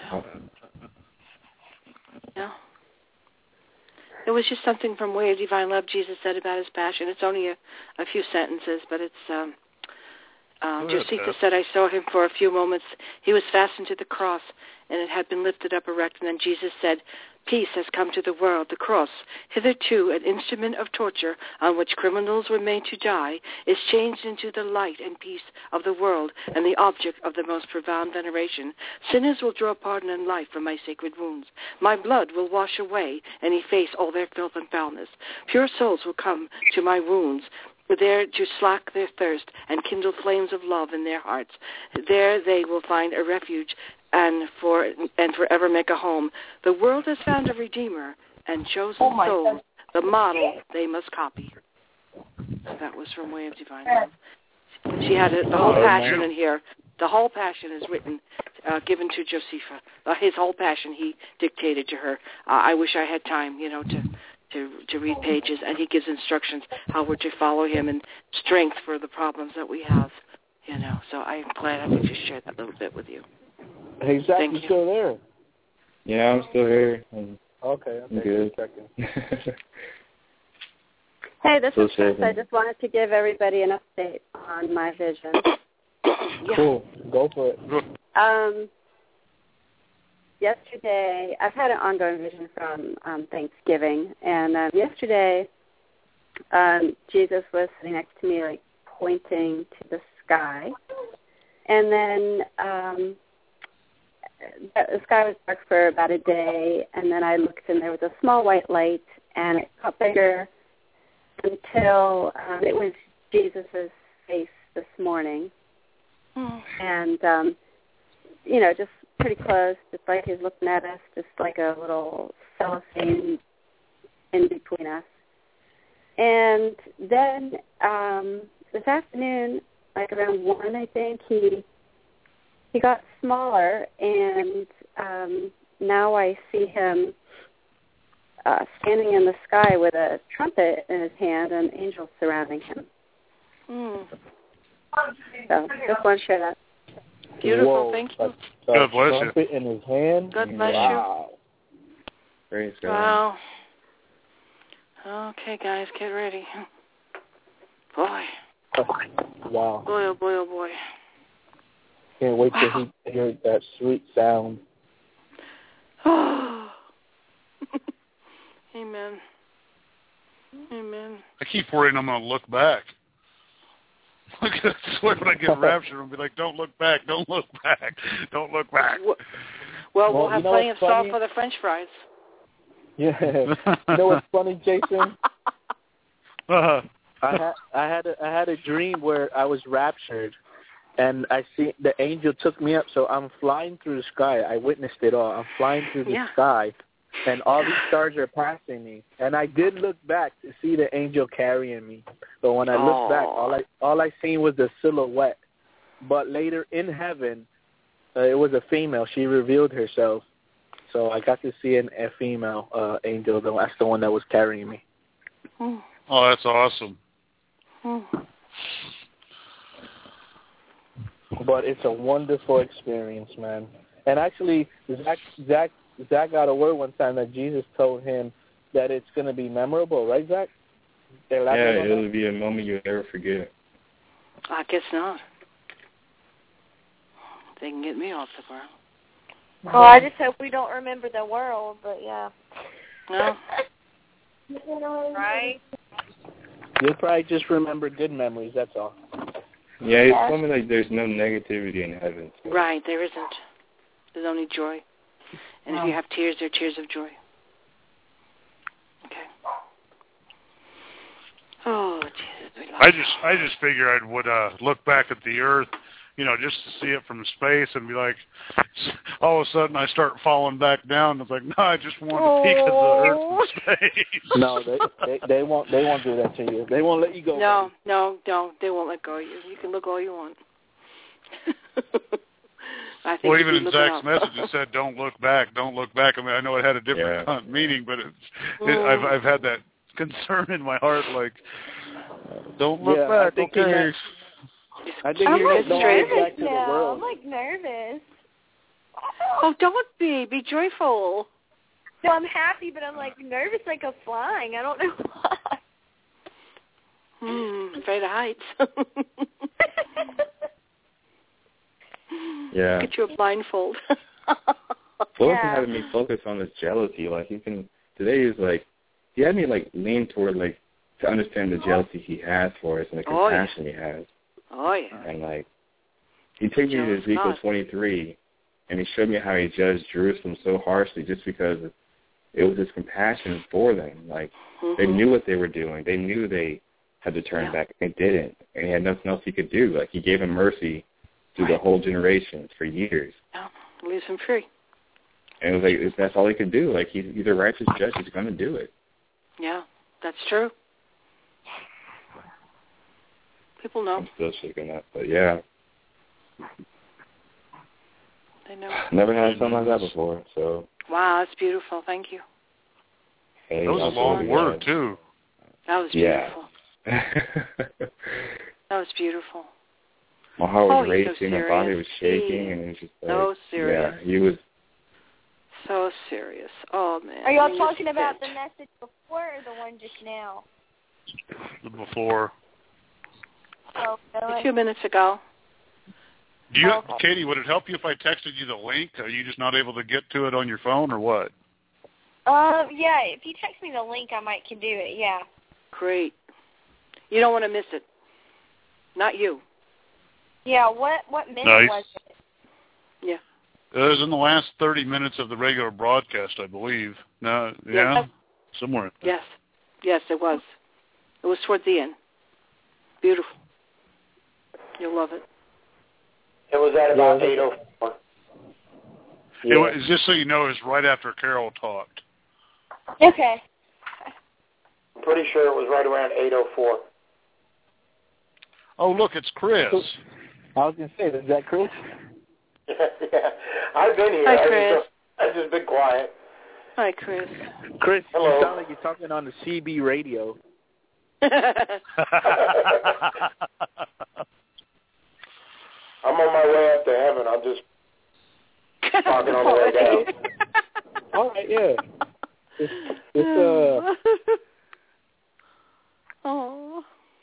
Yeah. It was just something from Way of Divine Love Jesus said about his passion. It's only a few sentences, but it's Josephus said, I saw him for a few moments. He was fastened to the cross, and it had been lifted up erect. And then Jesus said, peace has come to the world. The cross, hitherto an instrument of torture on which criminals were made to die, is changed into the light and peace of the world and the object of the most profound veneration. Sinners will draw pardon and life from my sacred wounds. My blood will wash away and efface all their filth and foulness. Pure souls will come to my wounds, there to slack their thirst and kindle flames of love in their hearts. There they will find a refuge and forever make a home. The world has found a Redeemer and chosen souls, the model they must copy. That was from Way of Divine Love. She had the whole passion in here. The whole passion is written, given to Josefa. His whole passion he dictated to her. I wish I had time, to read pages, and he gives instructions how we're to follow him and strength for the problems that we have, So I'm glad I could just share that little bit with you. Hey, Zach, you still there? Yeah, I'm still here. Okay, I'm good. Hey, this is Chris. I just wanted to give everybody an update on my vision. Cool. Go for it. Yesterday, I've had an ongoing vision from Thanksgiving, and yesterday Jesus was sitting next to me, like, pointing to the sky, and then the sky was dark for about a day, and then I looked, and there was a small white light, and it got bigger until it was Jesus' face this morning, and, just pretty close, just like he's looking at us, just like a little cellophane in between us. And then this afternoon, like around 1, I think, he got smaller, and now I see him standing in the sky with a trumpet in his hand and angels surrounding him. So just want to share that. Beautiful, Whoa, thank you. God bless you. Trumpet in his hand. God bless you. Praise God. Wow. Okay, guys, get ready. Boy. Wow. Boy, oh boy, oh boy. Can't wait to hear that sweet sound. Amen. Amen. I keep worrying I'm going to look back. I swear when I get raptured, I'll be like, don't look back, don't look back, don't look back. Well, we'll have plenty of salt for the French fries. Yeah. You know what's funny, Jason? I had a dream where I was raptured, and I see the angel took me up. So I'm flying through the sky. I witnessed it all. I'm flying through the sky, and all these stars are passing me. And I did look back to see the angel carrying me. But when I looked back, all I seen was the silhouette. But later in heaven, it was a female. She revealed herself. So I got to see a female angel. That's the one that was carrying me. Oh, that's awesome. But it's a wonderful experience, man. And actually, Zach got a word one time that Jesus told him that it's going to be memorable, right, Zach? Yeah, it'll be a moment you'll never forget. I guess not. They can get me off the ground. Well, I just hope we don't remember the world, but yeah. No. Right? You'll probably just remember good memories, that's all. Yeah, he told me like there's no negativity in heaven. So. Right, there isn't. There's only joy. And if you have tears, they're tears of joy. Okay. Oh, Jesus. I just figure I would look back at the earth, just to see it from space and be like, all of a sudden I start falling back down. It's like, no, I just want to peek at the earth from space. No, they won't do that to you. They won't let you go. No, they won't let go of you. You can look all you want. I think well, even in Zach's message, it said, "Don't look back, don't look back." I mean, I know it had a different meaning, but I've had that concern in my heart, like, don't look back. Okay. I think I'm you're like going nervous back to the now. world. I'm like nervous. Oh, don't be. Be joyful. No, I'm happy, but I'm like nervous, like a flying. I don't know why. Afraid of heights. Yeah. Get you a blindfold. Well, yeah. Having me focus on this jealousy. Like today is like, he had me like lean toward like to understand the jealousy he has for us and the compassion he has. Oh yeah. And like, he took me to Ezekiel 23, and he showed me how he judged Jerusalem so harshly just because it was his compassion for them. Like they knew what they were doing. They knew they had to turn back. They didn't, and he had nothing else he could do. Like he gave him mercy through the whole generation for years. Leaves him free. And it was like that's all he could do. Like he's a righteous judge. He's going to do it. Yeah, that's true. People know. I'm still shaking up, but yeah. They know. Never had something like that before, so. Wow, that's beautiful. Thank you. Hey, that was a long word, too. That was beautiful. That was beautiful. My heart was racing, my body was shaking, and it was just like, so serious. Yeah, he was. So serious. Oh, man. Are y'all talking about the message before or the one just now? The before. Oh, really? A few minutes ago. Do you, Katie, would it help you if I texted you the link? Are you just not able to get to it on your phone or what? Yeah, if you text me the link, I might can do it, yeah. Great. You don't want to miss it. Not you. Yeah, what minute was it? Yeah. It was in the last 30 minutes of the regular broadcast, I believe. No, yeah? Somewhere. Yes. Yes, it was. It was toward the end. Beautiful. You'll love it. It was at about 8:04. It was, just so you know, it was right after Carol talked. Okay. I'm pretty sure it was right around 8:04. Oh, look, it's Chris. I was going to say, is that Chris? Yeah, I've been here. Hi, Chris. I've just been quiet. Hi, Chris. Chris, hello. You sound like you're talking on the CB radio. I'm on my way up to heaven. I'm just talking on the way down. All right, yeah. Oh.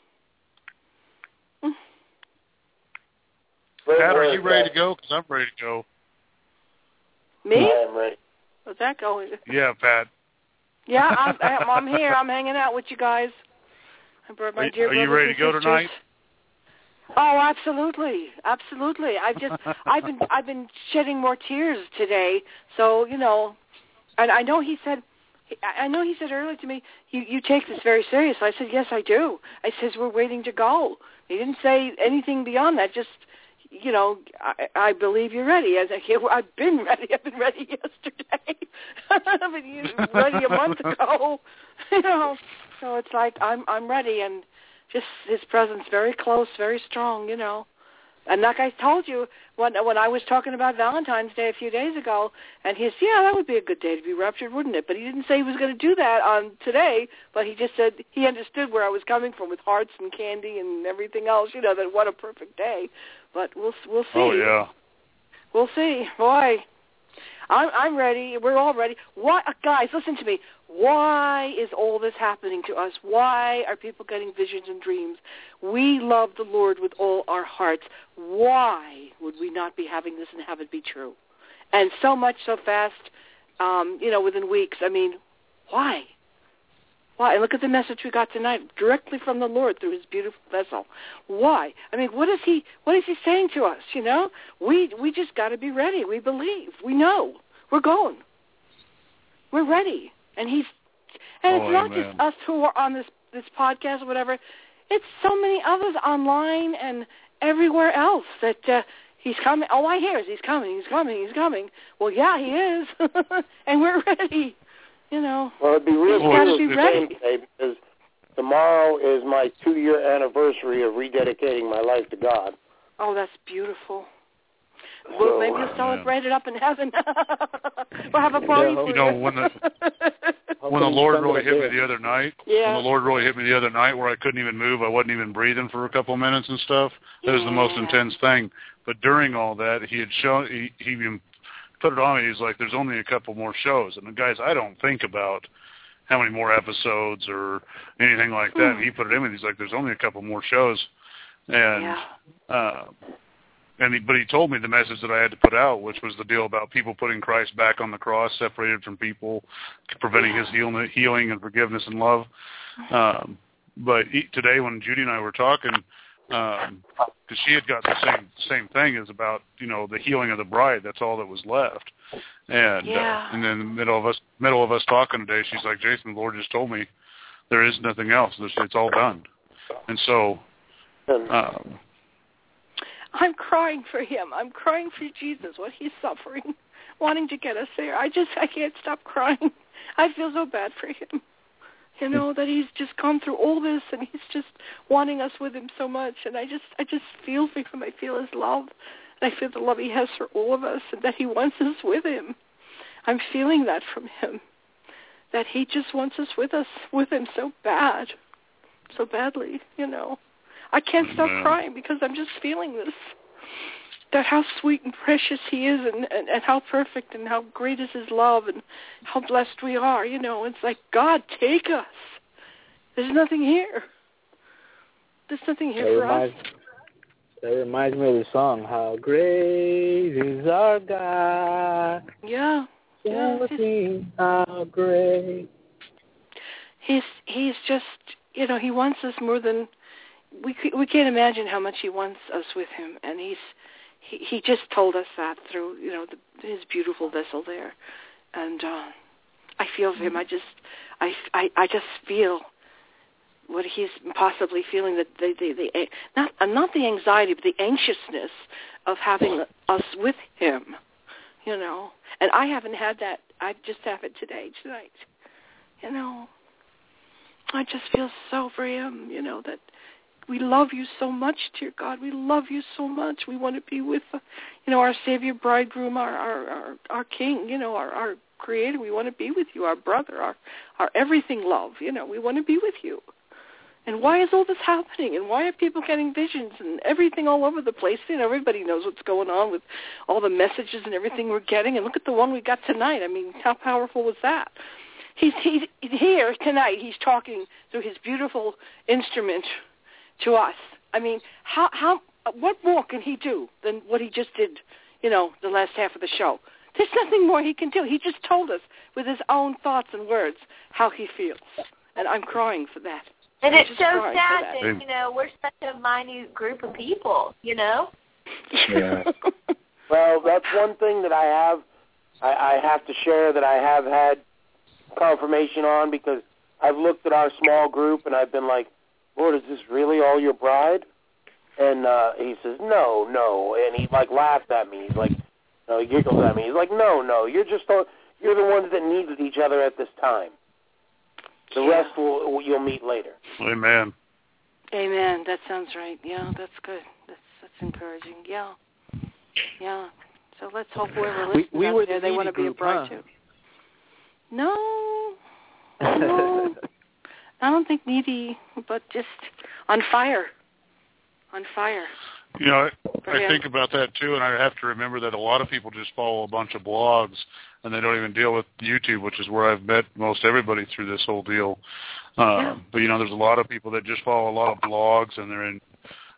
Pat, are you ready to go? Because I'm ready to go. Me? I am ready. Was that going? Yeah, Pat. Yeah, I'm here. I'm hanging out with you guys. I brought my dear brothers you ready to go sisters. tonight? Oh, absolutely, absolutely. I've been shedding more tears today. So and I know he said earlier to me, you take this very serious. I said, yes, I do. I says, we're waiting to go. He didn't say anything beyond that. Just, I believe you're ready. I've been ready. I've been ready yesterday. I've been ready a month ago. So it's like I'm ready, and just his presence very close, very strong, And like I told you, when I was talking about Valentine's Day a few days ago, and he said, yeah, that would be a good day to be raptured, wouldn't it? But he didn't say he was going to do that on today, but he just said he understood where I was coming from with hearts and candy and everything else, that what a perfect day. But we'll see. Oh, yeah. We'll see. Boy, I'm ready. We're all ready. Why, guys, listen to me. Why is all this happening to us? Why are people getting visions and dreams? We love the Lord with all our hearts. Why would we not be having this and have it be true? And so much so fast, within weeks. I mean, why? Why? And look at the message we got tonight, directly from the Lord through his beautiful vessel. Why? I mean, what is he saying to us, We just got to be ready. We believe. We know. We're going. We're ready. And it's not amen. just us who are on this podcast or whatever. It's so many others online and everywhere else that he's coming. All I hear is he's coming, he's coming, he's coming. Well, yeah, he is. And we're ready. Well, it'd be real cool to be ready today because tomorrow is my 2-year anniversary of rededicating my life to God. Oh, that's beautiful. Well, maybe you'll celebrate it up in heaven. We'll have a party for you. When the Lord really hit me the other night, yeah. When the Lord really hit me the other night where I couldn't even move, I wasn't even breathing for a couple of minutes and stuff, that was the most intense thing. But during all that, he had shown, he even put it on me, he's like, there's only a couple more shows. And guys, I don't think about how many more episodes or anything like that. And he put it in me, he's like, there's only a couple more shows. And but he told me the message that I had to put out, which was the deal about people putting Christ back on the cross, separated from people, preventing his healing and forgiveness and love. But today when Judy and I were talking, because she had got the same thing as about the healing of the bride. That's all that was left. And and then in the middle of us talking today, she's like, Jason, the Lord just told me there is nothing else. It's all done. And so. I'm crying for him. I'm crying for Jesus, what he's suffering, wanting to get us there. I can't stop crying. I feel so bad for him, that he's just come through all this and he's just wanting us with him so much. And I just feel for him. I feel his love. And I feel the love he has for all of us and that he wants us with him. I'm feeling that from him, that he just wants us with him so badly, I can't stop crying because I'm just feeling this, that how sweet and precious he is and how perfect and how great is his love and how blessed we are. It's like, God, take us. There's nothing here. There's nothing here for us. That reminds me of the song, How Great is Our God. Yeah. How great. He's just, he wants us more than... We can't imagine how much he wants us with him, and he just told us that through his beautiful vessel there, and I feel for him. I just feel what he's possibly feeling, that the not the anxiety but the anxiousness of having us with him, and I haven't had that. I just have it tonight. I just feel so for him, that. We love you so much, dear God. We love you so much. We want to be with, our Savior, Bridegroom, our King, our Creator. We want to be with you, our brother, our everything love. We want to be with you. And why is all this happening? And why are people getting visions and everything all over the place? Everybody knows what's going on with all the messages and everything we're getting. And look at the one we got tonight. I mean, how powerful was that? He's here tonight. He's talking through his beautiful instrument to us. I mean, what more can he do than what he just did, the last half of the show? There's nothing more he can do. He just told us with his own thoughts and words how he feels. And I'm crying for that. And it's so sad that, we're such a minute group of people, Yeah. Well, that's one thing that I have to share that I have had confirmation on, because I've looked at our small group and I've been like, Lord, is this really all your bride? And he says, no. And he laughs at me. He's like, he giggles at me. He's like, no, you're the ones that needed each other at this time. The rest you'll meet later. Amen. Amen. That sounds right. Yeah, that's good. That's encouraging. Yeah. So let's hope whoever listens we were there, they want to be a bride too. No. I don't think needy, but just on fire. I think about that too, and I have to remember that a lot of people just follow a bunch of blogs, and they don't even deal with YouTube, which is where I've met most everybody through this whole deal. But there's a lot of people that just follow a lot of blogs, and they're in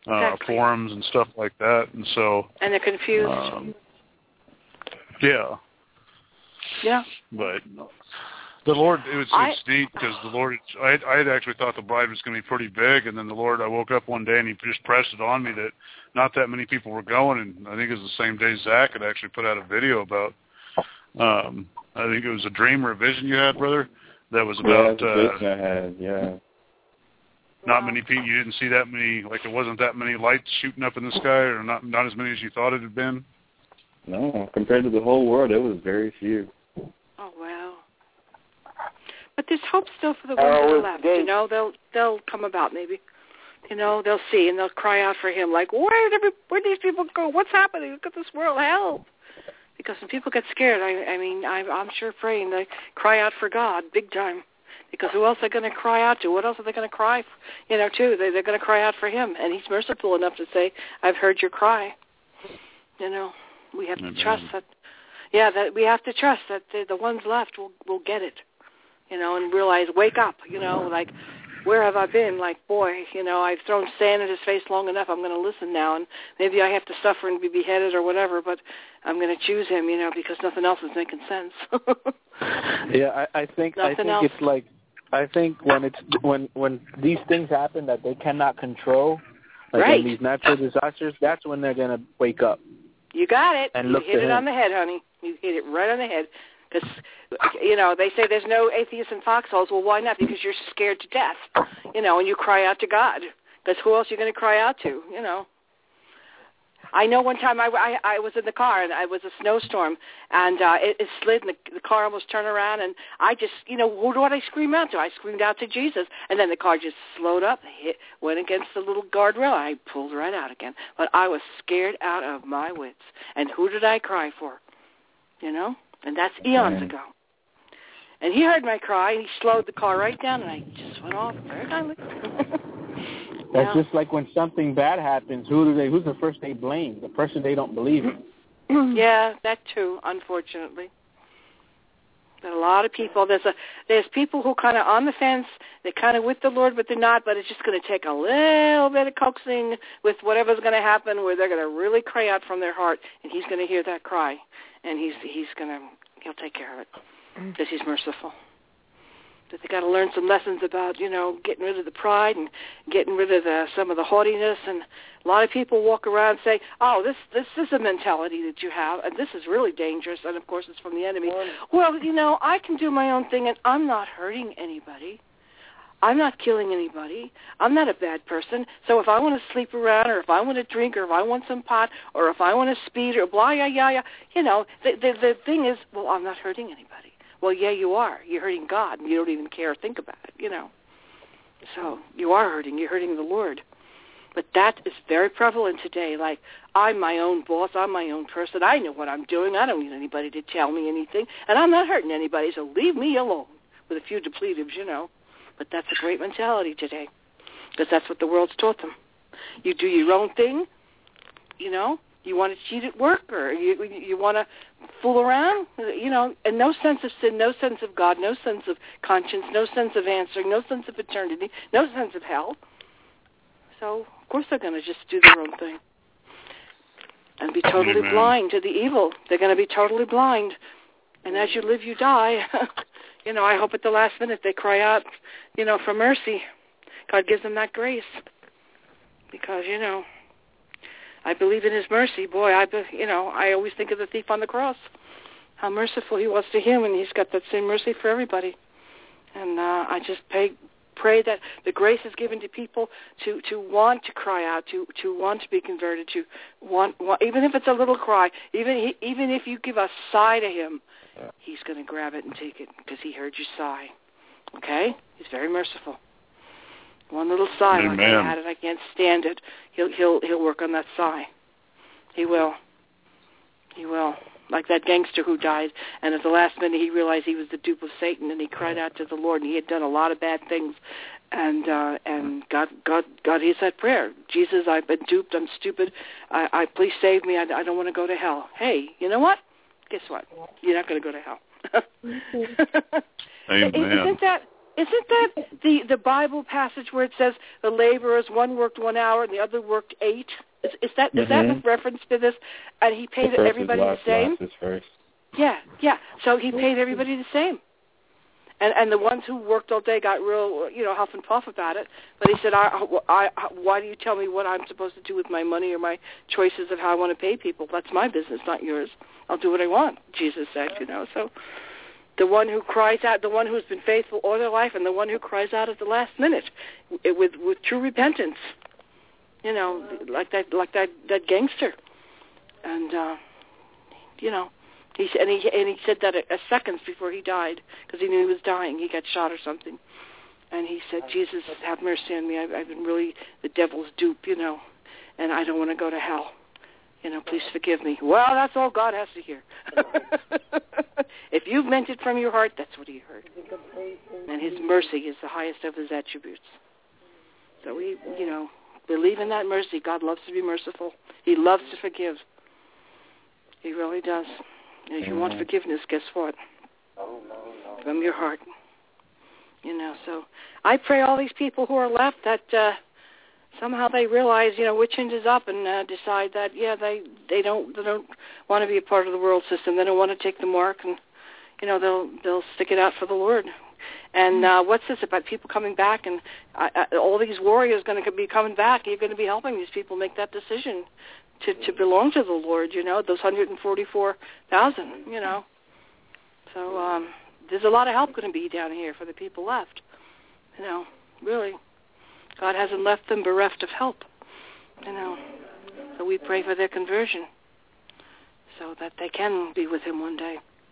forums and stuff like that, and so. And they're confused. Yeah. Yeah. But the Lord, it's neat because the Lord, I had actually thought the bride was going to be pretty big, and then the Lord, I woke up one day and He just pressed it on me that not that many people were going, and I think it was the same day Zach had actually put out a video about, I think it was a dream or a vision you had, brother, that was about. Yeah, the vision I had, yeah. Not many people, you didn't see that many, like there wasn't that many lights shooting up in the sky, or not as many as you thought it had been? No, compared to the whole world, it was very few. Oh, wow. But there's hope still for the ones that are left. You know, they'll come about maybe. You know, they'll see and they'll cry out for Him, like, where did these people go? What's happening? Look at this world, help! Because when people get scared, I'm sure praying they cry out for God big time. Because who else are they going to cry out to? What else are they going to cry, to? They're going to cry out for Him, and He's merciful enough to say, "I've heard your cry." You know, we have to trust that. Yeah, that we have to trust that the ones left will get it. You know, and realize, wake up. You know, like, where have I been? Like, boy, I've thrown sand in His face long enough. I'm going to listen now, and maybe I have to suffer and be beheaded or whatever, but I'm going to choose Him. Because nothing else is making sense. Yeah, I think it's like. I think when these things happen that they cannot control, like in these natural disasters, that's when they're going to wake up. You got it. And you hit it on the head, honey. You hit it right on the head. Because, they say there's no atheists in foxholes. Well, why not? Because you're scared to death, and you cry out to God. Because who else are you going to cry out to, I know one time I was in the car, and it was a snowstorm, and it slid, and the car almost turned around, and I just, who do I scream out to? I screamed out to Jesus, and then the car just slowed up, went against the little guardrail. I pulled right out again. But I was scared out of my wits. And who did I cry for? And that's eons ago. And He heard my cry, and He slowed the car right down, and I just went off very kindly. That's just like when something bad happens. Who's the first they blame? The person they don't believe in. Yeah, that too, unfortunately. But a lot of people, there's people who kind of on the fence. They're kind of with the Lord, but they're not. But it's just going to take a little bit of coaxing with whatever's going to happen, where they're going to really cry out from their heart, and He's going to hear that cry, and He'll take care of it because He's merciful. That they got to learn some lessons about, getting rid of the pride and getting rid of some of the haughtiness. And a lot of people walk around and say, "Oh, this is a mentality that you have, and this is really dangerous." And of course, it's from the enemy. Well, I can do my own thing, and I'm not hurting anybody. I'm not killing anybody. I'm not a bad person. So if I want to sleep around, or if I want to drink, or if I want some pot, or if I want to speed, or blah, the thing is, well, I'm not hurting anybody. Well, yeah, you are. You're hurting God, and you don't even care or think about it, So you are hurting. You're hurting the Lord. But that is very prevalent today. Like, I'm my own boss. I'm my own person. I know what I'm doing. I don't need anybody to tell me anything. And I'm not hurting anybody, so leave me alone, with a few depletives, But that's a great mentality today, because that's what the world's taught them. You do your own thing, You want to cheat at work, or you want to fool around, and no sense of sin, no sense of God, no sense of conscience, no sense of answering, no sense of eternity, no sense of hell. So, of course, they're going to just do their own thing and be totally blind to the evil. They're going to be totally blind. And as you live, you die. I hope at the last minute they cry out, for mercy. God gives them that grace. Because, I believe in His mercy. Boy, I always think of the thief on the cross, how merciful He was to him, and He's got that same mercy for everybody. And I just pray that the grace is given to people to want to cry out, to want to be converted, to want even if it's a little cry, even if you give a sigh to Him, He's going to grab it and take it because He heard your sigh. Okay? He's very merciful. One little sigh, like I had it, I can't stand it. He'll work on that sigh. He will. He will. Like that gangster who died, and at the last minute he realized he was the dupe of Satan, and he cried out to the Lord, and he had done a lot of bad things, and God hears that prayer. Jesus, I've been duped. I'm stupid. I please save me. I don't want to go to hell. Hey, you know what? Guess what? You're not going to go to hell. Amen. Isn't that the Bible passage where it says the laborers, one worked 1 hour and the other worked 8? Is that a reference to this? And he paid everybody the same? Yeah. So he paid everybody the same. And the ones who worked all day got real, huff and puff about it. But he said, why do you tell me what I'm supposed to do with my money or my choices of how I want to pay people? That's my business, not yours. I'll do what I want, Jesus said, So the one who cries out, the one who's been faithful all their life, and the one who cries out at the last minute with true repentance, like that gangster. And, He said that a seconds before he died because he knew he was dying. He got shot or something. And he said, Jesus, have mercy on me. I've been really the devil's dupe, and I don't want to go to hell. Please forgive me. Well, that's all God has to hear. If you've meant it from your heart, that's what he heard. And his mercy is the highest of his attributes. So we, believe in that mercy. God loves to be merciful. He loves to forgive. He really does. And if you want forgiveness, guess what? From your heart. So I pray all these people who are left that somehow they realize, which end is up and decide that, they don't want to be a part of the world system. They don't want to take the mark, and, they'll stick it out for the Lord. And what's this about people coming back? And all these warriors going to be coming back. You're going to be helping these people make that decision to belong to the Lord, those 144,000, So there's a lot of help going to be down here for the people left, really. God hasn't left them bereft of help, So we pray for their conversion so that they can be with him one day,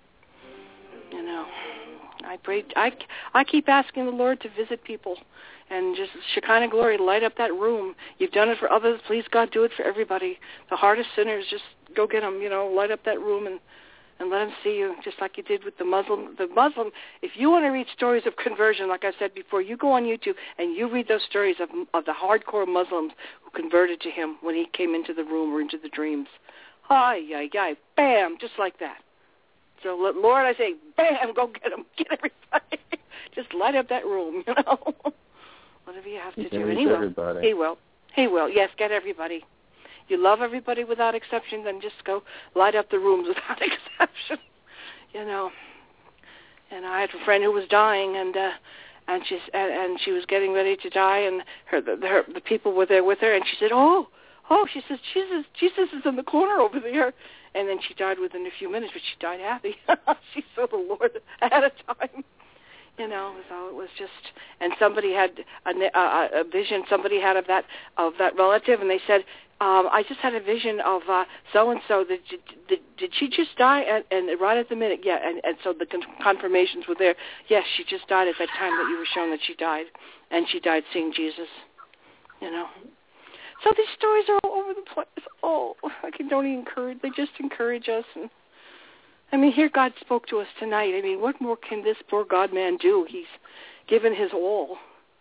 I pray. I keep asking the Lord to visit people and just Shekinah glory, light up that room. You've done it for others. Please, God, do it for everybody. The hardest sinners, just go get them, light up that room and let them see you, just like you did with the Muslim. The Muslim, if you want to read stories of conversion, like I said before, you go on YouTube and you read those stories of the hardcore Muslims who converted to him when he came into the room or into the dreams. Bam, just like that. So, Lord, I say, bam, go get them. Get everybody. Just light up that room, Whatever you have to do. And he will. Everybody. He will. Yes, get everybody. You love everybody without exception, then just go light up the rooms without exception, And I had a friend who was dying, and she was getting ready to die, and the people were there with her, and she said, she says, Jesus is in the corner over there. And then she died within a few minutes, but she died happy. She saw the Lord ahead of time. So it was just, and somebody had a vision. Somebody had of that relative, and they said, "I just had a vision of so and so. Did she just die?" And right at the minute, yeah. And so the confirmations were there. Yes, she just died at that time that you were shown that she died, and she died seeing Jesus. So these stories are all over the place. I can only encourage. They just encourage us. And here God spoke to us tonight. What more can this poor God-man do? He's given his all.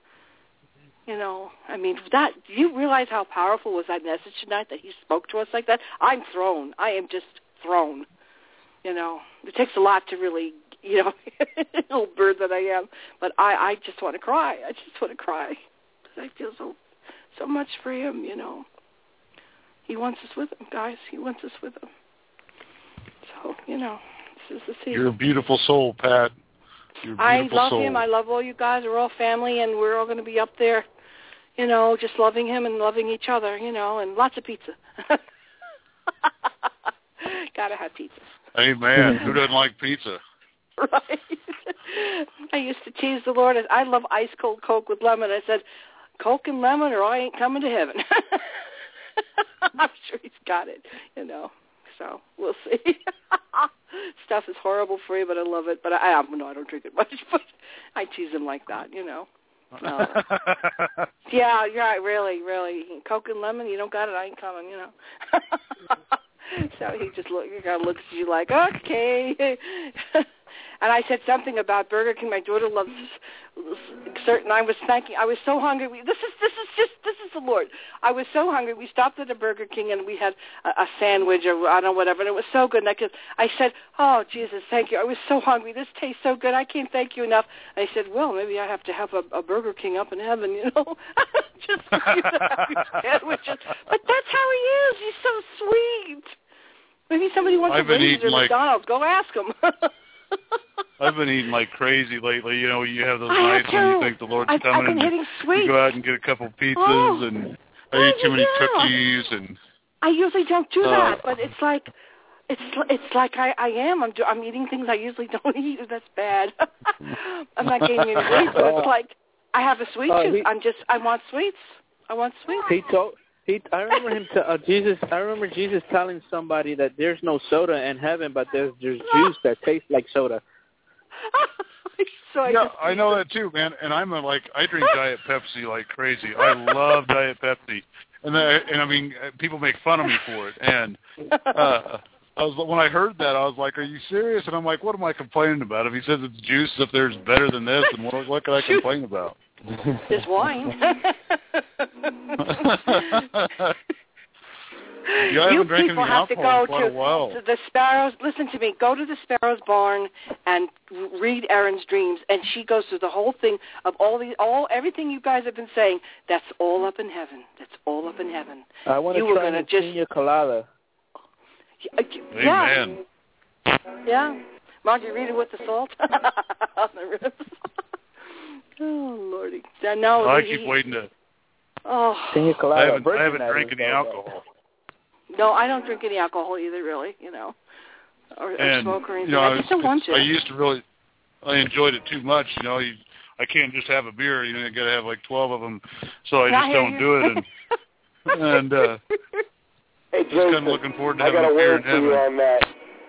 That. Do you realize how powerful was that message tonight that he spoke to us like that? I'm thrown. I am just thrown. It takes a lot to really, little bird that I am. But I just want to cry. I just want to cry because I feel so much for him, He wants us with him, guys. He wants us with him. So, this is the season. You're a beautiful soul, Pat. I love him. I love all you guys. We're all family, and we're all going to be up there, just loving him and loving each other, and lots of pizza. Gotta have pizza. Amen. Who doesn't like pizza? Right. I used to tease the Lord. I love ice cold Coke with lemon. I said, Coke and lemon or I ain't coming to heaven. I'm sure he's got it, So we'll see. Stuff is horrible for you, but I love it. But I don't drink it much, but I tease him like that, No. Yeah, you're right, really. Coke and lemon, you don't got it, I ain't coming, So he just looks at you like, okay. And I said something about Burger King. My daughter loves dessert, and I was so hungry. This is the Lord. I was so hungry. We stopped at a Burger King, and we had a sandwich or I don't know, whatever, and it was so good. And I said, oh, Jesus, thank you. I was so hungry. This tastes so good. I can't thank you enough. And I said, well, maybe I have to have a Burger King up in heaven, you know, just for you to have your sandwiches. But that's how he is. He's so sweet. Maybe somebody wants a Wendy's or McDonald's. Go ask him. I've been eating like crazy lately. You know, you have those nights when you think the Lord's coming, and you go out and get a couple pizzas, and I eat too many cookies. And I usually don't do that, but it's like I am. I'm eating things I usually don't eat. That's bad. I'm not gaining any weight, but it's like I have a sweet tooth. I want sweets. I want sweets. I remember Jesus telling somebody that there's no soda in heaven, but there's juice that tastes like soda. I know that too, man. And I drink Diet Pepsi like crazy. I love Diet Pepsi, and I mean, people make fun of me for it. And when I heard that, I was like, "Are you serious?" And I'm like, "What am I complaining about? If he says it's juice, if there's better than this, then what could I complain about?" This wine. You people have to go to while. The Sparrows. Listen to me. Go to the Sparrows Barn and read Erin's dreams, and she goes through the whole thing of everything you guys have been saying. That's all up in heaven. That's all up in heaven. I want to try the pina colada. Yeah. Amen. Yeah. Margarita with the salt on the ribs. Oh, Lordy. No, I keep waiting to... Oh. Pina colada. I haven't drank any alcohol. No, I don't drink any alcohol either, really, you know, or smoke or anything. You know, I just don't want to. I used to really... I enjoyed it too much, you know. I can't just have a beer, you know, you got to have like 12 of them, so I just don't do it. And hey, just kind of looking forward to having a beer in heaven. I got a word for you on that.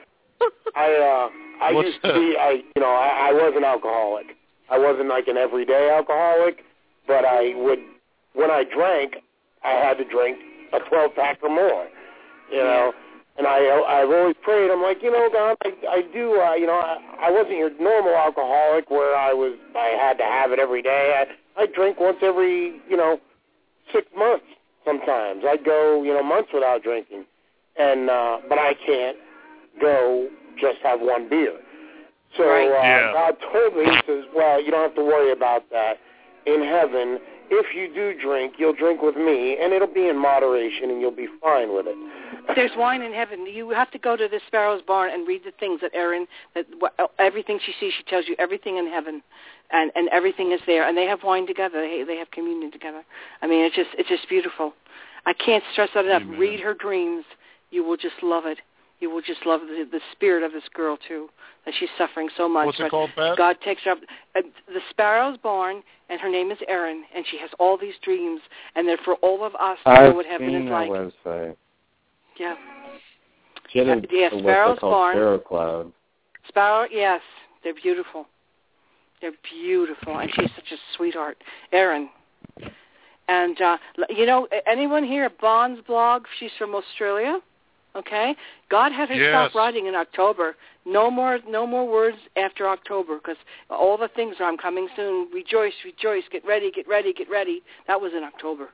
I used to be, I was an alcoholic. I wasn't like an everyday alcoholic, but when I drank, I had to drink a 12-pack or more, you know. And I've always prayed. I'm like, you know, God, I do, you know, I wasn't your normal alcoholic where I had to have it every day. I drink once every, 6 months sometimes. I'd go, months without drinking. And, but I can't go just have one beer. So God told me, he says, well, you don't have to worry about that. In heaven, if you do drink, you'll drink with me, and it'll be in moderation, and you'll be fine with it. There's wine in heaven. You have to go to the Sparrow's Barn and read the things that Erin, everything she sees, she tells you everything in heaven, and everything is there. And they have wine together. They have communion together. I mean, it's just beautiful. I can't stress that enough. Amen. Read her dreams. You will just love it. You will just love the spirit of this girl, too, that she's suffering so much. What's it called, Pat? God takes her up. The Sparrow's Barn, and her name is Erin, and she has all these dreams, and they're for all of us to know what heaven is like. I've seen that website. Yeah. She had a Sparrow's Barn. Sparrow Cloud. Sparrow, yes. They're beautiful. They're beautiful, and she's such a sweetheart. Erin. And, anyone here at Bond's blog? She's from Australia. Okay, God had her stop writing in October. No more words after October, because all the things are, I'm coming soon. Rejoice, rejoice. Get ready, get ready, get ready. That was in October.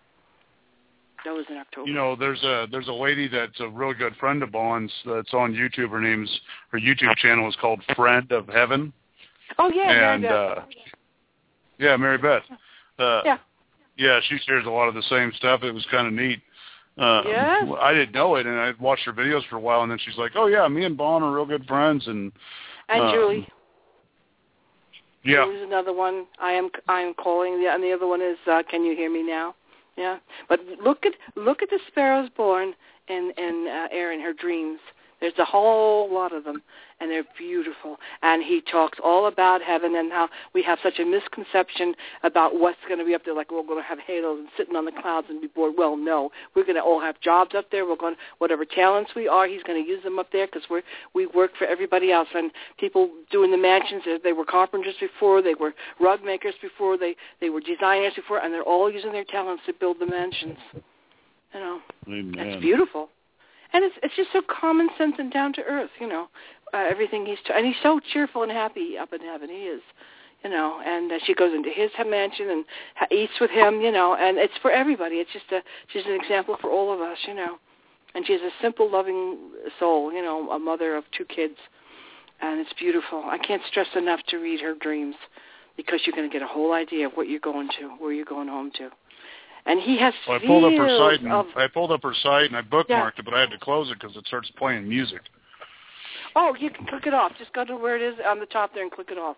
You know, there's a lady that's a real good friend of Bond's that's on YouTube. Her YouTube channel is called Friend of Heaven. Oh yeah, and Mary Beth. Mary Beth. Yeah, she shares a lot of the same stuff. It was kind of neat. I didn't know it, and I watched her videos for a while, and then she's like, "Oh yeah, me and Bon are real good friends." And Julie. Yeah. Julie's another one. I am calling. And the other one is Can You Hear Me Now? Yeah. But look at the Sparrows Born and Erin, her dreams. There's a whole lot of them, and they're beautiful. And he talks all about heaven and how we have such a misconception about what's going to be up there, like we're going to have halos and sitting on the clouds and be bored. Well, no. We're going to all have jobs up there. We're going, whatever talents we are, he's going to use them up there because we work for everybody else. And people doing the mansions, they were carpenters before, they were rug makers before, they were designers before, and they're all using their talents to build the mansions. You know, Amen. That's beautiful. And it's just so common sense and down to earth, everything and he's so cheerful and happy up in heaven. He is, you know, and she goes into his mansion and eats with him, you know, and it's for everybody. It's she's an example for all of us, you know. And she's a simple, loving soul, you know, a mother of 2 kids, and it's beautiful. I can't stress enough to read her dreams because you're going to get a whole idea of what you're going to, where you're going home to. And he has I pulled up her site and I bookmarked it, but I had to close it because it starts playing music. Oh, you can click it off. Just go to where it is on the top there and click it off.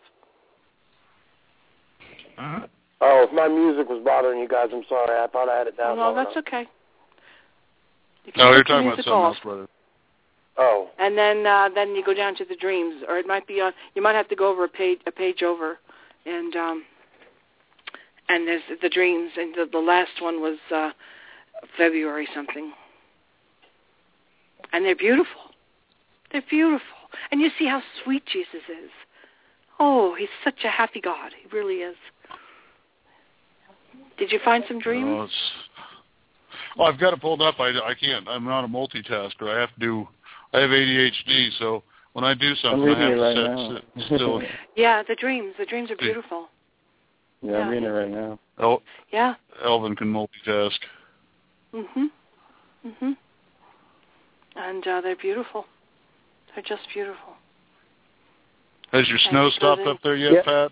Oh, if my music was bothering you guys, I'm sorry. I thought I had it down. No, that's okay. No, you're talking about something else, brother. Oh. And then you go down to the dreams, or it might be on. You might have to go over a page over, and there's the dreams, and the last one was February something, and they're beautiful. They're beautiful, and you see how sweet Jesus is. Oh, he's such a happy God. He really is. Did you find some dreams? Well, I've got it pulled up. I can't. I'm not a multitasker. I have ADHD, so when I do something, I have to sit still. Yeah, the dreams. The dreams are beautiful. Yeah, I'm reading it right now. Oh. Yeah. Elvin can multitask. And they're beautiful. They're just beautiful. Has your snow stopped up there yet, Pat?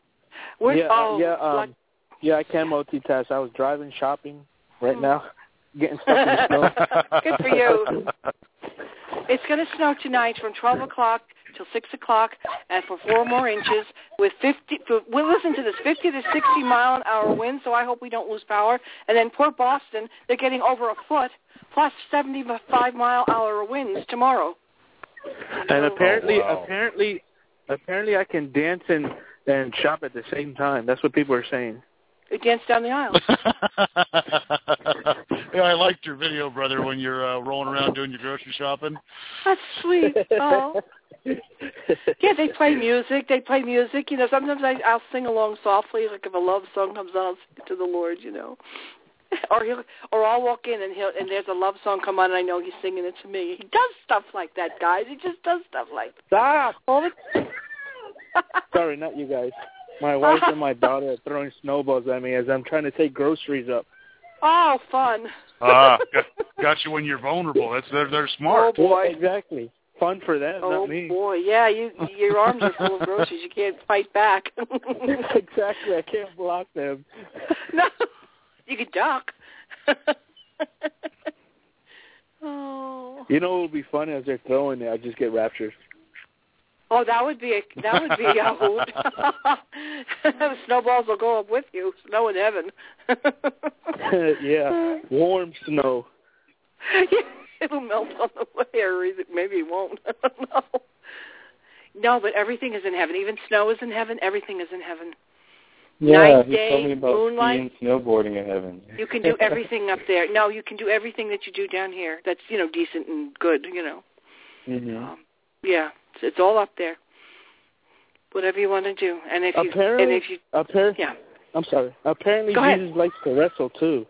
Yeah, I can multitask. I was driving, shopping right now, getting stuck in the snow. Good for you. It's going to snow tonight from 12 o'clock till 6 o'clock, and for 4 more inches with 50. We'll listen to this 50 to 60 mile an hour wind. So I hope we don't lose power. And then poor Boston, they're getting over a foot plus 75 mile an hour winds tomorrow. And apparently I can dance and shop at the same time. That's what people are saying. You dance down the aisle. Yeah, I liked your video, brother, when you're rolling around doing your grocery shopping. That's sweet. Oh. Yeah, they play music. You know, sometimes I'll sing along softly, like if a love song comes on, I'll sing to the Lord, you know. Or I'll walk in and there's a love song come on and I know he's singing it to me. He does stuff like that, guys. He just does stuff like that. Stop! Sorry, not you guys. My wife and my daughter are throwing snowballs at me as I'm trying to take groceries up. Oh, fun. Got you when you're vulnerable. They're smart. Oh, boy. Yeah, exactly. Fun for them, not me. Oh, boy. Yeah, your arms are full of groceries. You can't fight back. Exactly. I can't block them. No. You can duck. Oh. You know what would be fun as they're throwing it? I just get raptured. Oh, that would be a hoot. The snowballs will go up with you. Snow in heaven. Yeah, warm snow. Yeah, it'll melt on the way, or maybe it won't. I don't know. No, but everything is in heaven. Even snow is in heaven. Everything is in heaven. Yeah, Night, he day, told me about moonlight. skiing and snowboarding in heaven. You can do everything up there. No, you can do everything that you do down here. That's, you know, decent and good, you know. Mm-hmm. Yeah, it's all up there. Whatever you want to do, and if you, yeah. I'm sorry. Apparently, Go Jesus ahead. likes to wrestle too.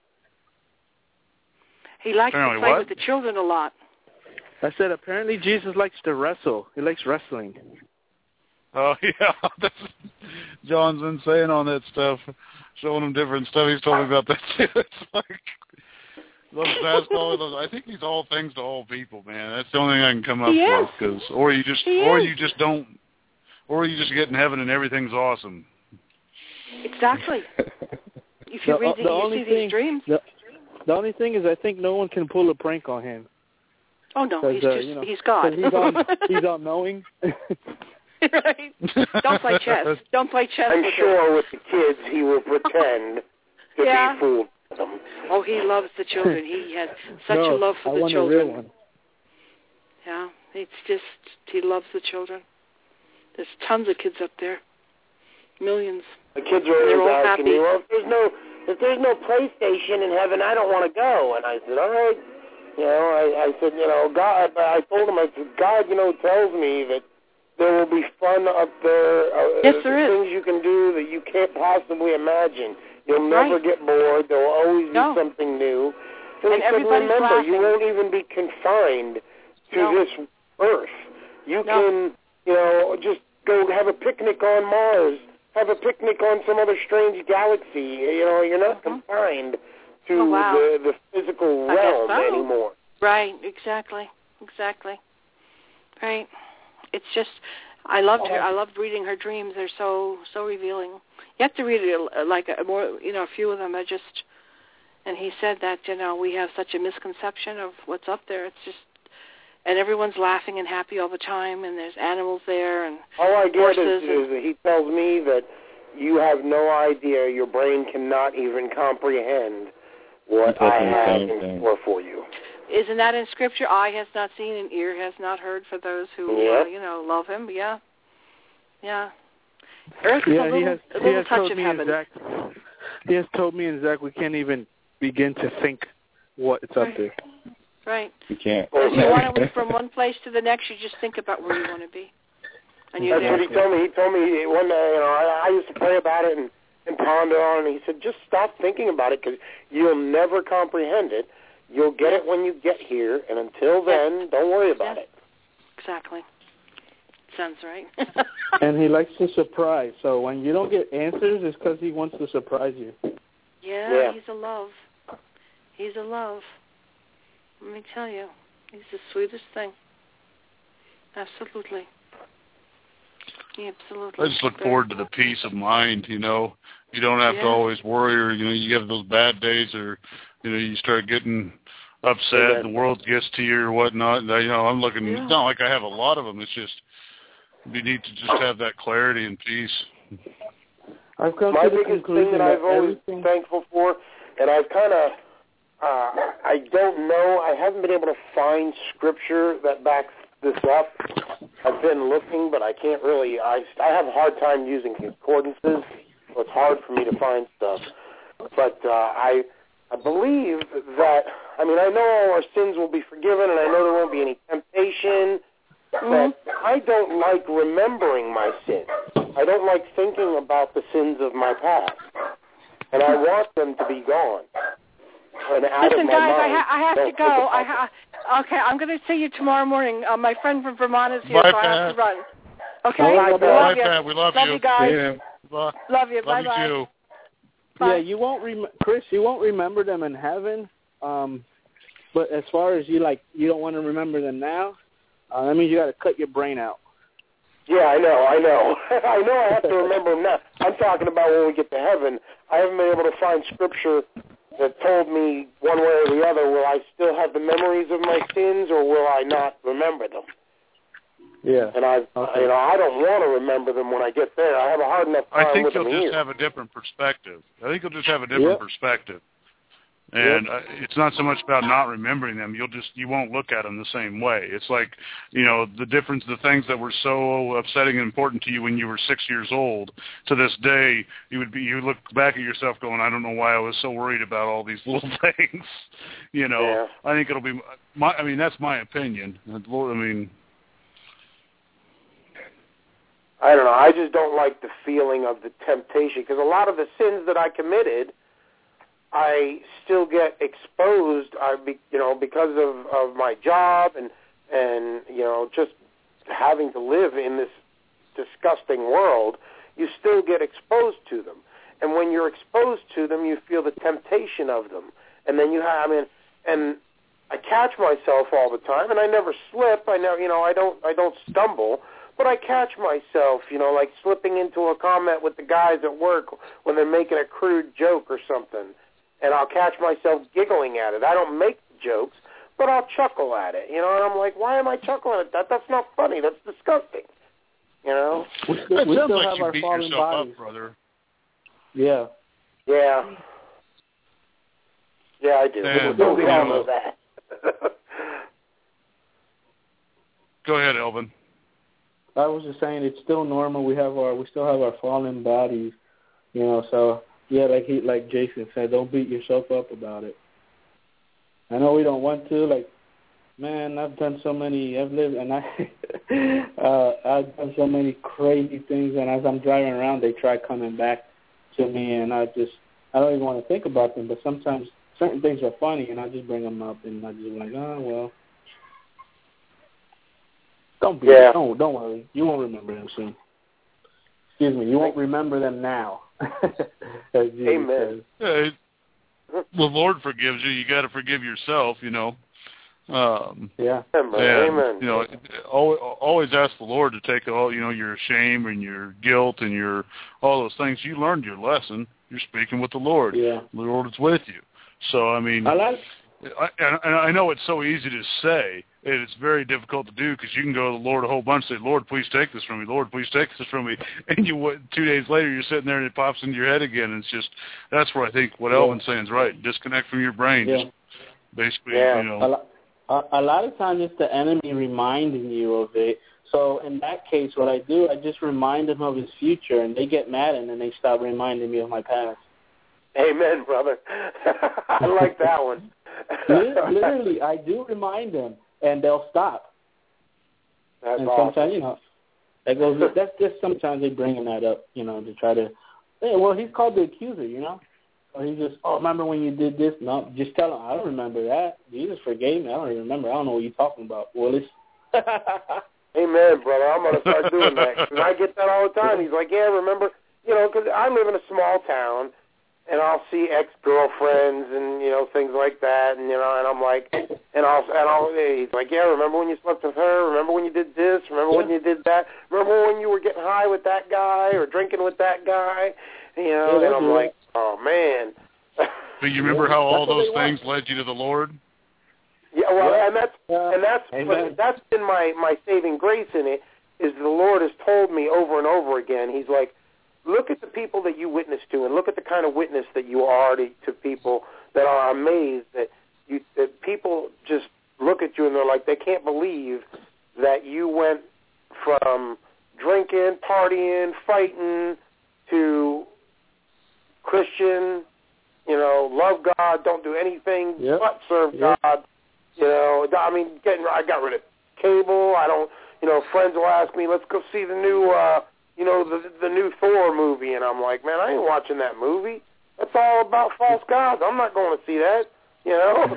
He likes to play with the children a lot. I said apparently Jesus likes to wrestle. He likes wrestling. Oh yeah, John's been saying on that stuff, showing him different stuff. He's told me about that too. It's like loves basketball. I think he's all things to all people, man. That's the only thing I can come up with. Or you just get in heaven and everything's awesome. Exactly. If you read these dreams. The only thing is, I think no one can pull a prank on him. Oh no, he's God. He's all knowing. Right. Don't play chess. Don't play chess. I'm sure with the kids he will pretend to be fooled with them. Oh, he loves the children. He has such a love for the children. A real one. Yeah, it's just he loves the children. There's tons of kids up there, millions. The kids are always asking me, well, if there's no PlayStation in heaven, I don't want to go. And I said, all right. You know, I said, you know, God. I told him, I said, God, you know, tells me that there will be fun up there. Yes, there is. Things you can do that you can't possibly imagine. You'll never get bored. There will always be something new. So and he said, remember, laughing. you won't even be confined to this earth. You can, you know, just go have a picnic on Mars have a picnic on some other strange galaxy. You know, you're not confined to the physical realm anymore. Right, exactly. Right. It's just, I loved her. I loved reading her dreams. They're so revealing. You have to read it like more, you know, a few of them are just, and he said that, you know, we have such a misconception of what's up there. It's just, and everyone's laughing and happy all the time, and there's animals there and all I get horses. is that he tells me that you have no idea, your brain cannot even comprehend what I have in store for you. Isn't that in Scripture? Eye has not seen and ear has not heard for those who, you know, love him. Yeah. Earth is a little touch of heaven. He has told me and Zach we can't even begin to think what's up there. Right. You can't. If you want to move from one place to the next, you just think about where you want to be. And you're That's what he told me. He told me one day, you know, I used to pray about it and ponder on it, and he said, just stop thinking about it because you'll never comprehend it. You'll get it when you get here, and until then, don't worry about it. Exactly. Sounds right. And he likes to surprise. So when you don't get answers, it's because he wants to surprise you. Yeah, he's a love. Let me tell you, he's the sweetest thing. Absolutely. I just look forward to the peace of mind, you know. You don't have to always worry, or, you know, you have those bad days, or, you know, you start getting upset, the world gets to you or whatnot. And, you know, I'm looking, it's not like I have a lot of them. It's just, you need to just have that clarity and peace. I've come My to the biggest conclusion thing that I've always been thankful for, and I've kind of, I don't know, I haven't been able to find scripture that backs this up. I've been looking, but I can't really, I have a hard time using concordances, so it's hard for me to find stuff. But I believe that, I mean, I know all our sins will be forgiven, and I know there won't be any temptation, but I don't like remembering my sins. I don't like thinking about the sins of my past, and I want them to be gone. Listen, guys, I have to go. Okay, I'm going to see you tomorrow morning. My friend from Vermont is here, so I have to run. Okay? Bye, Pat. We love you. Love you, guys. Yeah. Bye. Love you. Bye-bye. Love you, too. Bye. Yeah, you won't Chris, you won't remember them in heaven. But as far as you don't want to remember them now, that means you got to cut your brain out. Yeah, I know. I know I have to remember them now. I'm talking about when we get to heaven. I haven't been able to find scripture that told me one way or the other, will I still have the memories of my sins or will I not remember them? Yeah. And I don't want to remember them when I get there. I have a hard enough time with them here. I think you'll just have a different perspective. And it's not so much about not remembering them. You won't look at them the same way. It's like, you know, the things that were so upsetting and important to you when you were 6 years old, to this day, you look back at yourself going, I don't know why I was so worried about all these little things. You know, I think it'll be, that's my opinion. I don't know. I just don't like the feeling of the temptation because a lot of the sins that I committed, I still get exposed, because of my job and just having to live in this disgusting world. You still get exposed to them, and when you're exposed to them, you feel the temptation of them, and then and I catch myself all the time, and I never slip. I don't stumble. But I catch myself, like slipping into a comment with the guys at work when they're making a crude joke or something. And I'll catch myself giggling at it. I don't make the jokes, but I'll chuckle at it, and I'm like, why am I chuckling at that? That's not funny. That's disgusting, We still like have you our beat fallen yourself bodies. up, brother. Yeah. Yeah. Yeah, I do. We all know that. Go ahead, Elvin. I was just saying it's still normal. We still have our fallen bodies, so yeah, like Jason said, don't beat yourself up about it. I know we don't want to, man, I've done so many I've done so many crazy things, and as I'm driving around they try coming back to me, and I don't even want to think about them, but sometimes certain things are funny and I just bring them up and I just like, oh well. Don't worry. You won't remember him soon. excuse me, you won't remember them now. As Jesus Amen. says. The Lord forgives you. You got to forgive yourself, you know. Yeah. Amen. You know, always ask the Lord to take all, you know, your shame and your guilt and your all those things. You learned your lesson. You're speaking with the Lord. Yeah. The Lord is with you. So I mean, I know it's so easy to say. It's very difficult to do because you can go to the Lord a whole bunch and say, Lord, please take this from me. Lord, please take this from me. And 2 days later, you're sitting there and it pops into your head again. And it's just, that's where I think what Elvin's saying is right. Disconnect from your brain. Yeah. Just basically, you know. A lot of times it's the enemy reminding you of it. So in that case, what I do, I just remind them of his future, and they get mad, and then they stop reminding me of my past. Amen, brother. I like that one. Literally, I do remind them, and they'll stop. That's and awesome. Sometimes, you know, that's just sometimes they bringing that up, you know, to try to, hey, well, he's called the accuser, you know. Or he just, remember when you did this? No, just tell him, I don't remember that. Jesus forgave me. I don't even remember. I don't know what you're talking about, Willis. Amen, brother. I'm going to start doing that. Because I get that all the time. He's like, yeah, remember, you know, because I live in a small town, and I'll see ex-girlfriends and, you know, things like that, and, you know, and I'm like, he's like, yeah, remember when you slept with her? Remember when you did this? Remember when you did that? Remember when you were getting high with that guy or drinking with that guy? You know, and I'm like, oh, man. But you remember how all those things led you to the Lord? Yeah, well, and that's been my saving grace in it, is the Lord has told me over and over again, he's like, look at the people that you witness to and look at the kind of witness that you are to people that are amazed that people just look at you and they're like, they can't believe that you went from drinking, partying, fighting to Christian, you know, love God, don't do anything but serve God. You know, I mean, I got rid of cable. I don't, you know, friends will ask me, let's go see the new, you know, the new Thor movie. And I'm like, man, I ain't watching that movie. That's all about false gods. I'm not going to see that, you know.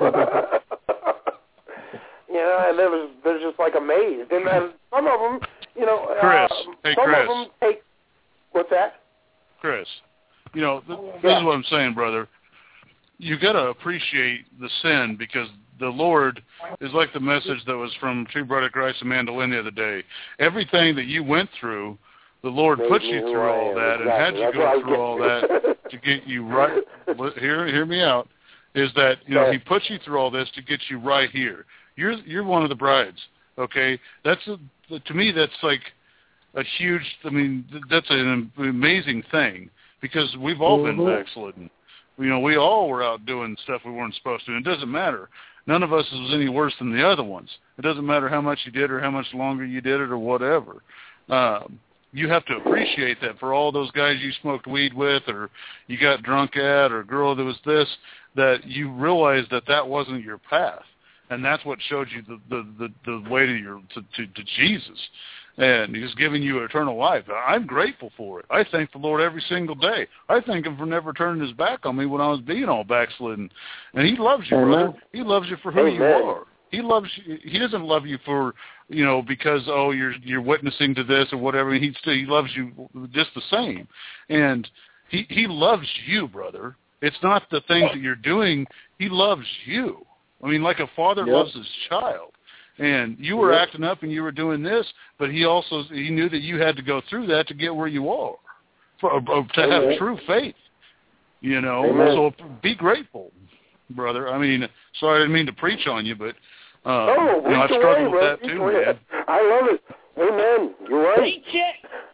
You know, and there's just like amazed. And then some of them, you know, some of them take, what's that? Chris, you know, this is what I'm saying, brother. You got to appreciate the sin because the Lord is like the message that was from True Brother Christ and Mandolin the other day. Everything that you went through, the Lord put you through all that and had you go through all that to get you right. Hear me out. Is that, you know, He put you through all this to get you right here. You're one of the brides, okay? To me, that's like a huge, I mean, that's an amazing thing because we've all been backslidden. You know, we all were out doing stuff we weren't supposed to, and it doesn't matter. None of us was any worse than the other ones. It doesn't matter how much you did or how much longer you did it or whatever. You have to appreciate that for all those guys you smoked weed with or you got drunk at or girl that was this, that you realized that wasn't your path. And that's what showed you the way to Jesus. And He's giving you eternal life. I'm grateful for it. I thank the Lord every single day. I thank Him for never turning His back on me when I was being all backslidden. And He loves you, brother. He loves you for who you are. He loves you. He doesn't love you for, you know, because, you're witnessing to this or whatever. He loves you just the same. And he loves you, brother. It's not the things that you're doing. He loves you. I mean, like a father loves his child. And you were acting up and you were doing this, but he knew that you had to go through that to get where you are, to have true faith. You know, so be grateful, brother. I mean, sorry, I didn't mean to preach on you, but you know, I've struggled with that too, man. I love it. Amen. You're right. Preach it.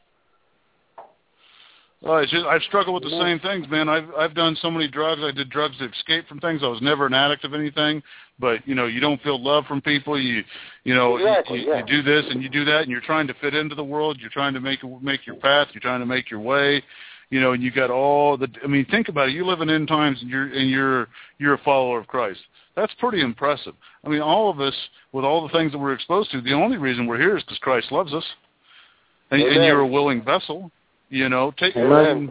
I've struggled with the same things, man. I've done so many drugs. I did drugs to escape from things. I was never an addict of anything. But, you know, you don't feel love from people. You do this and you do that, and you're trying to fit into the world. You're trying to make your path. You're trying to make your way. You know, and you got all the. I mean, think about it. You live in end times, and you're a follower of Christ. That's pretty impressive. I mean, all of us, with all the things that we're exposed to, the only reason we're here is because Christ loves us, and you're a willing vessel. You know, Amen.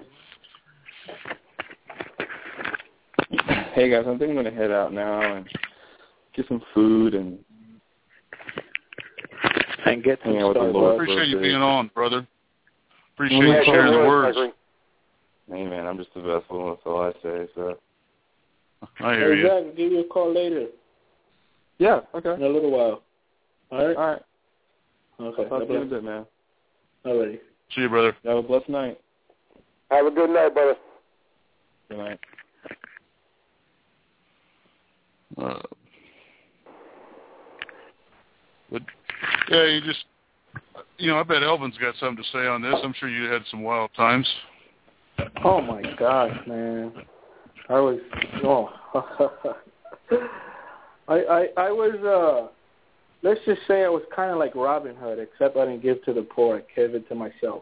Hey guys, I think I'm going to head out now and get some food and get some with the Lord. I appreciate you being on, brother. Appreciate you sharing the words. Hey, man, I'm just a vessel. That's all I say. So I hear you. Zach, I'll give you a call later. Yeah, okay. In a little while. All right? All right. Okay. I'll talk to you in a bit, man. All righty. See you, brother. Have a blessed night. Have a good night, brother. Good night. But yeah, I bet Elvin's got something to say on this. I'm sure you had some wild times. Oh my gosh, man! I was I was let's just say I was kind of like Robin Hood, except I didn't give to the poor. I gave it to myself.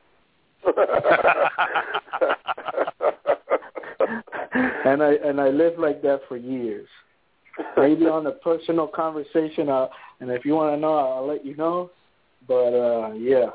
and I lived like that for years. Maybe on a personal conversation, and if you want to know, I'll let you know. But yeah,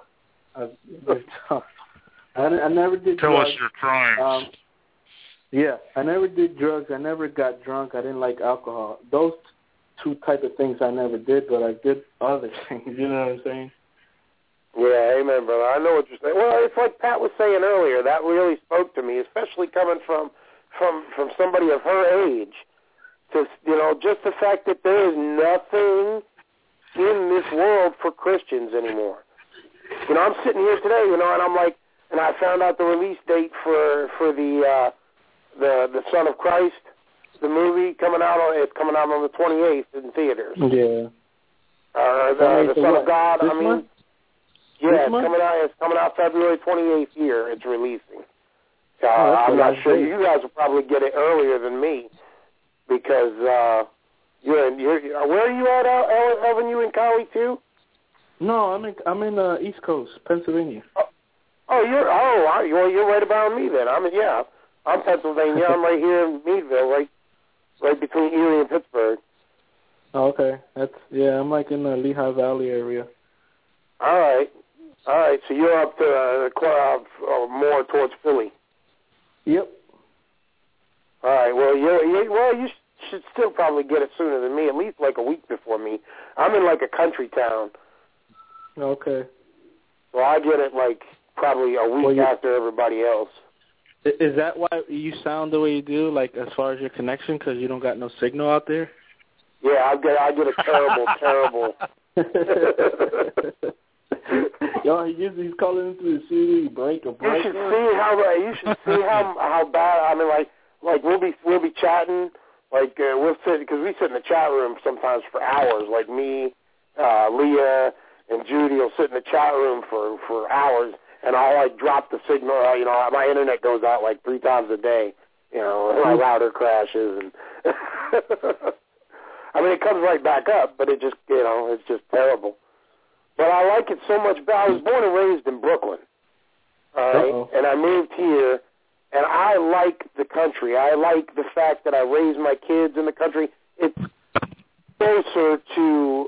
I never did Tell drugs. us your crimes. Yeah, I never did drugs. I never got drunk. I didn't like alcohol. Those two type of things I never did, but I did other things. You know what I'm saying? Yeah, amen, brother. I know what you're saying. Well, it's like Pat was saying earlier. That really spoke to me, especially coming from somebody of her age. Just just the fact that there is nothing in this world for Christians anymore. I'm sitting here today, and I'm like, and I found out the release date for the Son of Christ, the movie it's coming out on the 28th in theaters. Yeah. The Son of God. This month? Yeah, it's coming out February 28th here. It's releasing. I'm not sure. You guys will probably get it earlier than me because you're where are you at, Elvin? You in Cali too? No, I'm in East Coast, Pennsylvania. You're right about me then. I'm Pennsylvania. I'm right here in Meadville, right between Erie and Pittsburgh. Oh, okay. I'm like in the Lehigh Valley area. All right. So you're up to more towards Philly. Yep. All right. Well, you should still probably get it sooner than me. At least like a week before me. I'm in like a country town. Okay. So I get it like probably a week after everybody else. Is that why you sound the way you do? Like as far as your connection, because you don't got no signal out there? Yeah, I get a terrible. Yo, he's calling into the CD break. You should see how bad. I mean, like we'll be chatting. Like we'll sit because we sit in the chat room sometimes for hours. Like me, Leah, and Judy will sit in the chat room for hours, and I'll like drop the signal. My internet goes out like 3 times a day. My router crashes, and I mean it comes right back up, but it just it's just terrible. But I like it so much better. I was born and raised in Brooklyn, all right, and I moved here, and I like the country. I like the fact that I raised my kids in the country. It's closer to,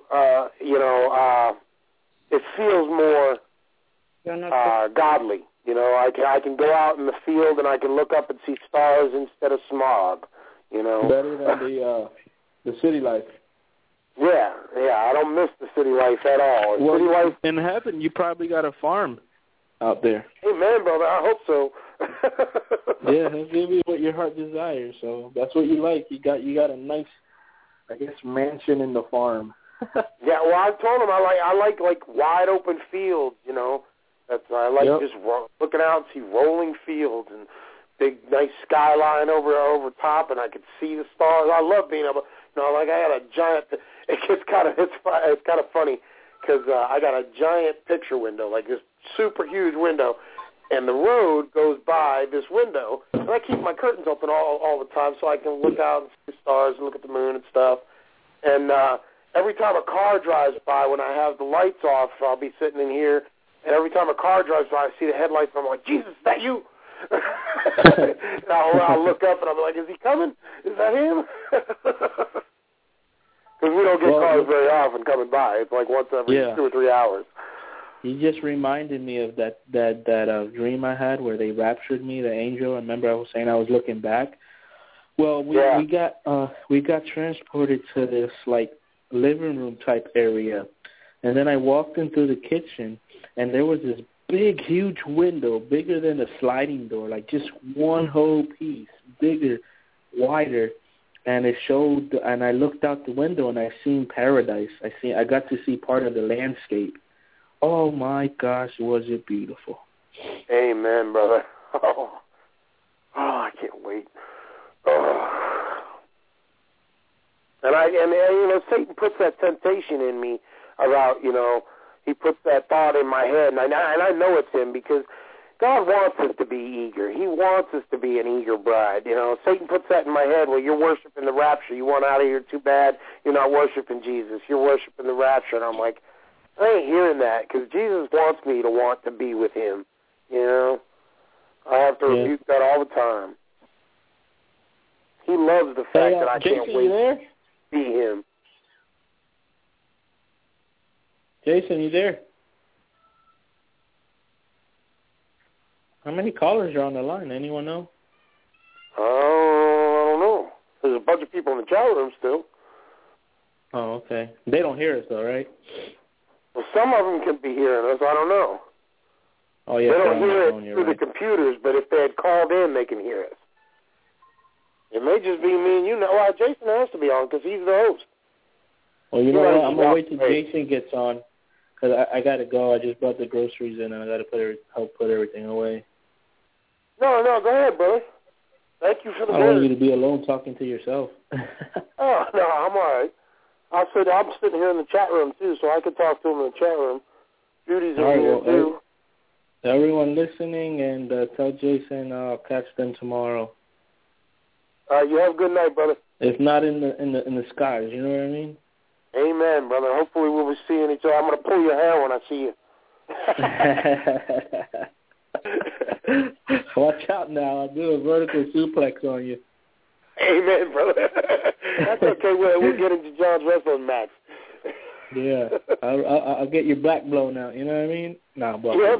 it feels more godly. I can go out in the field and I can look up and see stars instead of smog. Better than the city life. Yeah, I don't miss the city life at all. Well, city life in heaven, you probably got a farm out there. Amen, brother. I hope so. Yeah, he'll give you what your heart desires. So that's what you like. You got a nice, I guess, mansion in the farm. Yeah, well, I told him I like wide open fields. I like just looking out and see rolling fields and big nice skyline over top, and I could see the stars. I love being able. I had a giant. It's kind of funny because I got a giant picture window, like this super huge window, and the road goes by this window. And I keep my curtains open all the time so I can look out and see the stars and look at the moon and stuff. And every time a car drives by, when I have the lights off, I'll be sitting in here, and every time a car drives by, I see the headlights, and I'm like, Jesus, is that you? And I'll look up, and I'll be like, is he coming? Is that him? Because we don't get cars very often coming by. It's like once every 2 or 3 hours. You just reminded me of that dream I had where they raptured me, the angel. Remember I was saying I was looking back? Well, we got transported to this, like, living room type area. And then I walked into the kitchen, and there was this big, huge window, bigger than a sliding door, like just one whole piece, bigger, wider. And it showed, and I looked out the window and I seen paradise. I got to see part of the landscape. Oh my gosh, was it beautiful! Amen, brother. Oh, I can't wait. Oh. And Satan puts that temptation in me about, he puts that thought in my head, and I know it's him because God wants us to be eager. He wants us to be an eager bride. Satan puts that in my head. Well, you're worshiping the rapture. You want out of here too bad. You're not worshiping Jesus. You're worshiping the rapture. And I'm like, I ain't hearing that because Jesus wants me to want to be with him. I have to rebuke that all the time. He loves the fact that I can't wait to be him. Jason, you there? How many callers are on the line? Anyone know? I don't know. There's a bunch of people in the chat room still. Oh, okay. They don't hear us, though, right? Well, some of them could be hearing us. I don't know. Oh, yeah. They don't hear it through the computers, but if they had called in, they can hear us. It may just be me and you. Well, Jason has to be on because he's the host. Well, you know what? I'm going to wait till Jason gets on because I got to go. I just brought the groceries in and I got to help put everything away. No, go ahead, brother. Thank you for the word. I want you to be alone talking to yourself. Oh, no, I'm all right. I'm sitting here in the chat room, too, so I can talk to him in the chat room. Judy's in here, too. Everyone listening, and tell Jason I'll catch them tomorrow. You have a good night, brother. If not in the skies, you know what I mean? Amen, brother. Hopefully we'll be seeing each other. I'm going to pull your hair when I see you. Watch out now. I'll do a vertical suplex on you. Amen, brother. That's okay. We'll get into John's wrestling match. Yeah. I'll get your back blown out. You know what I mean? Nah, but. Yep.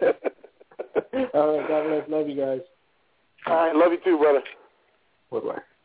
All right. God bless. Love you guys. All right. Love you too, brother. Bye-bye.